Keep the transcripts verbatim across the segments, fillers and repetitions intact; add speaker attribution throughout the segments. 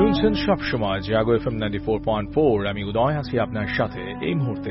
Speaker 1: শুনছেন সবসময় Jago F M ninety four point four. আমি উদয় আছি আপনার সাথে এই মুহূর্তে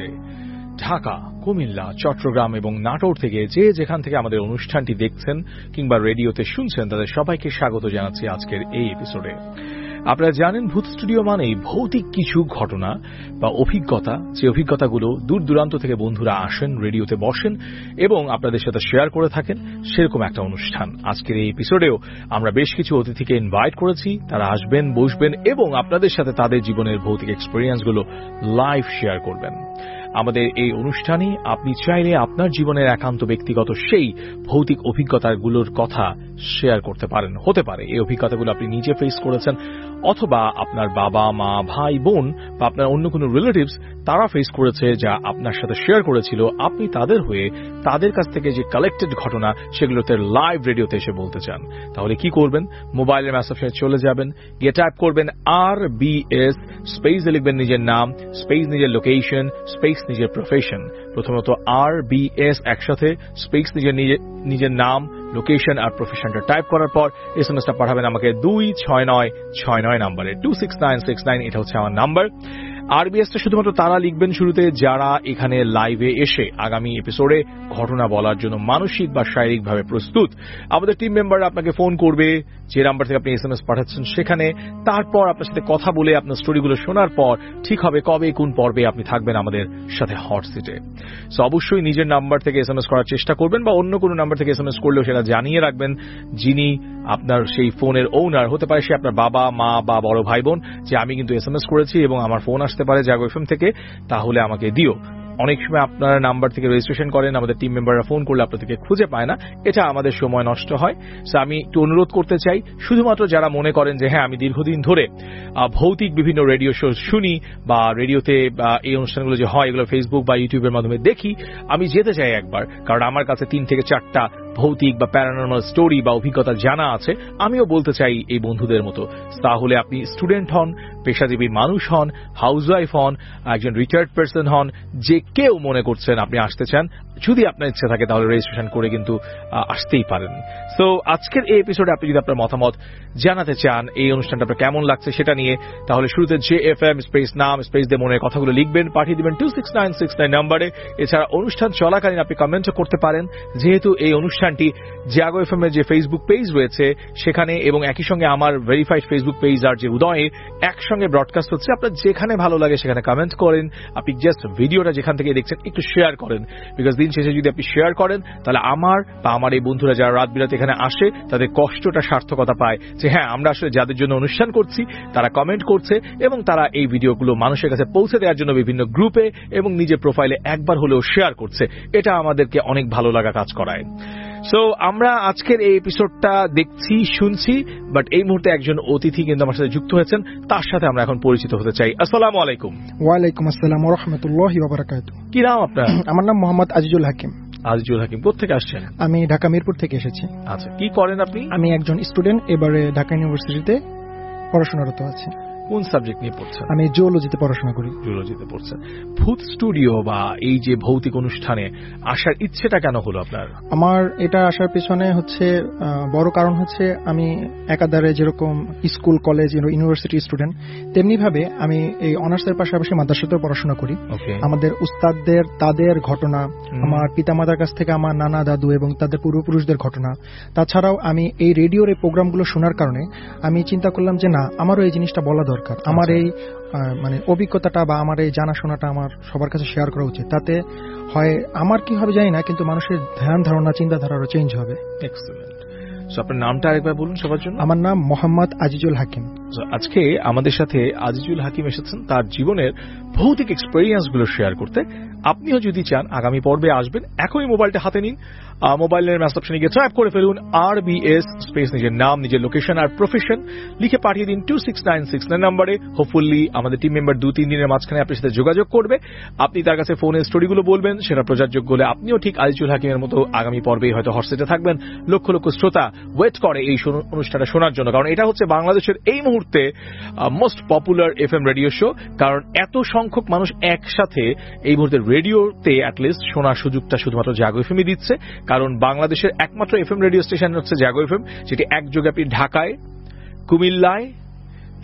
Speaker 1: ঢাকা, কুমিল্লা, চট্টগ্রাম এবং নাটোর থেকে যে যেখান থেকে আমাদের অনুষ্ঠানটি দেখছেন কিংবা রেডিওতে শুনছেন তাদের সবাইকে স্বাগত জানাচ্ছি আজকের এই এপিসোডে। আপনারা জানেন ভূত স্টুডিও মানেই ভৌতিক কিছু ঘটনা বা অভিজ্ঞতা, যে অভিজ্ঞতাগুলো দূর দূরান্ত থেকে বন্ধুরা আসেন, রেডিওতে বসেন এবং আপনাদের সাথে শেয়ার করে থাকেন, সেরকম একটা অনুষ্ঠান। আজকের এই এপিসোডেও আমরা বেশ কিছু অতিথিকে ইনভাইট করেছি। তারা আসবেন, বসবেন এবং আপনাদের সাথে তাদের জীবনের ভৌতিক এক্সপেরিয়েন্সগুলো লাইভ শেয়ার করবেন। আমাদের এই অনুষ্ঠানে আপনি চাইলে আপনার জীবনের একান্ত ব্যক্তিগত সেই ভৌতিক অভিজ্ঞতাগুলোর কথা শেয়ার করতে পারেন। হতে পারে এই অভিজ্ঞতাগুলো আপনি নিজে ফেস করেছেন, অথবা আপনার বাবা মা, ভাই বোন বা আপনার অন্য কোনো রিলেটিভস তারা ফেস করেছে, যা আপনার সাথে শেয়ার করেছিল। আপনি তাদের হয়ে তাদের কাছ থেকে যে কালেক্টেড ঘটনা সেগুলোতে লাইভ রেডিওতে এসে বলতে চান। তাহলে কি করবেন? মোবাইলের মেসেজ অপশনে চলে যাবেন, গিয়ে টাইপ করবেন আর বি এস, স্পেসে লিখবেন নিজের নাম, স্পেস নিজের লোকেশন, স্পেস নিজের প্রফেশন। প্রথমত আর বি এস একসাথে, স্পেস নিজের নিজের নাম, লোকেশন আর প্রফেশনটা টাইপ করার পর এস এম এসটা পাঠাবেন আমাকে দুই ছয় নয় ছয় নয় নাম্বারে, two six nine six nine. এটা হচ্ছে আমার নাম্বার। আরবিএসটা শুধুমাত্র তারা লিখবেন শুরুতে যারা এখানে লাইভে এসে আগামী এপিসোডে ঘটনা বলার জন্য মানসিক বা শারীরিকভাবে প্রস্তুত। আমাদের টিম মেম্বাররা আপনাকে ফোন করবে যে নাম্বার থেকে আপনি এস এম এস পাঠাচ্ছেন সেখানে। তারপর আপনার সাথে কথা বলে আপনার স্টোরিগুলো শোনার পর ঠিক হবে কবে কোন পর্বে আপনি থাকবেন আমাদের সাথে হট সিটে। সো অবশ্যই নিজের নাম্বার থেকে এস এম এস করার চেষ্টা করবেন, বা অন্য কোনো নাম্বার থেকে এস এম এস করলেও সেটা জানিয়ে রাখবেন যিনি আপনার সেই ফোনের ওনার। হতে পারে সে আপনার বাবা মা বা বড় ভাই বোন, যে আমি কিন্তু এস এম এস করেছি এবং আমার ফোন আসতে পারে জাগো এফ এম থেকে, তাহলে আমাকে দিও। অনেক সময় আপনারা নাম্বার থেকে রেজিস্ট্রেশন করেন, আমাদের টিম মেম্বাররা ফোন করলে আপনাদেরকে খুঁজে পায় না, এটা আমাদের সময় নষ্ট হয়। সো আমি একটু অনুরোধ করতে চাই, শুধুমাত্র যারা মনে করেন যে হ্যাঁ আমি দীর্ঘদিন ধরে ভৌতিক বিভিন্ন রেডিও শো শুনি বা রেডিওতে এই অনুষ্ঠানগুলো যে হয় এগুলো ফেসবুক বা ইউটিউবের মাধ্যমে দেখি, আমি যেতে চাই একবার, কারণ আমার কাছে তিন থেকে চারটা ভৌতিক বা প্যারানর্মাল স্টোরি বা অভিজ্ঞতা জানা আছে, আমিও বলতে চাই এই বন্ধুদের মতো। তাহলে আপনি স্টুডেন্ট হন, পেশাজীবী মানুষ হন, হাউসওয়াইফ হন, একজন রিটায়ার্ড পার্সন হন, যে কেউ মনে করছেন আপনি আসতে চান, যদি আপনার ইচ্ছা থাকে তাহলে রেজিস্ট্রেশন করে কিন্তু আসতেই পারেন। সো আজকের এই এপিসোডে আপনি যদি আপনার মতামত জানাতে চান, এই অনুষ্ঠানটা আপনার কেমন লাগছে সেটা নিয়ে, তাহলে শুরুতে জে এফ এম স্পেস নাম স্পেস দিয়ে মনের কথাগুলো লিখবেন, পাঠিয়ে দিবেন two six nine six nine নাম্বারে। এছাড়া অনুষ্ঠান চলাকালীন আপনি কমেন্টও করতে পারেন, যেহেতু এই অনুষ্ঠানটি জাগো এফ এম এর যে ফেসবুক পেজ রয়েছে সেখানে এবং একই সঙ্গে আমার ভেরিফাইড ফেসবুক পেজ আর যে উদয়ে একসঙ্গে ব্রডকাস্ট হচ্ছে। আপনার যেখানে ভালো লাগে সেখানে কমেন্ট করেন, আপনি জাস্ট ভিডিওটা যেখান থেকে দেখছেন একটু শেয়ার করেন, বিকজ দিন শেষে যদি আপনি শেয়ার করেন তাহলে আমার বা আমার এই বন্ধুরা যারা রাত বিরাতে এখানে আসে তাদের কষ্টটা সার্থকতা পায়, যে হ্যাঁ আমরা আসলে যাদের জন্য অনুষ্ঠান করছি তারা কমেন্ট করছে এবং তারা এই ভিডিওগুলো মানুষের কাছে পৌঁছে দেওয়ার জন্য বিভিন্ন গ্রুপে এবং নিজের প্রোফাইলে একবার হলেও শেয়ার করছে। এটা আমাদেরকে অনেক ভালো লাগা কাজ করায়। সো আমরা আজকের এই এপিসোডটা দেখছি, শুনছি, বাট এই মুহূর্তে একজন অতিথি কিন্তু আমার সাথে যুক্ত হয়েছেন, তার সাথে আমরা এখন পরিচিত হতে চাই। আসসালামু আলাইকুম।
Speaker 2: ওয়ালাইকুম আসসালাম ওয়া রাহমাতুল্লাহি ওয়া বারাকাতুহু।
Speaker 1: কি নাম আপনার?
Speaker 2: আমার নাম মোহাম্মদ আজিজুল হাকিম।
Speaker 1: আজিজুল হাকিম, কোথা থেকে আসছেন?
Speaker 2: আমি ঢাকা মিরপুর থেকে এসেছি।
Speaker 1: আচ্ছা, কি করেন আপনি?
Speaker 2: আমি একজন স্টুডেন্ট, এবারে ঢাকা ইউনিভার্সিটিতে পড়াশোনারত আছি।
Speaker 1: কোন সাবজেক্ট নিয়ে পড়ছেন?
Speaker 2: আমি জুওলজিতে পড়াশোনা করি।
Speaker 1: জুওলজিতে পড়ছেন। ভূত স্টুডিও বা এই যে ভৌতিক অনুষ্ঠানে আসার ইচ্ছেটা কেন হলো আপনার?
Speaker 2: আমার এটা আসার পেছনে হচ্ছে বড় কারণ হচ্ছে আমি একাধারে যেরকম স্কুল, কলেজ, ইউনিভার্সিটি স্টুডেন্ট, তেমনি ভাবে আমি এই অনার্সের পাশাপাশি মাদ্রাসাতেও পড়াশোনা করি। আমাদের উস্তাদদের তাদের ঘটনা, আমার পিতামাতার কাছ থেকে আমার নানা দাদু এবং তাদের পূর্বপুরুষদের ঘটনা, তাছাড়াও আমি এই রেডিওর এই প্রোগ্রামগুলো শোনার কারণে আমি চিন্তা করলাম যে না, আমারও এই জিনিসটা বলা দরকার। আমার এই মানে অভিজ্ঞতাটা বা আমার এই জানাশোনাটা আমার সবার কাছে শেয়ার করা উচিত। তাতে হয় আমার কি হবে জানি না, কিন্তু মানুষের ধ্যান ধারণা, চিন্তাধারারও চেঞ্জ হবে।
Speaker 1: এক্সেলেন্ট। সো আপনার নামটা আরেকবার বলুন সবার জন্য।
Speaker 2: আমার নাম মোহাম্মদ আজিজুল হাকিম।
Speaker 1: আজকে আমাদের সাথে আজিজুল হাকিম এসেছেন তার জীবনের ভৌতিক এক্সপেরিয়েন্স গুলো শেয়ার করতে। আপনিও যদি চান আগামী পর্বে আসবেন, এখনই মোবাইলটা হাতে নিন, মোবাইলের মেসেজ অপশনে গিয়ে টাইপ করে ফেলুন আর বি এস স্পেস নিজের নাম, নিজের লোকেশন আর প্রফেশন লিখে পাঠিয়ে দিন two six nine six nine নাম্বারে। হোপফুলি আমাদের টিম মেম্বার দু তিন দিনের মাঝখানে আপনার সাথে যোগাযোগ করবে। আপনি তার কাছে ফোনের স্টোরিগুলো বলবেন, সেটা প্রযোজ্য হলে আপনিও ঠিক আজিজুল হাকিমের মতো আগামী পর্বে হয়তো হটসেটে থাকবেন। লক্ষ লক্ষ শ্রোতা ওয়েট করে এই অনুষ্ঠানটা শোনার জন্য, কারণ এটা হচ্ছে বাংলাদেশের এই মুহূর্তে most popular F M radio show. কারণ এত সংখ্যক মানুষ একসাথে এই মুহূর্তে রেডিওতে অ্যাটলিস্ট শোনার সুযোগটা শুধুমাত্র জাগো এফ এমই দিচ্ছে, কারণ বাংলাদেশের একমাত্র এফ এম রেডিও স্টেশন হচ্ছে জাগো এফ এম, যেটি একযোগে আপনি ঢাকায়, কুমিল্লায়,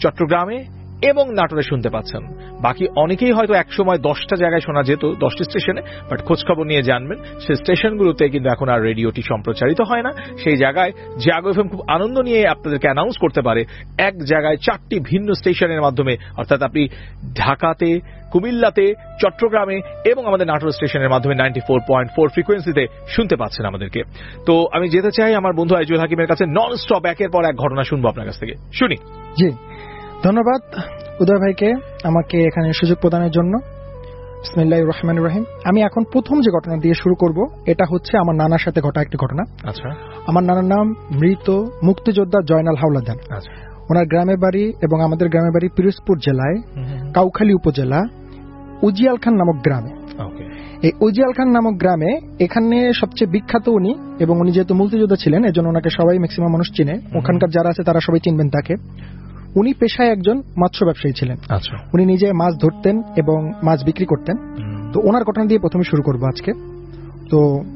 Speaker 1: চট্টগ্রামে এবং নাটোরে শুনতে পাচ্ছেন। বাকি অনেকেই হয়তো এক সময় দশটা জায়গায় শোনা যেত, দশটি স্টেশনে, বাট খোঁজখবর নিয়ে জানবেন সেই স্টেশনগুলোতে কিন্তু এখন আর রেডিওটি সম্প্রচারিত হয় না। সেই জায়গায় জাগো এফএম খুব আনন্দ নিয়ে আপনাদেরকে অ্যানাউন্স করতে পারে এক জায়গায় চারটি ভিন্ন স্টেশনের মাধ্যমে, অর্থাৎ আপনি ঢাকাতে, কুমিল্লাতে, চট্টগ্রামে এবং আমাদের নাটোর স্টেশনের মাধ্যমে নাইনটি ফোর পয়েন্ট ফোর ফ্রিকোয়েন্সিতে শুনতে পাচ্ছেন আমাদেরকে। তো আমি যেতে চাই আমার বন্ধু আইজুল হাকিমের কাছে, নন স্টপ একের পর এক ঘটনা শুনবো আপনার কাছ থেকে, শুনি।
Speaker 2: জি, ধন্যবাদ উদয় ভাইকে আমাকে এখানে সুযোগ প্রদানের জন্য। বিসমিল্লাহির রহমানির রহিম। আমি এখন প্রথম যে ঘটনা দিয়ে শুরু করব এটা হচ্ছে আমার নানার সাথে ঘটা একটি ঘটনা।
Speaker 1: আচ্ছা। আমার
Speaker 2: নানার নাম মৃত মুক্তিযোদ্ধা জয়নাল হাওলাদার।
Speaker 1: আচ্ছা।
Speaker 2: ওনার গ্রামের বাড়ি এবং আমাদের গ্রামের বাড়ি পিরোজপুর জেলায় কাউখালী উপজেলা উজিয়াল খান নামক গ্রামে। এই উজিয়াল খান নামক গ্রামে এখানে সবচেয়ে বিখ্যাত উনি, এবং উনি যেহেতু মুক্তিযোদ্ধা ছিলেন এজন্য ওনাকে সবাই ম্যাক্সিমাম মানুষ চিনে, ওখানকার যারা আছে তারা সবাই চিনবেন তাকে। উনি পেশায় একজন মৎস্য ব্যবসায়ী ছিলেন।
Speaker 1: আচ্ছা।
Speaker 2: উনি নিজে মাছ ধরতেন এবং মাছ বিক্রি করতেন। তো ওনার ঘটনা দিয়ে প্রথমে শুরু করব আজকে। তো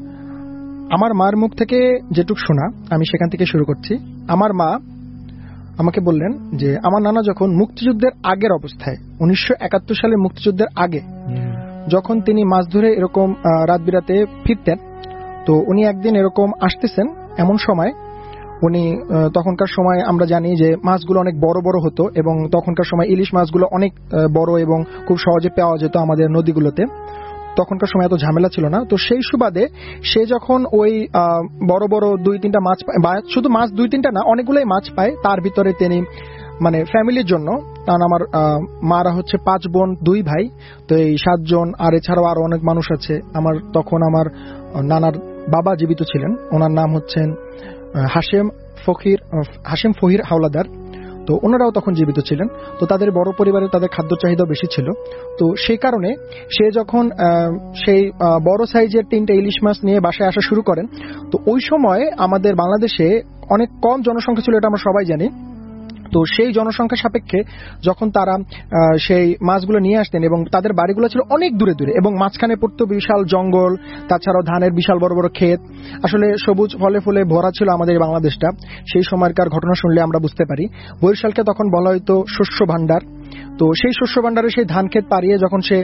Speaker 2: আমার মার মুখ থেকে যেটুক শোনা আমি সেখান থেকে শুরু করছি। আমার মা আমাকে বললেন যে আমার নানা যখন মুক্তিযুদ্ধের আগের অবস্থায় উনিশশো একাত্তর সালে মুক্তিযুদ্ধের আগে যখন তিনি মাছ ধরে এরকম রাত বিরাতে ফিরতেন, তো উনি একদিন এরকম আসতেছেন, এমন সময় উনি তখনকার সময় আমরা জানি যে মাছগুলো অনেক বড় বড় হতো এবং তখনকার সময় ইলিশ মাছগুলো অনেক বড় এবং খুব সহজে পাওয়া যেত আমাদের নদীগুলোতে। তখনকার সময় এত ঝামেলা ছিল না। তো সেই সুবাদে সে যখন ওই বড় বড় দুই তিনটা মাছ পায়, বা শুধু মাছ দুই তিনটা না অনেকগুলোই মাছ পায়, তার ভিতরে তিনি মানে ফ্যামিলির জন্য, কারণ আমার মারা হচ্ছে পাঁচ বোন দুই ভাই, তো এই সাতজন আর এছাড়াও আরো অনেক মানুষ আছে। আমার তখন আমার নানার বাবা জীবিত ছিলেন, ওনার নাম হচ্ছেন হাশেম ফকির হাশেম ফহির হাওলাদার। তো ওনারাও তখন জীবিত ছিলেন। তো তাদের বড় পরিবারে তাদের খাদ্য চাহিদা বেশি ছিল। তো সেই কারণে সে যখন সেই বড় সাইজের তিনটা ইলিশ মাছ নিয়ে বাসায় আসা শুরু করেন, তো ওই সময় আমাদের বাংলাদেশে অনেক কম জনসংখ্যা ছিল, এটা আমরা সবাই জানি। তো সেই জনসংখ্যা সাপেক্ষে যখন তারা সেই মাছগুলো নিয়ে আসতেন এবং তাদের বাড়িগুলো ছিল অনেক দূরে দূরে এবং মাঝখানে পড়তো বিশাল জঙ্গল, তাছাড়াও ধানের বিশাল বড় বড় ক্ষেত, আসলে সবুজ ফলে ফুলে ভরা ছিল আমাদের বাংলাদেশটা। সেই সময়কার ঘটনা শুনলে আমরা বুঝতে পারি। বরিশালকে তখন বলা হয়তো শস্য ভান্ডার। তো সেই শস্য ভান্ডারে সেই ধান ক্ষেত পাড়িয়ে যখন সে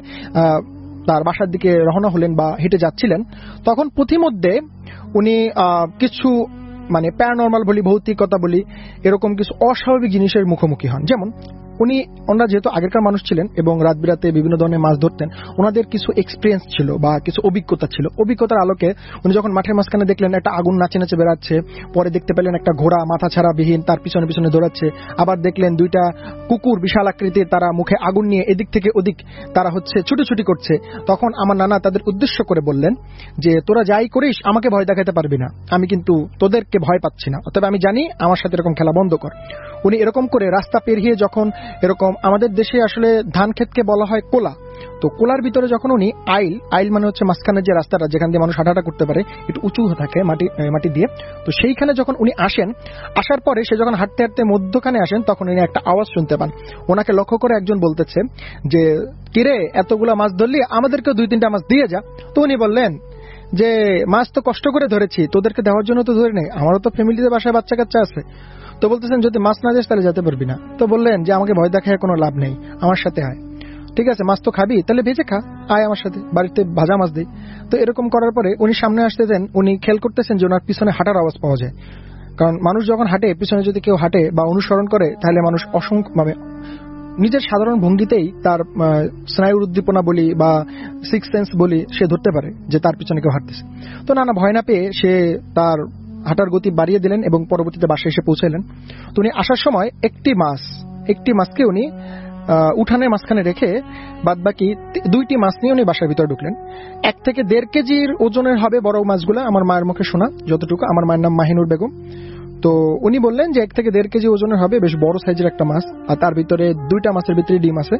Speaker 2: তার বাসার দিকে রওনা হলেন বা হেঁটে যাচ্ছিলেন, তখন পথিমধ্যে উনি কিছু মানে প্যারানর্মাল বলি, ভৌতিকতা বলি, এরকম কিছু অস্বাভাবিক জিনিসের মুখোমুখি হন। যেমন উনি ওনারা যেহেতু আগেরকার মানুষ ছিলেন এবং রাত বিরাতে বিভিন্ন ধরনের মাছ ধরতেন, ওনাদের কিছু এক্সপিরিয়েন্স ছিল বা কিছু অভিজ্ঞতা ছিল। অভিজ্ঞতার আলোকে উনি যখন মাঠের মাঝখানে দেখলেন একটা আগুন নাচে নাচে বেড়াচ্ছে, পরে দেখতে পেলেন একটা ঘোড়া মাথা ছাড়া বিহীন তার পিছনে পিছনে দৌড়াচ্ছে, আবার দেখলেন দুইটা কুকুর বিশাল আকৃতির তারা মুখে আগুন নিয়ে এদিক থেকে ওদিক তারা হচ্ছে ছুটোছুটি করছে। তখন আমার নানা তাদের উদ্দেশ্য করে বললেন যে তোরা যাই করিস আমাকে ভয় দেখাতে পারবি না, আমি কিন্তু তোদেরকে ভয় পাচ্ছি না, তবে আমি জানি আমার সাথে এরকম খেলা বন্ধ কর। উনি এরকম করে রাস্তা পেরিয়ে যখন এরকম আমাদের দেশে আসলে ধান ক্ষেতকে বলা হয় কোলা, তো কোলার ভিতরে যখন উনি আইল আইল মানে হচ্ছে মাঝখানের যে রাস্তাটা যেখান দিয়ে মানুষ হাঁটাহাঁটা করতে পারে, একটু উঁচু থাকে মাটি মাটি দিয়ে, তো সেইখানে যখন উনি আসেন, আসার পরে সে যখন হাঁটতে হাঁটতে মধ্যখানে আসেন তখন উনি একটা আওয়াজ শুনতে পান। ওনাকে লক্ষ্য করে একজন বলতেছে যে কিরে এতগুলা মাছ ধরলি, আমাদেরকে দুই তিনটা মাছ দিয়ে যা। তো উনি বললেন যে মাছ তো কষ্ট করে ধরেছি, তোদেরকে দেওয়ার জন্য তো ধরে নেই, আমারও তো ফ্যামিলিতে বাসায় বাচ্চা কাচ্চা আছে। তো বলতেছেন যদি মাছ না যাস তাহলে যেতে পারবি না। তো বললেন যে আমাকে ভয় দেখায় কোনো লাভ নেই, আমার সাথে আয়। ঠিক আছে, মাছ তো খাবি, তাহলে ভেজে খা, আয় আমার সাথে, বাড়িতে ভাজা মাছ দিই। তো এরকম করার পরে উনি সামনে আসতেছেন, উনি খেয়াল করতেছেন যে ওনার পিছনে হাঁটার আওয়াজ পাওয়া যায়। কারণ মানুষ যখন হাঁটে, পিছনে যদি কেউ হাঁটে বা অনুসরণ করে, তাহলে মানুষ অসংখ্য ভাবে নিজের সাধারণ ভঙ্গিতেই তার স্নায়ুর উদ্দীপনা বলি বা সিক্স সেন্স বলি সে ধরতে পারে যে তার পিছনে কেউ হাঁটতেছে। তো নানা ভয় না পেয়ে সে তার হাঁটার গতি বাড়িয়ে দিলেন এবং পরবর্তীতে বাসায় এসে পৌঁছালেন। তো উনি আসার সময় একটি মাছ একটি মাছকে উনি উঠানের মাঝখানে রেখে বাদ বাকি দুইটি মাছ নিয়ে উনি বাসার ভিতরে ঢুকলেন। এক থেকে দেড় কেজির ওজনের হবে বড় মাছগুলো, আমার মায়ের মুখে শোনা যতটুকু। আমার মায়ের নাম মাহিনুর বেগম। তো উনি বললেন যে এক থেকে দেড় কেজি ওজনের হবে, বেশ বড় সাইজের একটা মাছ, আর তার ভিতরে দুইটা মাছের ভিতরে ডিম আছে।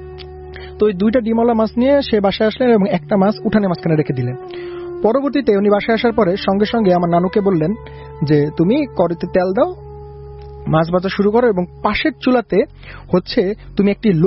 Speaker 2: তো ওই দুইটা ডিমওয়ালা মাছ নিয়ে সে বাসায় আসলেন এবং একটা মাছ উঠানে মাঝখানে রেখে দিলেন। পরবর্তীতে উনি বাসায় আসার পরে সঙ্গে সঙ্গে আমার নানুকে বললেন যে তুমি কড়াইতে তেল দাও, মাছ ভাজা শুরু করো এবং পাশের চুলাতে হচ্ছে তুমি একটি লোহা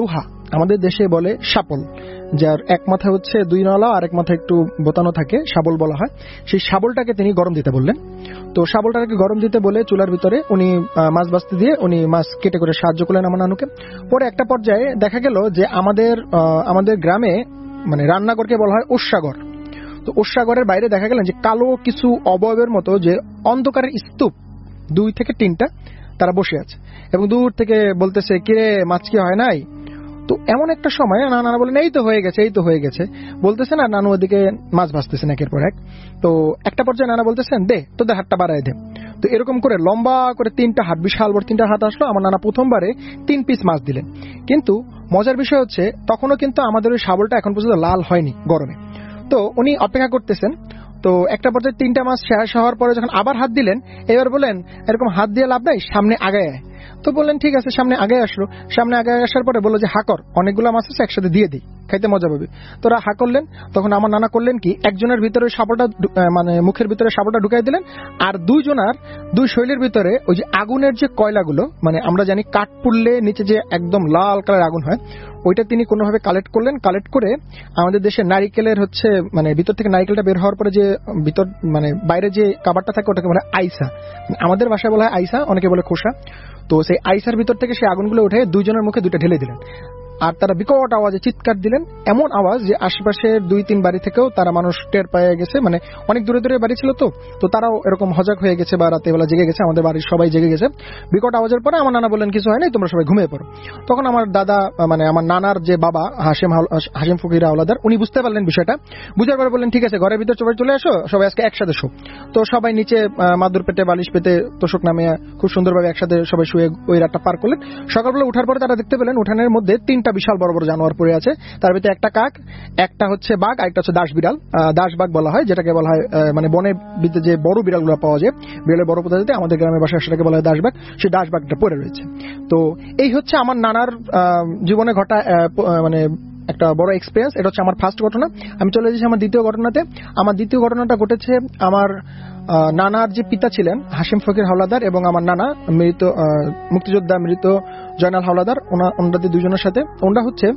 Speaker 2: আমাদের দেশে বলে শাপল, যার এক মাথা হচ্ছে দুই নলা আর এক মাথা একটু বোতানো থাকে, শাবল বলা হয়। সেই শাবলটাকে তিনি গরম দিতে বললেন। তো শাবলটাকে গরম দিতে বলে চুলার ভিতরে উনি মাছ ভাজতে দিয়ে উনি মাছ কেটে করে সাহায্য করলেন আমার নানুকে। পরে একটা পর্যায়ে দেখা গেল যে আমাদের আমাদের গ্রামে মানে রান্নাঘরকে বলা হয় ওষাঘর। তো ওষাঘরের বাইরে দেখা গেলেন যে কালো কিছু অবয়বের মতো যে অন্ধকারের স্তূপ দুই থেকে তিনটা তারা বসে আছে এবং দূর থেকে বলতেছে, কিরে মাছ কি হয় নাই? তো এমন একটা সময় নানা বলেন, এই তো হয়ে গেছে, এই তো হয়ে গেছে বলতেছে না, নানু ওদিকে মাছ ভাজতেছেন একের পর এক। তো একটা পর্যায়ে নানা বলতেছেন, দে তোদের হাতটা বাড়ায় দে। তো এরকম করে লম্বা করে তিনটা হাত, বিশাল বড় তিনটা হাত আসলো। আমার নানা প্রথমবারে তিন পিস মাছ দিলেন। কিন্তু মজার বিষয় হচ্ছে তখনও কিন্তু আমাদের ওই শাবলটা এখন পর্যন্ত লাল হয়নি গরমে। তো উনি অপেক্ষা করতেছেন। তো একটা পর্যায়ে তিনটা মাছ শেষ হওয়ার পরে যখন আবার হাত দিলেন, এবার বলেন এরকম হাত দিয়ে লাভ নাই, সামনে আগায়। তো বললেন ঠিক আছে, সামনে আগে আসলো। সামনে আগে আসার পরে বললো যে হাকর, অনেকগুলো মাছ আছে একসাথে দিয়ে দিই, খাইতে মজা পাবে। তোরা হা করলেন। তখন আমার নানা করলেন কি, একজনের ভিতরে সাপটা মানে মুখের ভিতরে সাপটা ঢুকাই দিলেন, আর দুইজনার দুই শৈলের ভিতরে ওই যে আগুনের যে কয়লাগুলো, মানে আমরা জানি কাঠ পুড়লে নিচে যে একদম লাল কালার আগুন হয়, ওইটা তিনি কোনোভাবে কালেক্ট করলেন। কালেক্ট করে আমাদের দেশে নারিকেলের হচ্ছে মানে ভিতর থেকে নারিকেলটা বের হওয়ার পরে যে ভিতর মানে বাইরে যে কাবারটা থাকে ওটাকে বলে আইসা, আমাদের ভাষায় বলা হয় আইসা, অনেকে বলে খোসা। তো সেই আইসার ভিতর থেকে সেই আগুনগুলো উঠে দুইজনের মুখে দুইটা ঢেলে দিলেন। আর তারা বিকট আওয়াজে চিৎকার দিলেন, এমন আওয়াজ যে আশেপাশের দুই তিন বাড়ি থেকেও তারা মানুষ টের পেয়ে গেছে। মানে অনেক দূরে দূরে বাড়ি ছিল, তো তো তারাও এরকম হজাগ হয়ে গেছে বা রাতে বেলা জেগে গেছে, আমাদের বাড়ির সবাই জেগে গেছে। বিকট আওয়াজের পরে আমার নানা বললেন, কিছু হয় নাই, তোমরা সবাই ঘুমিয়ে পড়ো। তখন আমার দাদা মানে আমার নানার যে বাবা হাসিম হাসিম ফকির হাওলাদার, উনি বুঝতে পারলেন বিষয়টা। বুঝার পরে বললেন, ঠিক আছে ঘরের ভিতর সবাই চলে আসো, সবাই আজকে একসাথে শো। তো সবাই নিচে মাদুর পেতে বালিশ পেতে তোষক নামে খুব সুন্দরভাবে একসাথে সবাই শুয়ে ওই রাতটা পার করলেন। সকালবেলা উঠার পরে তারা দেখতে পেলেন উঠানের মধ্যে তিনটা বিশাল বড় বড় জানোয়ার পড়ে আছে। তার ভিতরে একটা কাক, একটা হচ্ছে বাঘ, আর একটা হচ্ছে দাস বিড়াল। দাস বাঘ বলা হয় যেটাকে বলা হয় মানে বনের ভিতরে যে বড় বিড়ালগুলো পাওয়া যায়, বিড়ালের বড় প্রজাতিতে, আমাদের গ্রামের ভাষায় সেটাকে বলা হয় দাস বাঘ। সেই দাস বাঘটা পড়ে রয়েছে। তো এই হচ্ছে আমার নানার জীবনে ঘটা মানে একটা বড় এক্সপিরিয়েন্স। এটা হচ্ছে আমার ফার্স্ট ঘটনা। আমি চলে যাচ্ছি আমার দ্বিতীয় ঘটনাতে। আমার দ্বিতীয় ঘটনাটা ঘটেছে আমার নানার যে পিতা ছিলেন হাসিম ফকির হাওলাদার এবং আমার নানা মৃত মুক্তিযোদ্ধা মৃত জয়নাল হাওলাদার, ওনাদের দুজনের সাথে ওনারা হচ্ছে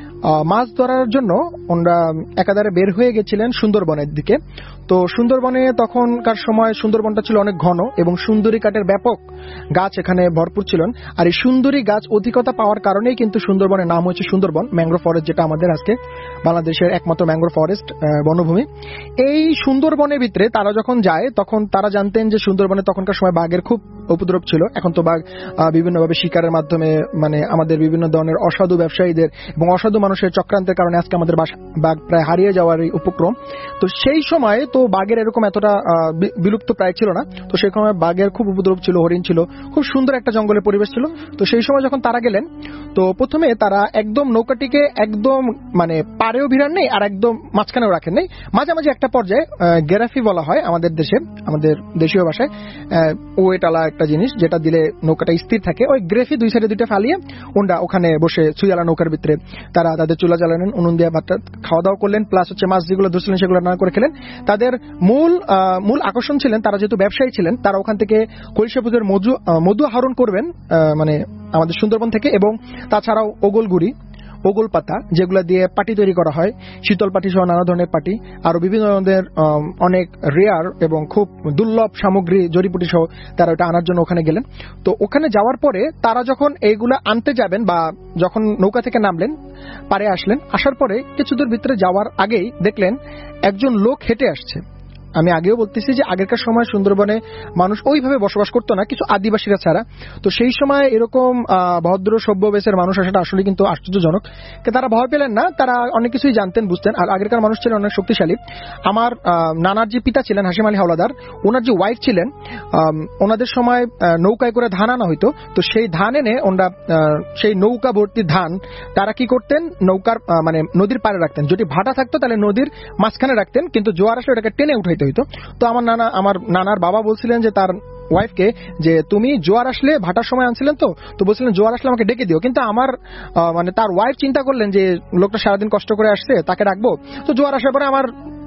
Speaker 2: মাছ ধরার জন্য ওনারা একাধারে বের হয়ে গেছিলেন সুন্দরবনের দিকে। তো সুন্দরবনে তখনকার সময় সুন্দরবনটা ছিল অনেক ঘন এবং সুন্দরী কাঠের ব্যাপক গাছ এখানে ভরপুর ছিলেন। আর এই সুন্দরী গাছ অধিকতা পাওয়ার কারণেই কিন্তু সুন্দরবনের নাম হচ্ছে সুন্দরবন, ম্যাংগ্রোভ ফরেস্ট, যেটা আমাদের আজকে বাংলাদেশের একমাত্র ম্যাংগ্রোভ ফরেস্ট বনভূমি। এই সুন্দরবনের ভিতরে তারা যখন যায় তখন তারা জানতেন যে সুন্দরবনে তখনকার সময় বাঘের খুব উপদ্রব ছিল। এখন তো বাঘ বিভিন্নভাবে শিকারের মাধ্যমে মানে আমাদের বিভিন্ন ধরনের অসাধু ব্যবসায়ীদের এবং অসাধু মানুষের চক্রান্তের কারণে আজকে আমাদের বাঘ প্রায় হারিয়ে যাওয়ার এই উপক্রম। তো সেই সময় তো বাঘের এরকম এতটা বিলুপ্ত প্রায় ছিল না। তো সেই সময় বাঘের খুব উপদ্রব ছিল, হরিণ ছিল, খুব সুন্দর একটা জঙ্গলের পরিবেশ ছিল। তো সেই সময় যখন তারা গেলেন, তো প্রথমে তারা একদম নৌকাটিকে একদম মানে পাড়েও ভিড়ান নেই আর একদম মাঝখানেও রাখেন নেই, মাঝামাঝি একটা পর্যায়ে গেরাফি বলা হয় আমাদের দেশে, আমাদের দেশীয় ভাষায় ওয়েটালা একটা জিনিস যেটা দিলে নৌকাটা স্থির থাকে, ওই গ্রেফি দুই সাইডে দুইটা ফালিয়ে ওনরা ওখানে বসে সুইয়ালা নৌকার ভিতরে তারা তাদের চুলা জ্বালালেন, উনুন দিয়ে ভাতটা খাওয়া দাওয়া করলেন, প্লাস হচ্ছে মাছ যেগুলো ধরছিলেন সেগুলো রান্না করে খেলেন। তাদের মূল মূল আকর্ষণ ছিলেন, তারা যেহেতু ব্যবসায়ী ছিলেন, তারা ওখান থেকে কৈশপুজোর মধু মধু আহরণ করবেন মানে আমাদের সুন্দরবন থেকে, এবং তাছাড়াও ওগলগুড়ি, ওগল পাতা যেগুলো দিয়ে পাটি তৈরি করা হয়, শীতল পাটি সহ নানা ধরনের পাটি, আরো বিভিন্ন ধরনের অনেক রেয়ার এবং খুব দুর্লভ সামগ্রী জড়িপুটি সহ তারা ওটা আনার জন্য ওখানে গেলেন। তো ওখানে যাওয়ার পরে তারা যখন এইগুলা আনতে যাবেন বা যখন নৌকা থেকে নামলেন, পারে আসলেন, আসার পরে কিছু দূর ভিতরে যাওয়ার আগেই দেখলেন একজন লোক হেঁটে আসছে। আমি আগেও বলতেছি যে আগেরকার সময় সুন্দরবনে মানুষ ওইভাবে বসবাস করতো না, কিছু আদিবাসীরা ছাড়া। তো সেই সময় এরকম ভদ্র সভ্য বেশের মানুষ আসাটা আসলে কিন্তু আশ্চর্যজনক। তারা ভয় পেলেন না, তারা অনেক কিছুই জানতেন বুঝতেন, আর আগেরকার মানুষ ছিলেন অনেক শক্তিশালী। আমার নানার যে পিতা ছিলেন হাসিম আলী হাওলাদার, ওনার যে ওয়াইফ ছিলেন, ওনাদের সময় নৌকায় করে ধান আনা হইতো। তো সেই ধান এনে ওনারা সেই নৌকা ভর্তি ধান তারা কি করতেন, নৌকার মানে নদীর পাড়ে রাখতেন। যদি ভাটা থাকতো তাহলে নদীর মাঝখানে রাখতেন, কিন্তু জোয়ার আসলে ওটাকে টেনে উঠাইতে হইতো। তো আমার নানা আমার নানার বাবা বলছিলেন যে তার ওয়াইফকে যে তুমি জোয়ার আসলে ভাটার সময় আনছিলেন, তো তো বলছিলেন জোয়ার আসলে আমাকে ডেকে দিও। কিন্তু আমার মানে তার ওয়াইফ চিন্তা করলেন যে লোকটা সারাদিন কষ্ট করে আসছে, তাকে ডাকবো। তো জোয়ার আসার পরে আমার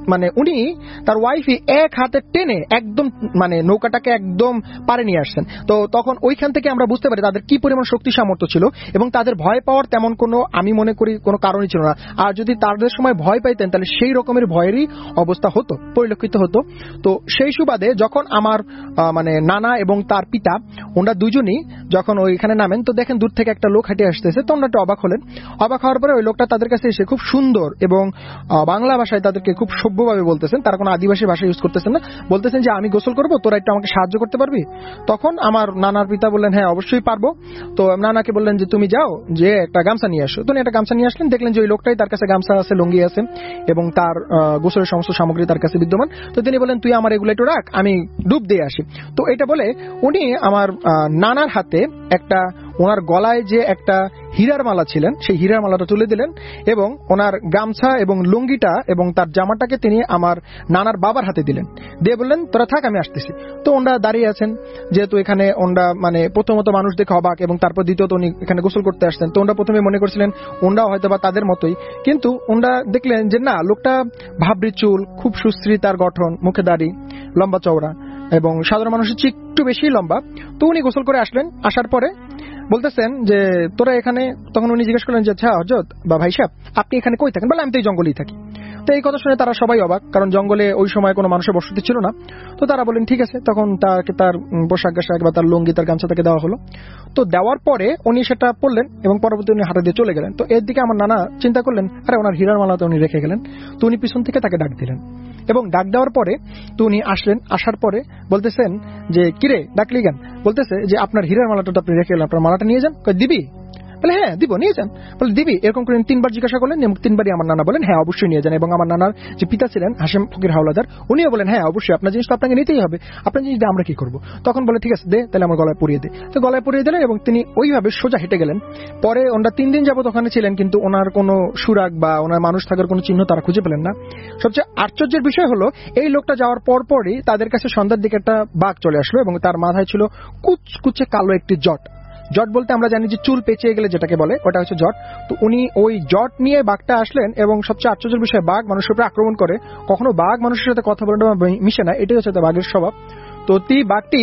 Speaker 2: মানে উনি তার ওয়াইফই এক হাতে টেনে একদম মানে নৌকাটাকে একদম পারে নিয়ে আসছেন। তো তখন ওইখান থেকে আমরা বুঝতে পারি তাদের কি পরিমাণ শক্তি সামর্থ্য ছিল, এবং তাদের ভয় পাওয়ার তেমন কোনো আমি মনে করি কোনো কারণই ছিল না। আর যদি তাদের সময় ভয় পাইতেন তাহলে সেই রকমের ভয়েরই অবস্থা হতো, পরিলক্ষিত হতো। তো সেই সুবাদে যখন আমার মানে নানা এবং তার পিতা ওনারা দুজনই যখন ওইখানে নামেন, তো দেখেন দূর থেকে একটা লোক হেঁটে আসতেছে। তো ওনারা অবাক হলেন। অবাক হওয়ার পরে ওই লোকটা তাদের কাছে এসে খুব সুন্দর এবং বাংলা ভাষায় তাদেরকে খুব সভ্যভাবে বলতেছেন, তারা কোনো আদিবাসী ভাষা ইউজ করতেছেন না, বলতেছেন যে আমি গোসল করবো, তোরা একটু আমাকে সাহায্য করতে পারবি? তখন আমার নানার পিতা বললেন হ্যাঁ অবশ্যই পারবো। তো নানাকে বললেন যে তুমি যাও, যে একটা গামছা নিয়ে আসো। তো একটা গামছা নিয়ে আসলেন, দেখলেন যে ওই লোকটাই তার কাছে গামছা আছে, লুঙ্গি আছে এবং তার গোসলের সমস্ত সামগ্রী তার কাছে বিদ্যমান। তো তিনি বলেন তুই আমার এগুলো একটু রাখ, আমি ডুব দিয়ে আসি। তো এটা বলে উনি আমার নানার হাতে একটা, ওনার গলায় যে একটা হীরার মালা ছিলেন সেই হীরার মালাটা তুলে দিলেন, এবং ওনার গামছা এবং লুঙ্গিটা এবং তার জামাটাকে তিনি আমার নানার বাবার হাতে দিলেন, দিয়ে বললেন তোরা থাক আমি আসতেছি। তো ওনারা দাঁড়িয়ে আছেন, যেহেতু এখানে ওনারা মানে প্রথমত মানুষ দেখে অবাক, এবং তারপর দ্বিতীয়ত উনি এখানে গোসল করতে আসছেন। তো ওনারা প্রথমে মনে করছিলেন ওনারাও হয়তো বা তাদের মতোই, কিন্তু ওনারা দেখলেন যে না, লোকটা ভাবরি চুল, খুব সুশ্রী তার গঠন, মুখে দাড়ি, লম্বা চওড়া এবং সাধারণ মানুষের চেয়ে একটু বেশি লম্বা। তো উনি গোসল করে আসলেন, আসার পরে বলতেছেন যে তোরা এখানে, তখন উনি জিজ্ঞেস করলেন যে আচ্ছা হযরত বা ভাই সাহেব আপনি এখানে কই থাকেন? বলে আমি তো এই জঙ্গলেই থাকি। তো এই কথা শুনে তারা সবাই অবাক, কারণ জঙ্গলে ওই সময় কোনো মানুষের বসতি ছিল না। তো তারা বলেন ঠিক আছে। তখন তাকে তার পোশাক আশাক বা তার লুঙ্গি, তার গামছা তাকে দেওয়া হলো। তো দেওয়ার পরে উনি সেটা পরলেন এবং পরবর্তী উনি হাতে দিয়ে চলে গেলেন। তো এর দিকে আমার নানা চিন্তা করলেন আরে ওনার হীরার মালাতে উনি রেখে গেলেন। তো উনি পিছন থেকে তাকে ডাক দিলেন, এবং ডাক দেওয়ার পরে তো উনি আসলেন। আসার পরে বলতেছেন যে কিরে ডাকলি কেন? বলতেছে যে আপনার হীরার মালাটা তো আপনি রেখে গেলেন, আপনার মালাটা নিয়ে যান। দিবি? বলে হ্যাঁ দিব, নিয়ে যান। বলে দিবি? এরকম করে তিনবার জিজ্ঞাসা করলেন, এবং তিনবারই আমার নানা বলেন হ্যাঁ অবশ্যই নিয়ে যান। এবং আমার নানার যে পিতা ছিলেন হাশেম ফকির হাওলাদার, উনিও বলেন হ্যাঁ অবশ্যই, আপনার জিনিস তো আপনাকে নিতেই হবে, আপনার জিনিস দিয়ে আমরা কি করবো? তখন বলে ঠিক আছে দে, তাহলে আমার গলায় পরিয়ে দে। তো গলায় পরিয়ে দিলেন এবং তিনি ওইভাবে সোজা হেঁটে গেলেন। পরে ওনারা তিন দিন যাবত ওখানে ছিলেন, কিন্তু ওনার কোনো সুরাগ বা ওনার মানুষ থাকার কোনো চিহ্ন তারা খুঁজে পেলেন না। সবচেয়ে আশ্চর্যের বিষয় হলো এই লোকটা যাওয়ার পর পরই তাদের কাছে সন্ধ্যার দিকে একটা বাঘ চলে আসলো, এবং তার মাথায় ছিল কুচকুচে কালো একটি জট। জট বলতে আমরা জানি যে চুল পেঁচিয়ে গেলে যেটাকে বলে, ওটা হচ্ছে জট। তো উনি ওই জট নিয়ে বাঘটা আসলেন, এবং সবচেয়ে আশ্চর্যের বিষয় বাঘ মানুষের উপরে আক্রমণ করে, কখনো বাঘ মানুষের সাথে কথা বলে মিশে না, এটাই হচ্ছে বাঘের স্বভাব। তো তি বাঘটি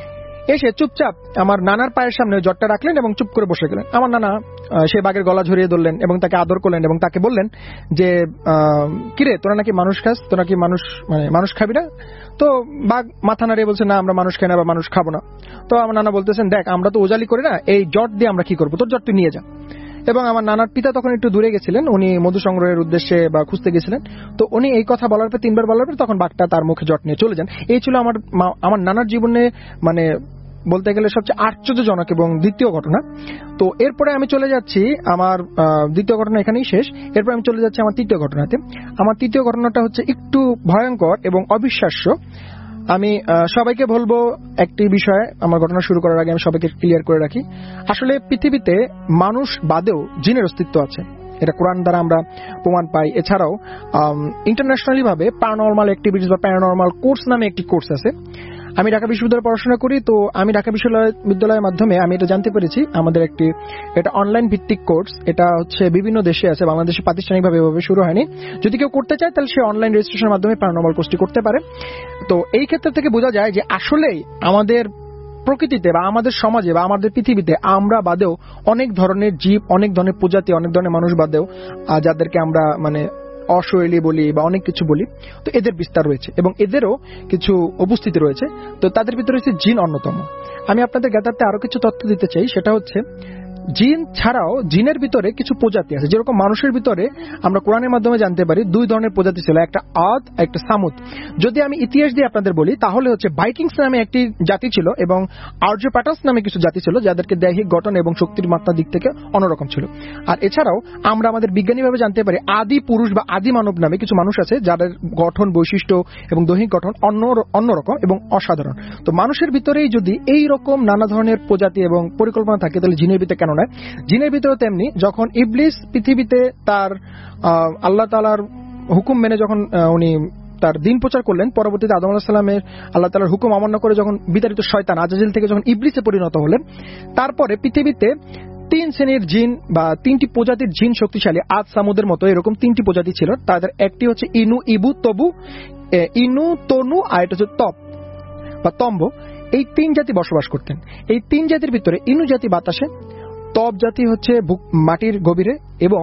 Speaker 2: এসে চুপচাপ আমার নানার পায়ের সামনে জটটা রাখলেন এবং চুপ করে বসে গেলেন। আমার নানা সে বাঘের গলা ঝরিয়ে ধরলেন এবং তাকে আদর করলেন, এবং তাকে বললেন যে কিরে তোরা নাকি মানুষ খাস, তোরা কি মানুষ মানে মানুষ খাবি না? তো বাঘ মাথা নাড়িয়ে বলছে না আমরা মানুষ খাই না বা মানুষ খাবো না। তো আমার নানা বলতেছেন দেখ আমরা তো ওজালি করি না, এই জট দিয়ে আমরা কি করবো, তোর জট তুই নিয়ে যা। এবং আমার নানার পিতা তখন একটু দূরে গেছিলেন, উনি মধু সংগ্রহের উদ্দেশ্যে বা খুঁজতে গেছিলেন। তো উনি এই কথা বলার পর তিনবার বলার পর তখন বাঘটা তার মুখে জট নিয়ে চলে যান। এই ছিল আমার আমার নানার জীবনে মানে বলতে গেলে সবচেয়ে আশ্চর্যজনক এবং দ্বিতীয় ঘটনা। তো এরপরে আমি চলে যাচ্ছি আমার দ্বিতীয় ঘটনা এখানেই শেষ। এরপর আমি চলে যাচ্ছি আমার তৃতীয় ঘটনাতে। আমার তৃতীয় ঘটনাটা হচ্ছে একটু ভয়ঙ্কর এবং অবিশ্বাস্য। আমি সবাইকে বলবো একটি বিষয়, আমার ঘটনা শুরু করার আগে আমি সবাইকে ক্লিয়ার করে রাখি, আসলে পৃথিবীতে মানুষ বাদেও জিনের অস্তিত্ব আছে, এটা কোরআন দ্বারা আমরা প্রমাণ পাই। এছাড়াও ইন্টারন্যাশনালি ভাবে প্যারানরমাল অ্যাক্টিভিটিস বা প্যারানরমাল কোর্স নামে একটি কোর্স আছে। আমি ঢাকা বিশ্ববিদ্যালয়ে পড়াশোনা করি, তো আমি ঢাকা বিশ্ববিদ্যালয়ের মাধ্যমে আমি এটা জানতে পেরেছি আমাদের একটি এটা অনলাইন ভিত্তিক কোর্স, এটা হচ্ছে বিভিন্ন দেশে আছে, বাংলাদেশে প্রাতিষ্ঠানিকভাবে এভাবে শুরু হয়নি। যদি কেউ করতে চায় তাহলে সে অনলাইন রেজিস্ট্রেশনের মাধ্যমে প্যারানরমাল কোর্সটি করতে পারে। তো এই ক্ষেত্র থেকে বোঝা যায় যে আসলেই আমাদের প্রকৃতিতে বা আমাদের সমাজে বা আমাদের পৃথিবীতে আমরা বাদেও অনেক ধরনের জীব, অনেক ধরনের প্রজাতি, অনেক ধরনের মানুষ বাদেও যাদেরকে আমরা মানে অশৈলী বলি বা অনেক কিছু বলি, তো এদের বিস্তার রয়েছে এবং এদেরও কিছু উপস্থিতি রয়েছে। তো তাদের ভিতরে হচ্ছে জিন অন্যতম। আমি আপনাদের জ্ঞাতার্থে আরো কিছু তথ্য দিতে চাই, সেটা হচ্ছে জিন ছাড়াও জিনের ভিতরে কিছু প্রজাতি আছে। যেরকম মানুষের ভিতরে আমরা কোরআনের মাধ্যমে জানতে পারি দুই ধরনের প্রজাতি ছিল, একটা আদ একটা সামুদ। যদি আমি ইতিহাস দিয়ে আপনাদের বলি তাহলে হচ্ছে ভাইকিংস নামে একটি জাতি ছিল এবং আর্যপ্যাটাস নামে কিছু জাতি ছিল, যাদেরকে দৈহিক গঠন এবং শক্তির মাত্রার দিক থেকে অন্যরকম ছিল। আর এছাড়াও আমরা আমাদের বিজ্ঞানীভাবে জানতে পারি আদি পুরুষ বা আদি মানব নামে কিছু মানুষ আছে, যাদের গঠন বৈশিষ্ট্য এবং দৈহিক গঠন অন্য অন্যরকম এবং অসাধারণ। তো মানুষের ভিতরেই যদি এই রকম নানা ধরনের প্রজাতি এবং পরিকল্পনা থাকে, তাহলে জিনের ভিতরে কেন নয়? জিনের ভিতরে তেমনি যখন ইবলিস পৃথিবীতে তার আল্লাহ তাআলার হুকুম মেনে যখন উনি তার দিন প্রচার করলেন, পরবর্তীতে আদম আলাইহিস সালামের আল্লাহ তাআলার হুকুম অমান্য করে যখন বিতাড়িত শয়তান আজাজিল থেকে যখন ইবলিসে পরিণত হলেন, তারপরে পৃথিবীতে তিন শ্রেণীর জিন বা তিনটি প্রজাতির জিন শক্তিশালী, আদ সামুদের মতো এরকম তিনটি প্রজাতি ছিল। তাদের একটি হচ্ছে ইনু, ইবু, তবু, ইনু, তনু, আর এটা হচ্ছে তপ বা তম্ব। এই তিন জাতি বসবাস করতেন। এই তিন জাতির ভিতরে ইনু জাতি বাতাসে, তপ জাতি হচ্ছে মাটির গভীরে এবং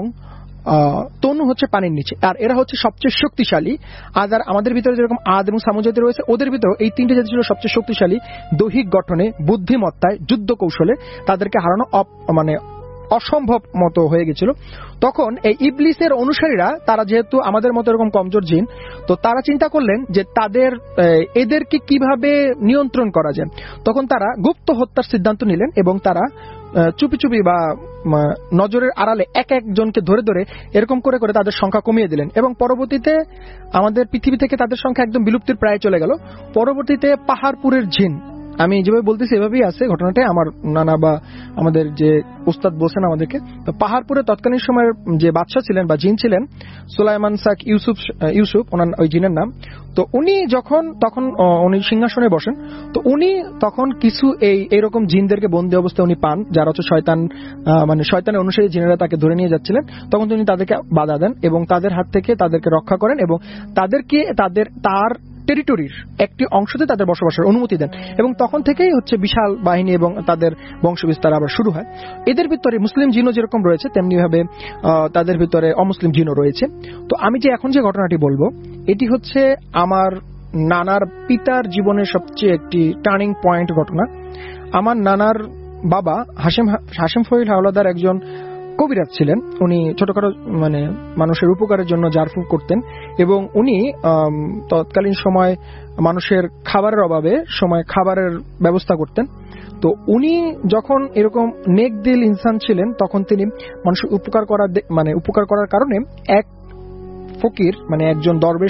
Speaker 2: তনু হচ্ছে পানির নিচে। আর এরা হচ্ছে সবচেয়ে শক্তিশালী। আর আমাদের ভিতরে যেরকম আদ এবং সামু জাতি রয়েছে, ওদের ভিতরে এই তিনটে জাতি ছিল সবচেয়ে শক্তিশালী। দৈহিক গঠনে, বুদ্ধিমত্তায়, যুদ্ধ কৌশলে তাদেরকে হারানো মানে অসম্ভব মতো হয়ে গেছিল। তখন এই ইবলিসের অনুসারীরা, তারা যেহেতু আমাদের মতো এরকম কমজোর জিন, তো তারা চিন্তা করলেন যে তাদের এদেরকে কিভাবে নিয়ন্ত্রণ করা যায়। তখন তারা গুপ্ত হত্যার সিদ্ধান্ত নিলেন এবং তারা চুপি চুপি বা নজরের আড়ালে এক একজনকে ধরে ধরে এরকম করে করে তাদের সংখ্যা কমিয়ে দিলেন এবং পরবর্তীতে আমাদের পৃথিবী থেকে তাদের সংখ্যা একদম বিলুপ্তির প্রায় চলে গেল। পরবর্তীতে পাহাড়পুরের জিন, আমি যেভাবে বলতেছি এভাবেই আছে ঘটনাটা, আমার নানা বা আমাদের যে উস্তাদ বলছেন আমাদেরকে। তো পাহাড়পুরে তৎকালীন সময়ের যে বাদশা ছিলেন বা জিন ছিলেন, সুলাইমান শাক ইউসুফ, ইউসুফ ওনার ওই জিনের নাম। তো উনি যখন তখন উনি সিংহাসনে বসেন, তো উনি তখন কিছু এই এরকম জিনদেরকে বন্দী অবস্থায় উনি পান, যারা হচ্ছে শয়তান মানে শয়তানের অনুসারী জিনেরা তাকে ধরে নিয়ে যাচ্ছিলেন। তখন তিনি তাদেরকে বাধা দেন এবং তাদের হাত থেকে তাদেরকে রক্ষা করেন এবং তাদেরকে তাদের তার টেরিটরির একটি অংশতে তাদের বসবাসের অনুমতি দেন এবং তখন থেকেই হচ্ছে বিশাল বাহিনী এবং তাদের বংশবিস্তার আবার শুরু হয়। এদের ভিতরে মুসলিম জিনও যেরকম রয়েছে তেমনি ভাবে তাদের ভিতরে অমুসলিম জিনও রয়েছে। তো আমি যে এখন যে ঘটনাটি বলবো, এটি হচ্ছে আমার নানার পিতার জীবনের সবচেয়ে একটি টার্নিং পয়েন্ট ঘটনা। আমার নানার বাবা হাশেম হাশেম ফহিল হাওলাদার একজন কবিরাজ ছিলেন। উনি ছোটখাটো মানে মানুষের উপকারের জন্য জারফুক করতেন এবং উনি তৎকালীন সময় মানুষের খাবারের অভাবে সময় খাবারের ব্যবস্থা করতেন। তো উনি যখন এরকম নেক দিল ইনসান ছিলেন, তখন তিনি মানুষের উপকার করার মানে উপকার করার কারণে এক ফকির মানে একজন দরবেশ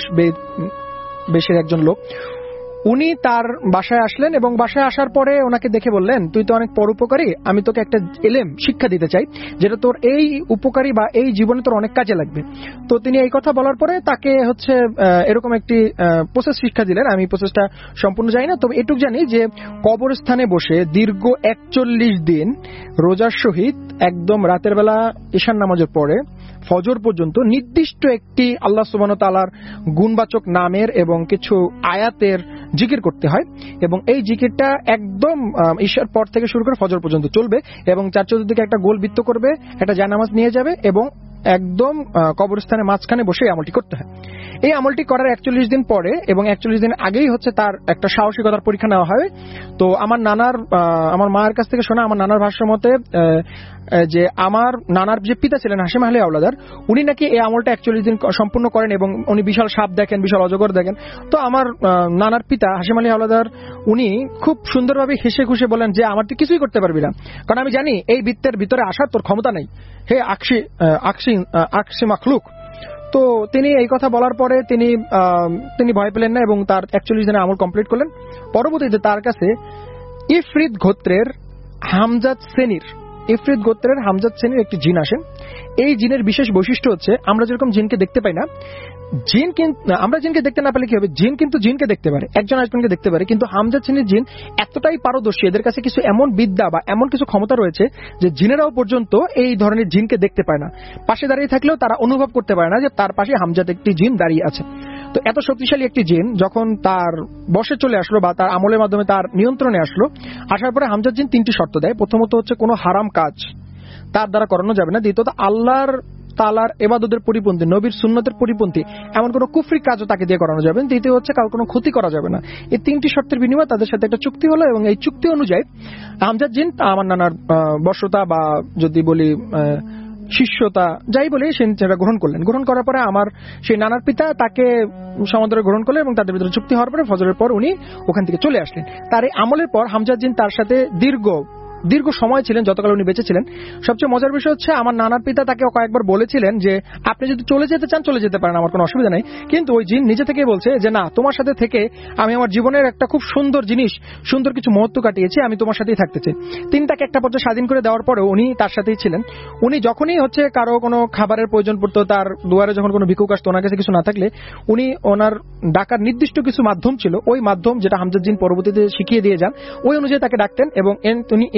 Speaker 2: বেশের একজন লোক, উনি তার বাসায় আসলেন এবং বাসায় আসার পরে ওনাকে দেখে বললেন, তুই তো অনেক পরোপকারী, আমি তোকে একটা এলেম শিক্ষা দিতে চাই যেটা তোর এই উপকারী বা এই জীবনে তোর অনেক কাজে লাগবে। তো তিনি এই কথা বলার পরে তাকে হচ্ছে এরকম একটি প্রসেস শিক্ষা দিলেন। আমি প্রসেসটা সম্পূর্ণ জানি না, তবে এটুকু জানি যে কবরস্থানে বসে দীর্ঘ একচল্লিশ দিন রোজার সহিত একদম রাতের বেলা ঈশান নামাজের পরে ফজর পর্যন্ত নির্দিষ্ট একটি আল্লাহ সুবহানাহু ওয়া তাআলার গুণবাচক নামের এবং কিছু আয়াতের জিকির করতে হয় এবং এই জিকিরটা একদম ঈশার পর থেকে শুরু করে ফজর পর্যন্ত চলবে এবং চার চতুর্দিকে একটা গোল বৃত্ত করবে, একটা জায়নামাজ নিয়ে যাবে এবং একদম কবরস্থানের মাঝখানে বসে আমলটি করতে হয়। এই আমলটি করার একচল্লিশ দিন পরে এবং একচল্লিশ দিন আগেই হচ্ছে তার একটা সাহসিকতার পরীক্ষা নেওয়া হয়। তো আমার নানার আমার মায়ের কাছ থেকে শোনা, আমার নানার ভাষ্য মতে যে আমার নানার যে পিতা ছিলেন হাশেম আলী হাওলাদার, উনি নাকি এই আমলটা একচল্লিশ দিন সম্পূর্ণ করেন এবং উনি বিশাল সাপ দেখেন, বিশাল অজগর দেখেন। তো আমার নানার পিতা হাশেম আলী হাওলাদার উনি খুব সুন্দরভাবে হেসে খুশে বলেন যে আমার তুই কিছুই করতে পারবি না, কারণ আমি জানি এই বৃত্তের ভিতরে আসার তোর ক্ষমতা নেই, হে আকশি আকশি আকশি মাখলুক। তো তিনি এই কথা বলার পরে তিনি তিনি ভয় পেলেন না এবং তার একচল্লিশ দিনের আমল কমপ্লিট করলেন। পরবর্তীতে তার কাছে ইফরিত গোত্রের হামজাদ শ্রেণীর ইফরিত গোত্রের হামজাদ শ্রেণীর একটি জিন আসেন। এই জিনের বিশেষ বৈশিষ্ট্য হচ্ছে, আমরা যেরকম জিনকে দেখতে পাই না, জিন কিন্তু আমরা জিনকে দেখতে না পেলে কি হবে, জিন কিন্তু জিনকে দেখতে পারে, একজন আরেকজনকে দেখতে পারে। কিন্তু হামজাদ শ্রেণীর জিন এতটাই পারদর্শী, এদের কাছে কিছু এমন বিদ্যা বা এমন কিছু ক্ষমতা রয়েছে যে জিনেরাও পর্যন্ত এই ধরনের জিনকে দেখতে পায় না। পাশে দাঁড়িয়ে থাকলেও তারা অনুভব করতে পারে না যে তার পাশে হামজাদ একটি জিন দাঁড়িয়ে আছে। তো এত শক্তিশালী একটি জিন যখন তার বশে চলে আসলো বা তার আমলের মাধ্যমে তার নিয়ন্ত্রণে আসলো, আসার পরে হামজাদ জিন তিনটি শর্ত দেয়। প্রথমত হচ্ছে কোনো হারাম কাজ তার দ্বারা করানো যাবে না। দ্বিতীয়ত আল্লাহর তাআলার ইবাদতের পরিপন্থী, নবীর সুন্নতের পরিপন্থী এমন কোনো কুফরি কাজও তাকে দিয়ে করানো যাবে না। তৃতীয় হচ্ছে কারো কোনো ক্ষতি করা যাবে না। এই তিনটি শর্তের বিনিময়ে তাদের সাথে একটা চুক্তি হলো এবং এই চুক্তি অনুযায়ী হামজাদ জিন আমার নানার বর্ষতা বা যদি বলি শিষ্যতা যাই বলি সেটা গ্রহণ করলেন। গ্রহণ করার পরে আমার সেই নানার পিতা তাকে সমাদরে গ্রহণ করলেন এবং তাদের ভিতরে চুক্তি হওয়ার পরে ফজরের পর উনি ওখান থেকে চলে আসলেন। তার এই আমলের পর হামজাদ জিন তার সাথে দীর্ঘ দীর্ঘ সময় ছিলেন, যতকাল উনি বেঁচে ছিলেন। সবচেয়ে মজার বিষয় হচ্ছে আমার নানার পিতা তাকে কয়েকবার বলেছিলেন যে আপনি যদি চলে যেতে চান চলে যেতে পারেন, আমার কোনো অসুবিধা নেই। কিন্তু ওই জিন নিজে থেকেই বলছে যে না, তোমার সাথে থেকে আমি আমার জীবনের একটা খুব সুন্দর জিনিস, সুন্দর কিছু মুহূর্ত কাটিয়েছি, আমি তোমার সাথেই থাকতে চাই। তিনি তাকে একটা পর্যায়ে স্বাধীন করে দেওয়ার পরেও উনি তার সাথেই ছিলেন। উনি যখনই হচ্ছে কারো কোনো খাবারের প্রয়োজন পড়তো, তার দুয়ারে যখন কোনো ভিক্ষুক আসতো, ওনার কাছে কিছু না থাকলে উনি ওনার ডাকার নির্দিষ্ট কিছু মাধ্যম ছিল, ওই মাধ্যম যেটা হামজাদ জিন পরবর্তীতে শিখিয়ে দিয়ে যান, ওই অনুযায়ী তাকে ডাকতেন এবং উনি এসে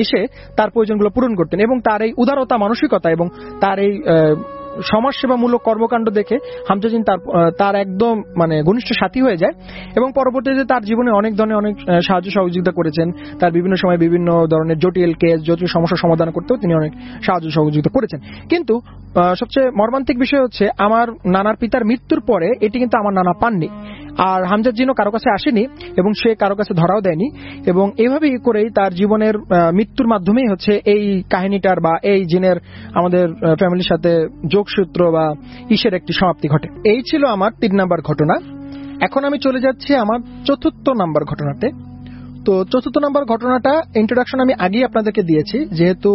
Speaker 2: এসে তার প্রয়োজনগুলো পূরণ করতেন। এবং তার এই উদারতা মানসিকতা এবং তার এই সমাজসেবামূলক কর্মকাণ্ড দেখে হামজা জিন তার তার একদম মানে ঘনিষ্ঠ সাথী হয়ে যায় এবং পরবর্তীতে তার জীবনে অনেক ধরনের অনেক সাহায্য সহযোগিতা করেছেন। তার বিভিন্ন সময় বিভিন্ন ধরনের জটিল কেস জটিল সমস্যার সমাধান করতেও তিনি অনেক সাহায্য সহযোগিতা করেছেন। কিন্তু সবচেয়ে মর্মান্তিক বিষয় হচ্ছে আমার নানার পিতার মৃত্যুর পরে এটি কিন্তু আমার নানা পাননি, আর হামজা জিনও কারো কাছে আসেনি এবং সে কারো কাছে ধরাও দেয়নি। এবং এভাবেই করেই তার জীবনের মৃত্যুর মাধ্যমেই হচ্ছে এই কাহিনীটার বা এই জিনের আমাদের ফ্যামিলির সাথে যোগসূত্র বা ইসের একটি সমাপ্তি ঘটে। এই ছিল আমার তিন নাম্বার ঘটনা। এখন আমি চলে যাচ্ছি আমার চতুর্থ নাম্বার ঘটনাতে। তো চতুর্থ নাম্বার ঘটনাটা ইন্ট্রোডাকশন আমি আগেই আপনাদেরকে দিয়েছি, যেহেতু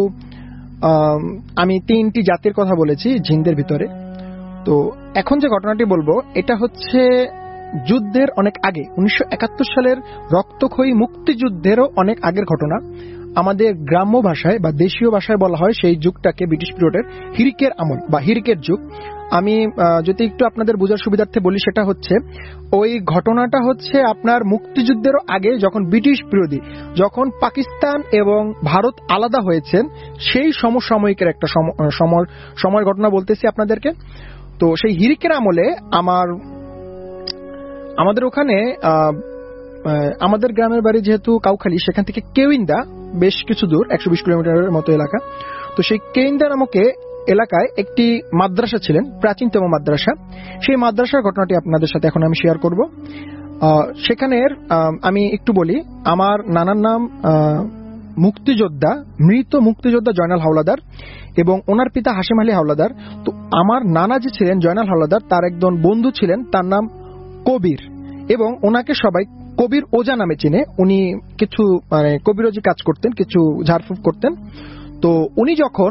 Speaker 2: আমি তিনটি জাতির কথা বলেছি জিনদের ভিতরে। তো এখন যে ঘটনাটি বলবো এটা হচ্ছে যুদ্ধের অনেক আগে, উনিশশো একাত্তর সালের রক্তক্ষয়ী মুক্তিযুদ্ধেরও অনেক আগের ঘটনা। আমাদের গ্রাম্য ভাষায় বা দেশীয় ভাষায় বলা হয় সেই যুগটাকে ব্রিটিশ পিরিয়ডের হিরিকের আমল বা হিরিকের যুগ। আমি যদি একটু আপনাদের বোঝার সুবিধার্থে বলি, সেটা হচ্ছে ওই ঘটনাটা হচ্ছে আপনার মুক্তিযুদ্ধেরও আগে, যখন ব্রিটিশ বিরোধী, যখন পাকিস্তান এবং ভারত আলাদা হয়েছেন সেই সমসাময়িকের একটা সময় সময়ের ঘটনা বলতেছি আপনাদেরকে। তো সেই হিরিকের আমলে আমার আমাদের ওখানে আমাদের গ্রামের বাড়ি যেহেতু কাউখালী, সেখান থেকে কেওইন্দা বেশ কিছু দূর, একশো বিশ কিলোমিটারের মতো এলাকা। তো সেই কেওইন্দা নামকে এলাকায় একটি মাদ্রাসা ছিলেন, প্রাচীনতম মাদ্রাসা। সেই মাদ্রাসার ঘটনাটি আপনাদের সাথে এখন আমি শেয়ার করব। সেখানের আমি একটু বলি, আমার নানার নাম মুক্তিযোদ্ধা, মৃত মুক্তিযোদ্ধা জয়নাল হাওলাদার এবং ওনার পিতা হাশিম আলী হাওলাদার। তো আমার নানা যে ছিলেন জয়নাল হাওলাদার, তার একজন বন্ধু ছিলেন, তার নাম কবির, এবং ওনাকে সবাই কবির ওজা নামে চিনে। উনি কিছু মানে কবিরজি কাজ করতেন, কিছু ঝাড়ফুঁক করতেন। তো উনি যখন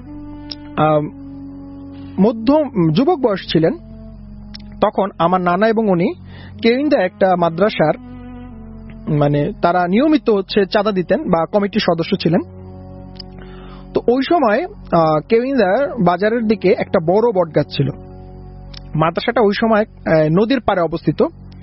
Speaker 2: মধ্য যুবক বয়স ছিলেন, তখন আমার নানা এবং উনি কেওইন্দা একটা মাদ্রাসার মানে তারা নিয়মিত হচ্ছে চাঁদা দিতেন বা কমিটির সদস্য ছিলেন। তো ওই সময় কেওইন্দার বাজারের দিকে একটা বড় বটগাছ ছিল। মাদ্রাসাটা ওই সময় নদীর পাড়ে অবস্থিত।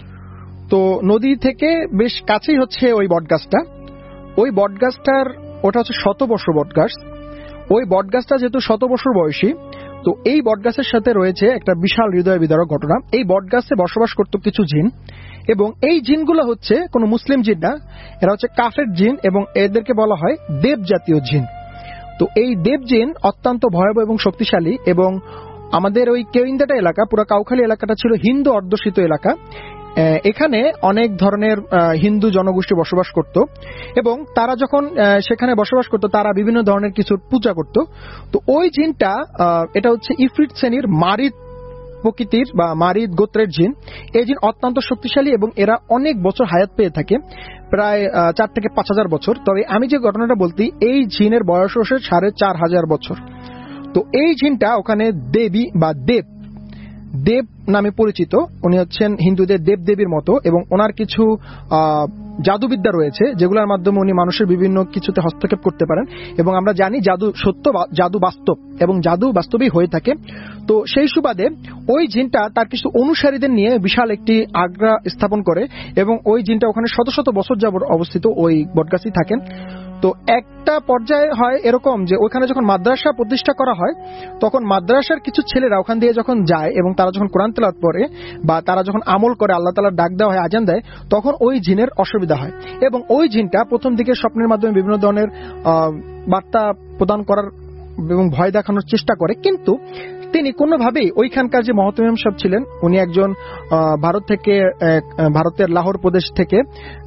Speaker 2: তো নদী থেকে বেশ কাছেই হচ্ছে ওই বটগাছটা। ওই বটগাছটার ওটা হচ্ছে শত বর্ষ বটগাছ। ওই বটগাছটা যেহেতু শত বছর বয়সী, তো এই বটগাছের সাথে রয়েছে একটা বিশাল হৃদয় বিদারক ঘটনা। এই বটগাছে বসবাস করত কিছু জিন, এবং এই জিনগুলো হচ্ছে কোনো মুসলিম জিন না, এরা হচ্ছে কাফের জিন এবং এদেরকে বলা হয় দেব জাতীয় জিন। তো এই দেব জিন অত্যন্ত ভয়াবহ এবং শক্তিশালী, এবং আমাদের ওই কেওইন্দাটা এলাকা, পুরো কাউখালী এলাকাটা ছিল হিন্দু অধ্যুষিত এলাকা। এখানে অনেক ধরনের হিন্দু জনগোষ্ঠী বসবাস করত, এবং তারা যখন সেখানে বসবাস করত তারা বিভিন্ন ধরনের কিছু পূজা করত। তো ওই জিনটা, এটা হচ্ছে ইফরিত শ্রেণীর মারিদ প্রকৃতির বা মারিদ গোত্রের জিন। এই জিন অত্যন্ত শক্তিশালী এবং এরা অনেক বছর হায়াত পেয়ে থাকে, প্রায় চার থেকে পাঁচ হাজার বছর। তবে আমি যে ঘটনাটা বলতে, এই জিনের বয়স হচ্ছে সাড়ে চার হাজার বছর। তো এই জিনটা ওখানে দেবী বা দেব দেব নামে পরিচিত। উনি হচ্ছেন হিন্দুদের দেব দেবীর মতো, এবং ওনার কিছু জাদুবিদ্যা রয়েছে যেগুলোর মাধ্যমে উনি মানুষের বিভিন্ন কিছুতে হস্তক্ষেপ করতে পারেন। এবং আমরা জানি জাদু সত্য, জাদু বাস্তব, এবং জাদু বাস্তবেই হয়ে থাকে। তো সেই সুবাদে ওই জিনটা তার কিছু অনুসারীদের নিয়ে বিশাল একটি আগ্রা স্থাপন করে, এবং ওই জিনটা ওখানে শত শত বছর যাবত অবস্থিত ওই বটগাছই থাকেন। তো একটা পর্যায়ে হয় এরকম যে ওখানে যখন মাদ্রাসা প্রতিষ্ঠা করা হয়, তখন মাদ্রাসার কিছু ছেলেরা ওখান দিয়ে যখন যায় এবং তারা যখন কোরআন তেলাওয়াত পড়ে বা তারা যখন আমল করে, আল্লাহ তাআলার ডাক দেওয়া হয়, আজান দেয়, তখন ওই জিনের অসুবিধা হয়। এবং ওই জিনটা প্রথম দিকে স্বপ্নের মাধ্যমে বিভিন্ন ধরনের বার্তা প্রদান করার এবং ভয় দেখানোর চেষ্টা করে, কিন্তু তিনি কোনোভাবেই ওইখানকার যে মহতমিম সাহেব ছিলেন, উনি একজন ভারত থেকে ভারতের লাহোর প্রদেশ থেকে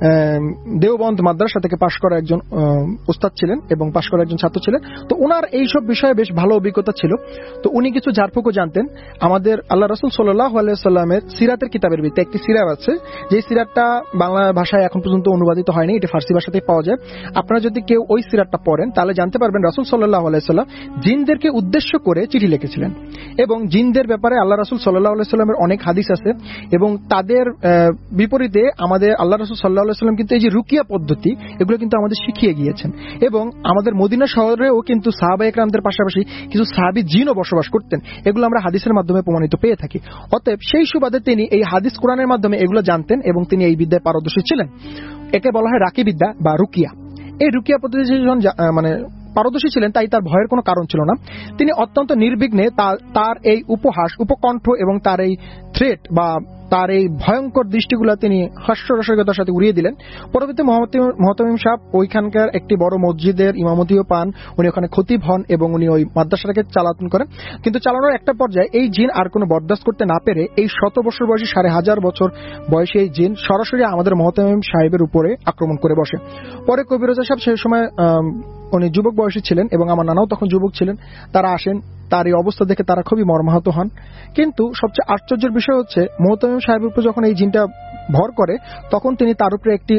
Speaker 2: দেওবন্দ মাদ্রাসা থেকে পাশ করা একজন উস্তাদ ছিলেন এবং পাশ করা একজন ছাত্র ছিলেন। তো ওনার এইসব বিষয়ে বেশ ভালো অভিজ্ঞতা ছিল। তো উনি কিছু ঝাড়ফুঁকও জানতেন। আমাদের আল্লাহ রাসূল সাল্লাল্লাহু আলাইহি সাল্লামের সিরাতের কিতাবের ভিতরে একটি সিরাত আছে, যে সিরাতটা বাংলা ভাষায় এখন পর্যন্ত অনুবাদিত হয়নি, এটি ফার্সি ভাষাতেই পাওয়া যায়। আপনারা যদি কেউ ওই সিরাতটা পড়েন তাহলে জানতে পারবেন রাসূল সাল্লাল্লাহু আলাইহি সাল্লাম জিনদেরকে উদ্দেশ্য করে চিঠি লিখেছিলেন। এবং জিনদের ব্যাপারে আল্লাহ রাসূল সাল্লাল্লাহু আলাইহি সাল্লামের অনেক হাদিস আছে, এবং তাদের বিপরীতে আমাদের আল্লাহ রাসূল সাল্লাল্লাহু আলাইহি সাল্লাম কিন্তু এই যে রুকিয়া পদ্ধতি, এগুলো কিন্তু আমাদের শিখিয়ে গিয়েছেন। এবং আমাদের মদিনা শহরেও কিন্তু সাহাবায়ে কেরামদের পাশাপাশি কিছু সাহাবী জিনও বসবাস করতেন, এগুলো আমরা হাদিসের মাধ্যমে প্রমাণিত পেয়ে থাকি। অতএব সেই সুবাদে তিনি এই হাদিস কোরআনের মাধ্যমে এগুলো জানতেন এবং তিনি এই বিদ্যায় পারদর্শী ছিলেন। একে বলা হয় রাকি বিদ্যা বা রুকিয়া। এই রুকিয়া পদ্ধতি যখন মানে পারদর্শী ছিলেন, তাই তার ভয়ের কোনো কারণ ছিল না। তিনি অত্যন্ত নির্বিঘ্নে তার এই উপহাস, উপকণ্ঠ এবং তার এই থ্রেট বা তার এই ভয়ঙ্কর দৃষ্টিগুলো তিনি হাস্যরসিকতার সাথে উড়িয়ে দিলেন। পরবর্তী মুহতামিম সাহেব ওইখানকার একটি বড় মসজিদের ইমামতিও পান, উনি ওখানে খতিব হন এবং উনি ওই মাদ্রাসাটাকে চালান করেন। কিন্তু চালানোর একটা পর্যায়ে এই জিন আর কোনো বরদাস্ত করতে না পেরে এই শত বছর বয়সী, সাড়ে হাজার বছর বয়সী এই জিন সরাসরি আমাদের মুহতামিম সাহেবের উপরে আক্রমণ করে বসে। পরে কবিরাজা সাহেব সেই সময় উনি যুবক বয়সী ছিলেন এবং আমার নানাও তখন যুবক ছিলেন। তারা আসেন, তার এই অবস্থা দেখে তারা খুবই মর্মাহত হন। কিন্তু সবচেয়ে আশ্চর্যের বিষয় হচ্ছে মুহতামিম সাহেবের উপর যখন এই জিনটা ভর করে, তখন তিনি তার উপরে একটি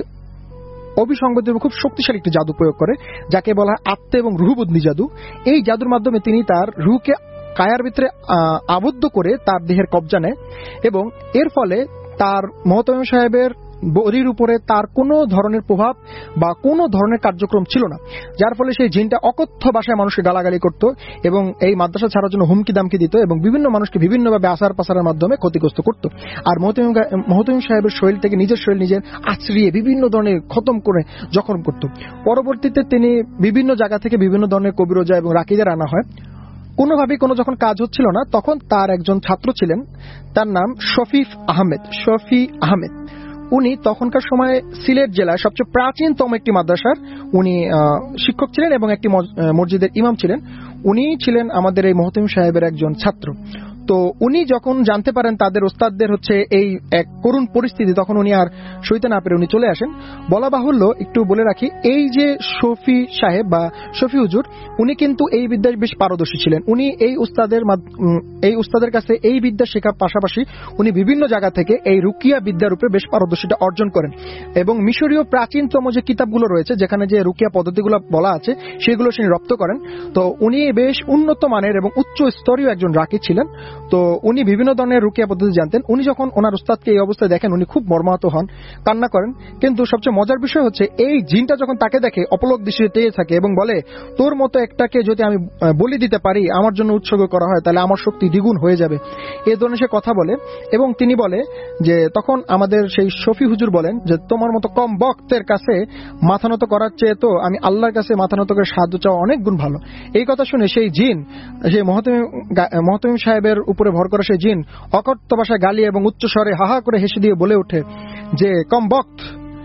Speaker 2: অবিসংগত এবং খুব শক্তিশালী একটি জাদু প্রয়োগ করে, যাকে বলা হয় আত্মা এবং রুহবদনি জাদু। এই জাদুর মাধ্যমে তিনি তার রুহকে কায়ার ভিতরে আবদ্ধ করে তার দেহের কবজা নেয় এবং এর ফলে তার মুহতামিম সাহেবের বডির উপরে তার কোনো ধরনের প্রভাব বা কোনো ধরনের কার্যক্রম ছিল না, যার ফলে সেই জিনটা অকথ্য ভাষায় মানুষকে গালাগালি করত এবং এই মাদ্রাসা ছাড়ার জন্য হুমকি দামকি দিত এবং বিভিন্ন মানুষকে বিভিন্নভাবে আসার পাসারের মাধ্যমে ক্ষতিগ্রস্ত করত। আর মুহতামিম মুহতামিম সাহেবের শরীর থেকে নিজের শরীর নিজের আছড়িয়ে বিভিন্ন ধরনের খতম করে জখম করত। পরবর্তীতে তিনি বিভিন্ন জায়গা থেকে বিভিন্ন ধরনের কবিরজা এবং রাকিদের আনা হয়। কোনোভাবেই কোনো যখন কাজ হচ্ছিল না, তখন তার একজন ছাত্র ছিলেন, তার নাম শফিফ আহমেদ শফি আহমেদ উনি তখনকার সময়ে সিলেট জেলার সবচেয়ে প্রাচীনতম একটি মাদ্রাসার উনি শিক্ষক ছিলেন এবং একটি মসজিদের ইমাম ছিলেন। উনি ছিলেন আমাদের এই মুহতামিম সাহেবের একজন ছাত্র। তো উনি যখন জানতে পারেন তাদের ওস্তাদদের হচ্ছে এই এক করুণ পরিস্থিতি, তখন উনি আর সইতে না পেরে উনি চলে আসেন। বলা বাহুল্য, একটু বলে রাখি, এই যে শফি সাহেব বা শফি হুজুর, উনি কিন্তু এই বিদ্যায় বেশ পারদর্শী ছিলেন। উনি এই উস্তাদের এই উস্তাদের কাছে এই বিদ্যা শেখার পাশাপাশি উনি বিভিন্ন জায়গা থেকে এই রুকিয়া বিদ্যার উপরে বেশ পারদর্শিতা অর্জন করেন এবং মিশরীয় প্রাচীনতম যে কিতাবগুলো রয়েছে যেখানে যে রুকিয়া পদ্ধতিগুলো বলা আছে সেগুলো তিনি রপ্ত করেন। তো উনি বেশ উন্নত মানের এবং উচ্চ স্তরীয় একজন রাকি ছিলেন। তো উনি বিভিন্ন ধরনের রুকিয়া পদ্ধতি জানতেন। উনি যখন ওনার উস্তাদকে এই অবস্থায় দেখেন, উনি খুব মর্মাহত হন, কান্না করেন। কিন্তু সবচেয়ে মজার বিষয় হচ্ছে এই জিনটা যখন তাকে দেখে অপলক দৃষ্টিতে চেয়ে থাকে এবং বলে, তোর মতো একটাকে যদি আমি বলি দিতে পারি, আমার জন্য উৎসর্গ করা হয়, তাহলে আমার শক্তি দ্বিগুণ হয়ে যাবে। এই ধরনের সে কথা বলে এবং তিনি বলে যে, তখন আমাদের সেই শফি হুজুর বলেন যে, তোমার মতো কম বক্তের কাছে মাথা নত করার চেয়ে তো আমি আল্লাহর কাছে মাথা নত করে সাহায্য চাওয়া অনেক গুণ ভালো। এই কথা শুনে সেই জিন, সেই মুহতামিম মুহতামিম সাহেবের উপরে ভর করা সেই জিন অকথ্য ভাষায় গালি এবং উচ্চ স্বরে হাহা করে হেসে দিয়ে বলে ওঠে যে, কম বক্ত,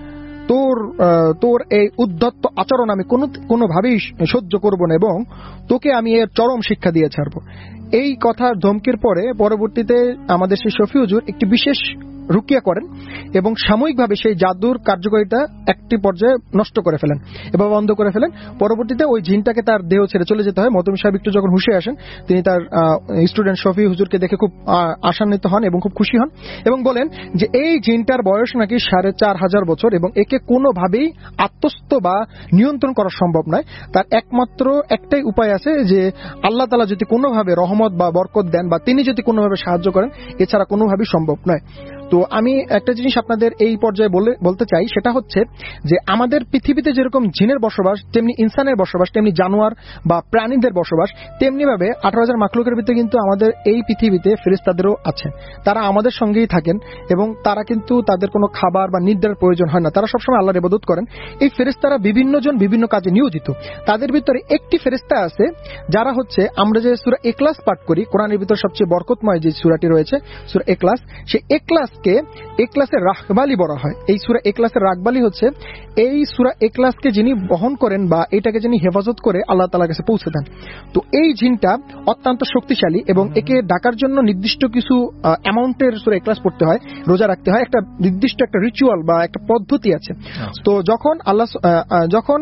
Speaker 2: তোর তোর এই উদ্ধত্ত আচরণ আমি কোনো কোনোভাবেই সহ্য করব না এবং তোকে আমি এর চরম শিক্ষা দিয়ে ছাড়ব। এই কথা ধমকির পরে পরবর্তীতে আমাদের সেই শফি হুজুর একটি বিশেষ রুকিয়া করেন এবং সাময়িকভাবে সেই জাদুর কার্যকারিতা একটি পর্যায়ে নষ্ট করে ফেলেন এবং বন্ধ করে ফেলেন। পরবর্তীতে ওই জিনটাকে তার দেহ ছেড়ে চলে যেতে হয়। মুহতামিম সাহেব একটু যখন হুঁশে আসেন, তিনি তার স্টুডেন্ট শফি হুজুরকে দেখে খুব আশান্বিত হন এবং খুব খুশি হন এবং বলেন যে এই জিনটার বয়স নাকি সাড়ে চার হাজার বছর এবং একে কোনোভাবেই আত্মস্থ বা নিয়ন্ত্রণ করা সম্ভব নয়। তার একমাত্র একটাই উপায় আছে যে আল্লাহ তাআলা যদি কোনোভাবে রহমত বা বরকত দেন বা তিনি যদি কোনোভাবে সাহায্য করেন, এছাড়া কোনোভাবেই সম্ভব নয়। তো আমি একটা জিনিস আপনাদের এই পর্যায়ে বলতে চাই, সেটা হচ্ছে যে আমাদের পৃথিবীতে যেরকম জিনের বসবাস, তেমনি ইনসানের বসবাস, তেমনি জানোয়ার বা প্রাণীদের বসবাস, তেমনি ভাবে আঠারো হাজার মাখলুকের ভিতরে কিন্তু আমাদের এই পৃথিবীতে ফেরেশতাদেরও আছে। তারা আমাদের সঙ্গেই থাকেন এবং তারা কিন্তু তাদের কোনো খাবার বা নিদ্রার প্রয়োজন হয় না, তারা সবসময় আল্লাহর ইবাদত করেন। এই ফেরেশতারা বিভিন্ন জন বিভিন্ন কাজে নিয়োজিত। তাদের ভিতরে একটি ফেরেশতা আছে যারা হচ্ছে, আমরা যে সূরা ইখলাস পাঠ করি, কোরআনের ভিতর সবচেয়ে বরকতময় যে সূরাটি রয়েছে সূরা ইখলাস, সেই ইখলাস কে ইখলাসের রাখবালি বলা হয়। এই সূরা ইখলাসের রাখবালি হচ্ছে এই সূরা ইখলাসকে যিনি বহন করেন বা এটাকে যিনি হেফাজত করে আল্লাহ তাআলার কাছে পৌঁছে দেন। তো এই জিনটা অত্যন্ত শক্তিশালী এবং একে ডাকার জন্য নির্দিষ্ট কিছু অ্যামাউন্টের সূরা ইখলাস পড়তে হয়, রোজা রাখতে হয়, একটা নির্দিষ্ট একটা রিচুয়াল বা একটা পদ্ধতি আছে। তো যখন আল্লাহ যখন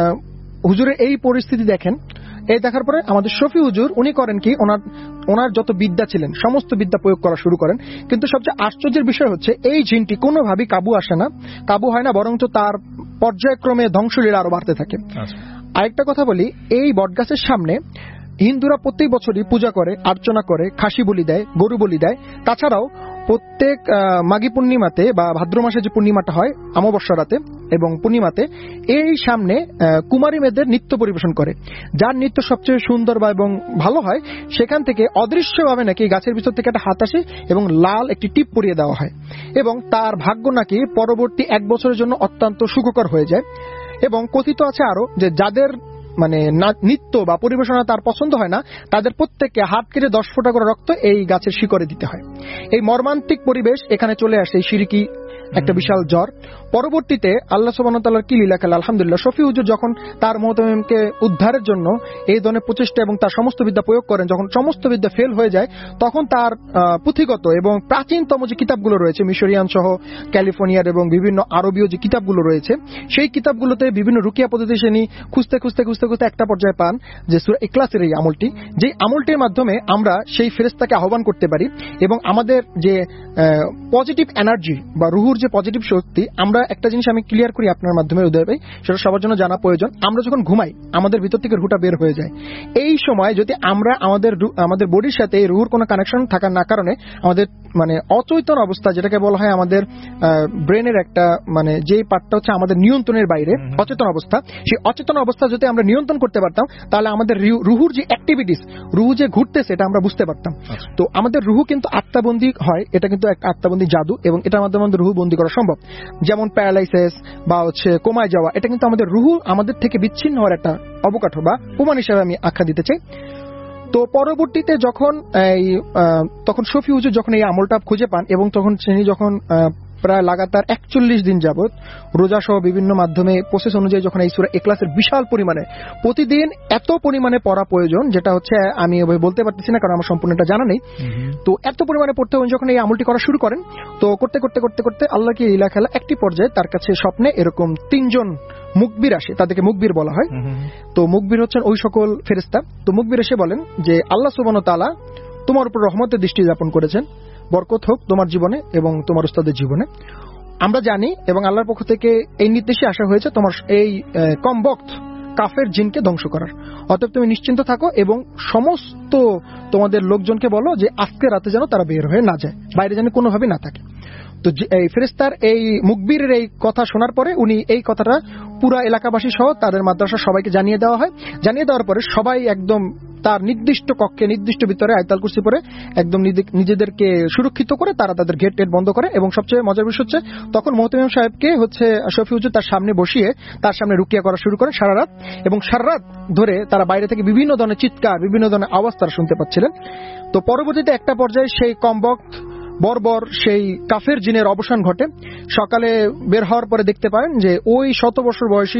Speaker 2: হুজুরের এই পরিস্থিতি দেখেন, এই দেখার পরে আমাদের শফি হুজুর উনি করেন কি, ওনার ওনার যত বিদ্যা ছিলেন সমস্ত বিদ্যা প্রয়োগ করা শুরু করেন। কিন্তু সবচেয়ে আশ্চর্যের বিষয় হচ্ছে এই জিনটি কোনোভাবেই কাবু আসে না, কাবু হয় না, বরঞ্চ তার পর্যায়ক্রমে ধ্বংসলীলা আরো বাড়তে থাকে। আরেকটা কথা বলি, এই বটগাছের সামনে হিন্দুরা প্রত্যেক বছরই পূজা করে, আর্চনা করে, খাসি বলি দেয়, গরু বলি দেয়। তাছাড়াও প্রত্যেক মাঘী পূর্ণিমাতে বা ভাদ্র মাসে যে পূর্ণিমাটা হয় অমাবস্যা রাতে এবং পূর্ণিমাতে, এই সামনে কুমারী মেয়েদের নৃত্য পরিবেশন করে। যার নৃত্য সবচেয়ে সুন্দর বা এবং ভালো হয়, সেখান থেকে অদৃশ্যভাবে নাকি গাছের ভিতর থেকে একটা হাত আসে এবং লাল একটি টিপ পরিয়ে দেওয়া হয় এবং তার ভাগ্য নাকি পরবর্তী এক বছরের জন্য অত্যন্ত সুখকর হয়ে যায়। এবং কথিত আছে আরো যে যাদের মানে নৃত্য বা পরিবেশনা তার পছন্দ হয় না, তাদের প্রত্যেককে হাত কেটে দশ ফোঁটা করে রক্ত এই গাছের শিকড়ে দিতে হয়। এই মর্মান্তিক পরিবেশ এখানে চলে আসে, এই শিরকি একটা বিশাল জ্বর। পরবর্তীতে আল্লাহ সুবহানাহু ওয়া তাআলার কি লীলা খেলা, আলহামদুলিল্লাহ, শফি হুজুর যখন তার মুহতামিমকে উদ্ধারের জন্য এই ধরনের প্রচেষ্টা এবং তার সমস্ত বিদ্যা প্রয়োগ করেন, যখন সমস্ত বিদ্যা ফেল হয়ে যায়, তখন তার পুঁথিগত এবং প্রাচীনতম যে কিতাবগুলো রয়েছে, মিশরিয়ান সহ ক্যালিফোর্নিয়ার এবং বিভিন্ন আরবীয় যে কিতাবগুলো রয়েছে, সেই কিতাবগুলোতে বিভিন্ন রুকিয়া পদ্ধতি শ্রেণী খুঁজতে খুঁজতে খুঁজতে খুঁজতে একটা পর্যায়ে পান যে সূরা ইখলাসের এই আমলটি, যে আমলটির মাধ্যমে আমরা সেই ফেরেশতাকে আহ্বান করতে পারি এবং আমাদের যে পজিটিভ এনার্জি বা রুহুর যে পজিটিভ শক্তি, আমরা একটা জিনিস আমি ক্লিয়ার করি আপনার মাধ্যমে উদয় ভাই, সেটা সবার জন্য জানা প্রয়োজন। আমরা যখন ঘুমাই আমাদের ভিতর থেকে রুহটা বের হয়ে যায়। এই সময় যদি আমরা আমাদের আমাদের বডির সাথে এই রুহুর কোনো কানেকশন থাকার না কারণে আমাদের মানে অচৈতন্য অবস্থা, যেটাকে বলা হয় আমাদের ব্রেনের একটা মানে যেই পার্টটা হচ্ছে আমাদের নিয়ন্ত্রণের বাইরে অচেতন অবস্থা, সেই অচেতন অবস্থা যদি আমরা নিয়ন্ত্রণ করতে পারতাম, তাহলে আমাদের রুহুর যে অ্যাক্টিভিটিস, রুহু যে ঘুরতেছে, এটা আমরা বুঝতে পারতাম। তো আমাদের রুহু কিন্তু আত্মাবন্দী হয়, এটা কিন্তু এক আত্মাবন্দী জাদু, এবং এটার মাধ্যমে আমাদের রুহু বন্দী করা সম্ভব। যেমন প্যারালাইসিস বা হচ্ছে কোমায় যাওয়া, এটা কিন্তু আমাদের রুহু আমাদের থেকে বিচ্ছিন্ন হওয়ার একটা অবকাঠো বা প্রমাণ হিসেবে আমি আখ্যা দিতে চাই। তো পরবর্তীতে যখন এই তখন শফি হুজুর যখন এই আমলটা খুঁজে পান এবং তখন তিনি যখন প্রায় লাগাতার একচল্লিশ দিন যাবত রোজা সহ বিভিন্ন মাধ্যমে প্রসেস অনুযায়ী যখন এই সূরা ইখলাসের বিশাল পরিমাণে প্রতিদিন এত পরিমাণে পড়া প্রয়োজন, যেটা হচ্ছে আমি বলতে পারতেছি না কারণ আমার সম্পূর্ণটা জানা নেই। তো এত পরিমাণে পড়তে হবে যখন এই আমলটি করা শুরু করেন, তো করতে করতে করতে করতে আল্লাহকে লীলা খেলা একটি পর্যায়ে তার কাছে স্বপ্নে এরকম তিনজন মুকবির আসে, তাদেরকে মুকবির বলা হয়। তো মুকবির হচ্ছেন ওই সকল ফেরেশতা। তো মুকবির এসে বলেন যে আল্লাহ সুবহানাহু ওয়া তাআলা তোমার উপর রহমতের দৃষ্টি যাপন করেছেন, বরকত হোক তোমার জীবনে এবং তোমার উস্তাদের জীবনে। আমরা জানি এবং আল্লাহর পক্ষ থেকে এই নির্দেশে আসা হয়েছে তোমার এই কমবক্ত কাফের জিনকে ধ্বংস করার। অতএব তুমি নিশ্চিন্ত থাকো এবং সমস্ত তোমাদের লোকজনকে বলো যে আজকে রাতে যেন তারা বের হয়ে না যায়, বাইরে যেন কোনোভাবে না থাকে। তো এই ফেরেশতার এই মুকবিরের এই কথা শোনার পরে উনি এই কথাটা পুরা এলাকাবাসী সহ তাদের মাদ্রাসা সবাইকে জানিয়ে দেওয়া হয়। জানিয়ে দেওয়ার পরে সবাই একদম তার নির্দিষ্ট কক্ষে নির্দিষ্ট ভিতরে আয়াতুল কুরসি পড়ে একদম নিজেদেরকে সুরক্ষিত করে তারা তাদের গেট টেট বন্ধ করে। এবং সবচেয়ে মজার বিষয় হচ্ছে তখন মুহতামিম সাহেবকে হচ্ছে শফি হুজুর তার সামনে বসিয়ে তার সামনে রুকিয়া করা শুরু করেন সারা রাত, এবং সারা রাত ধরে তারা বাইরে থেকে বিভিন্ন ধরনের চিৎকার, বিভিন্ন ধরনের আওয়াজ তারা শুনতে পাচ্ছিলেন। তো পরবর্তীতে একটা পর্যায়ে সেই কমবক্ত বর্বর সেই কাফের জিনের অবসান ঘটে। সকালে বের হওয়ার পরে দেখতে পান যে ওই শত বছর বয়সী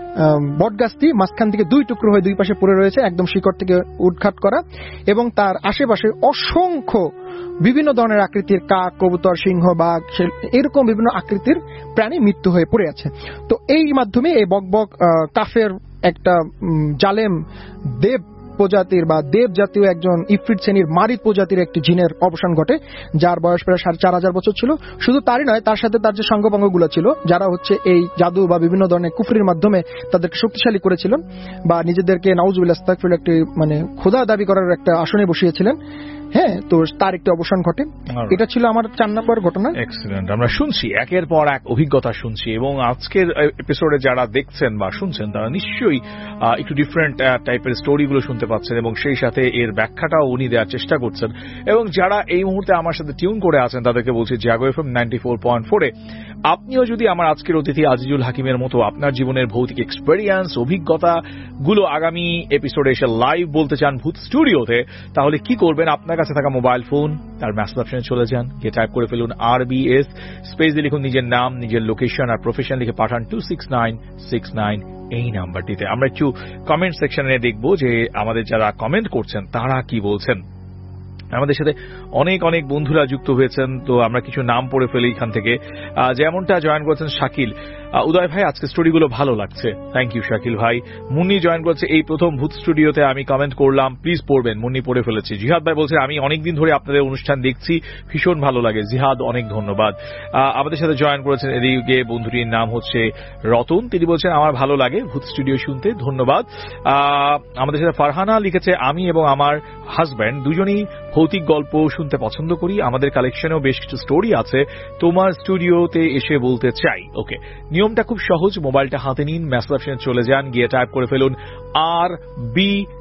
Speaker 2: বটগাছটি মাঝখান থেকে দুই টুকরো হয়ে দুই পাশে পড়ে রয়েছে, একদম শিকড় থেকে উৎখাত করা, এবং তার আশেপাশে অসংখ্য বিভিন্ন ধরনের আকৃতির কাক, কবুতর, সিংহ, বাঘ, এরকম বিভিন্ন আকৃতির প্রাণী মৃত্যু হয়ে পড়ে আছে। তো এই মাধ্যমে এই বকবক কাফের একটা জালেম দেব প্রজাতির বা দেব জাতীয় একজন ইফরিত শ্রেণীর মারিদ প্রজাতির একটি জিনের অবসান ঘটে, যার বয়স প্রায় সাড়ে চার হাজার বছর ছিল। শুধু তারই নয়, তার সাথে তার যে সঙ্গপাঙ্গগুলো ছিল, যারা হচ্ছে এই জাদু বা বিভিন্ন ধরনের কুফরির মাধ্যমে তাদেরকে শক্তিশালী করেছিলেন বা নিজেদেরকে নাউজুবিল্লাহ আস্তাগফিরুল্লাহ একটি মানে খোদা দাবি করার একটা আসনে বসিয়েছিলেন, হ্যাঁ, তো তার একটি অবসান ঘটে। এটা ছিল আমার চার নম্বর ঘটনা।
Speaker 1: এক্সিলেন্ট। আমরা শুনছি একের পর এক অভিজ্ঞতা শুনছি, এবং আজকের এপিসোডে যারা দেখছেন বা শুনছেন তারা নিশ্চয়ই একটু ডিফারেন্ট টাইপের স্টোরিগুলো শুনতে পাচ্ছেন এবং সেই সাথে এর ব্যাখ্যাটাও উনি দেওয়ার চেষ্টা করছেন। এবং যারা এই মুহূর্তে আমার সাথে টিউন করে আছেন তাদেরকে বলছি Jago FM ninety four point ফোরে আপনিও যদি আমার আজকের অতিথি আজিজুল হাকিমের মতো আপনার জীবনের ভৌতিক এক্সপেরিয়েন্স অভিজ্ঞতা গুলো আগামী এপিসোডে এসে লাইভ বলতে চান ভূত স্টুডিওতে, তাহলে কি করবেন? আপনার কাছে থাকা মোবাইল ফোন তার মেসেজ অপশনে চলে যান, গিয়ে টাইপ করে ফেলুন আর বি এস, স্পেস দিয়ে লিখুন নিজের নাম, নিজের লোকেশন আর প্রফেশন, লিখে পাঠান two six nine six nine এই নাম্বারটিতে। আমরা একটু কমেন্ট সেকশনে দেখব যে আমাদের যারা কমেন্ট করছেন তারা কি বলছেন। আমাদের সাথে অনেক অনেক বন্ধুরা যুক্ত হয়েছেন, তো আমরা কিছু নাম পড়ে ফেলি এখান থেকে। যেমনটা জয়েন করেছেন শাকিল, উদয় ভাই আজকে স্টোরিগুলো ভালো লাগছে, থ্যাংক ইউ শাকিল ভাই। মুন্নি জয়েন করেছে, এই প্রথম ভূত স্টুডিওতে আমি কমেন্ট করলাম, প্লিজ পড়বেন। মুন্নি পড়ে ফেলেছি। জিহাদ ভাই বলছে আমি অনেকদিন ধরে আপনাদের অনুষ্ঠান দেখছি, ভীষণ ভালো লাগে। জিহাদ অনেক ধন্যবাদ। আমাদের সাথে জয়েন করেছেন এদিকে বন্ধুটির নাম হচ্ছে রতন, তিনি বলছেন আমার ভালো লাগে ভূত স্টুডিও শুনতে, ধন্যবাদ। আমাদের সাথে ফারহানা লিখেছে আমি এবং আমার হাজব্যান্ড দুজনেই ভৌতিক গল্প শুনতে পছন্দ করি, আমাদের কালেকশনেও বেশ কিছু স্টোরি আছে, তোমার স্টুডিওতে এসে বলতে চাই। ওকে, নিয়মটা খুব সহজ, মোবাইলটা হাতে নিন, মেসেজ অপশনে চলে যান, গিয়ে টাইপ করে ফেলুন আর বি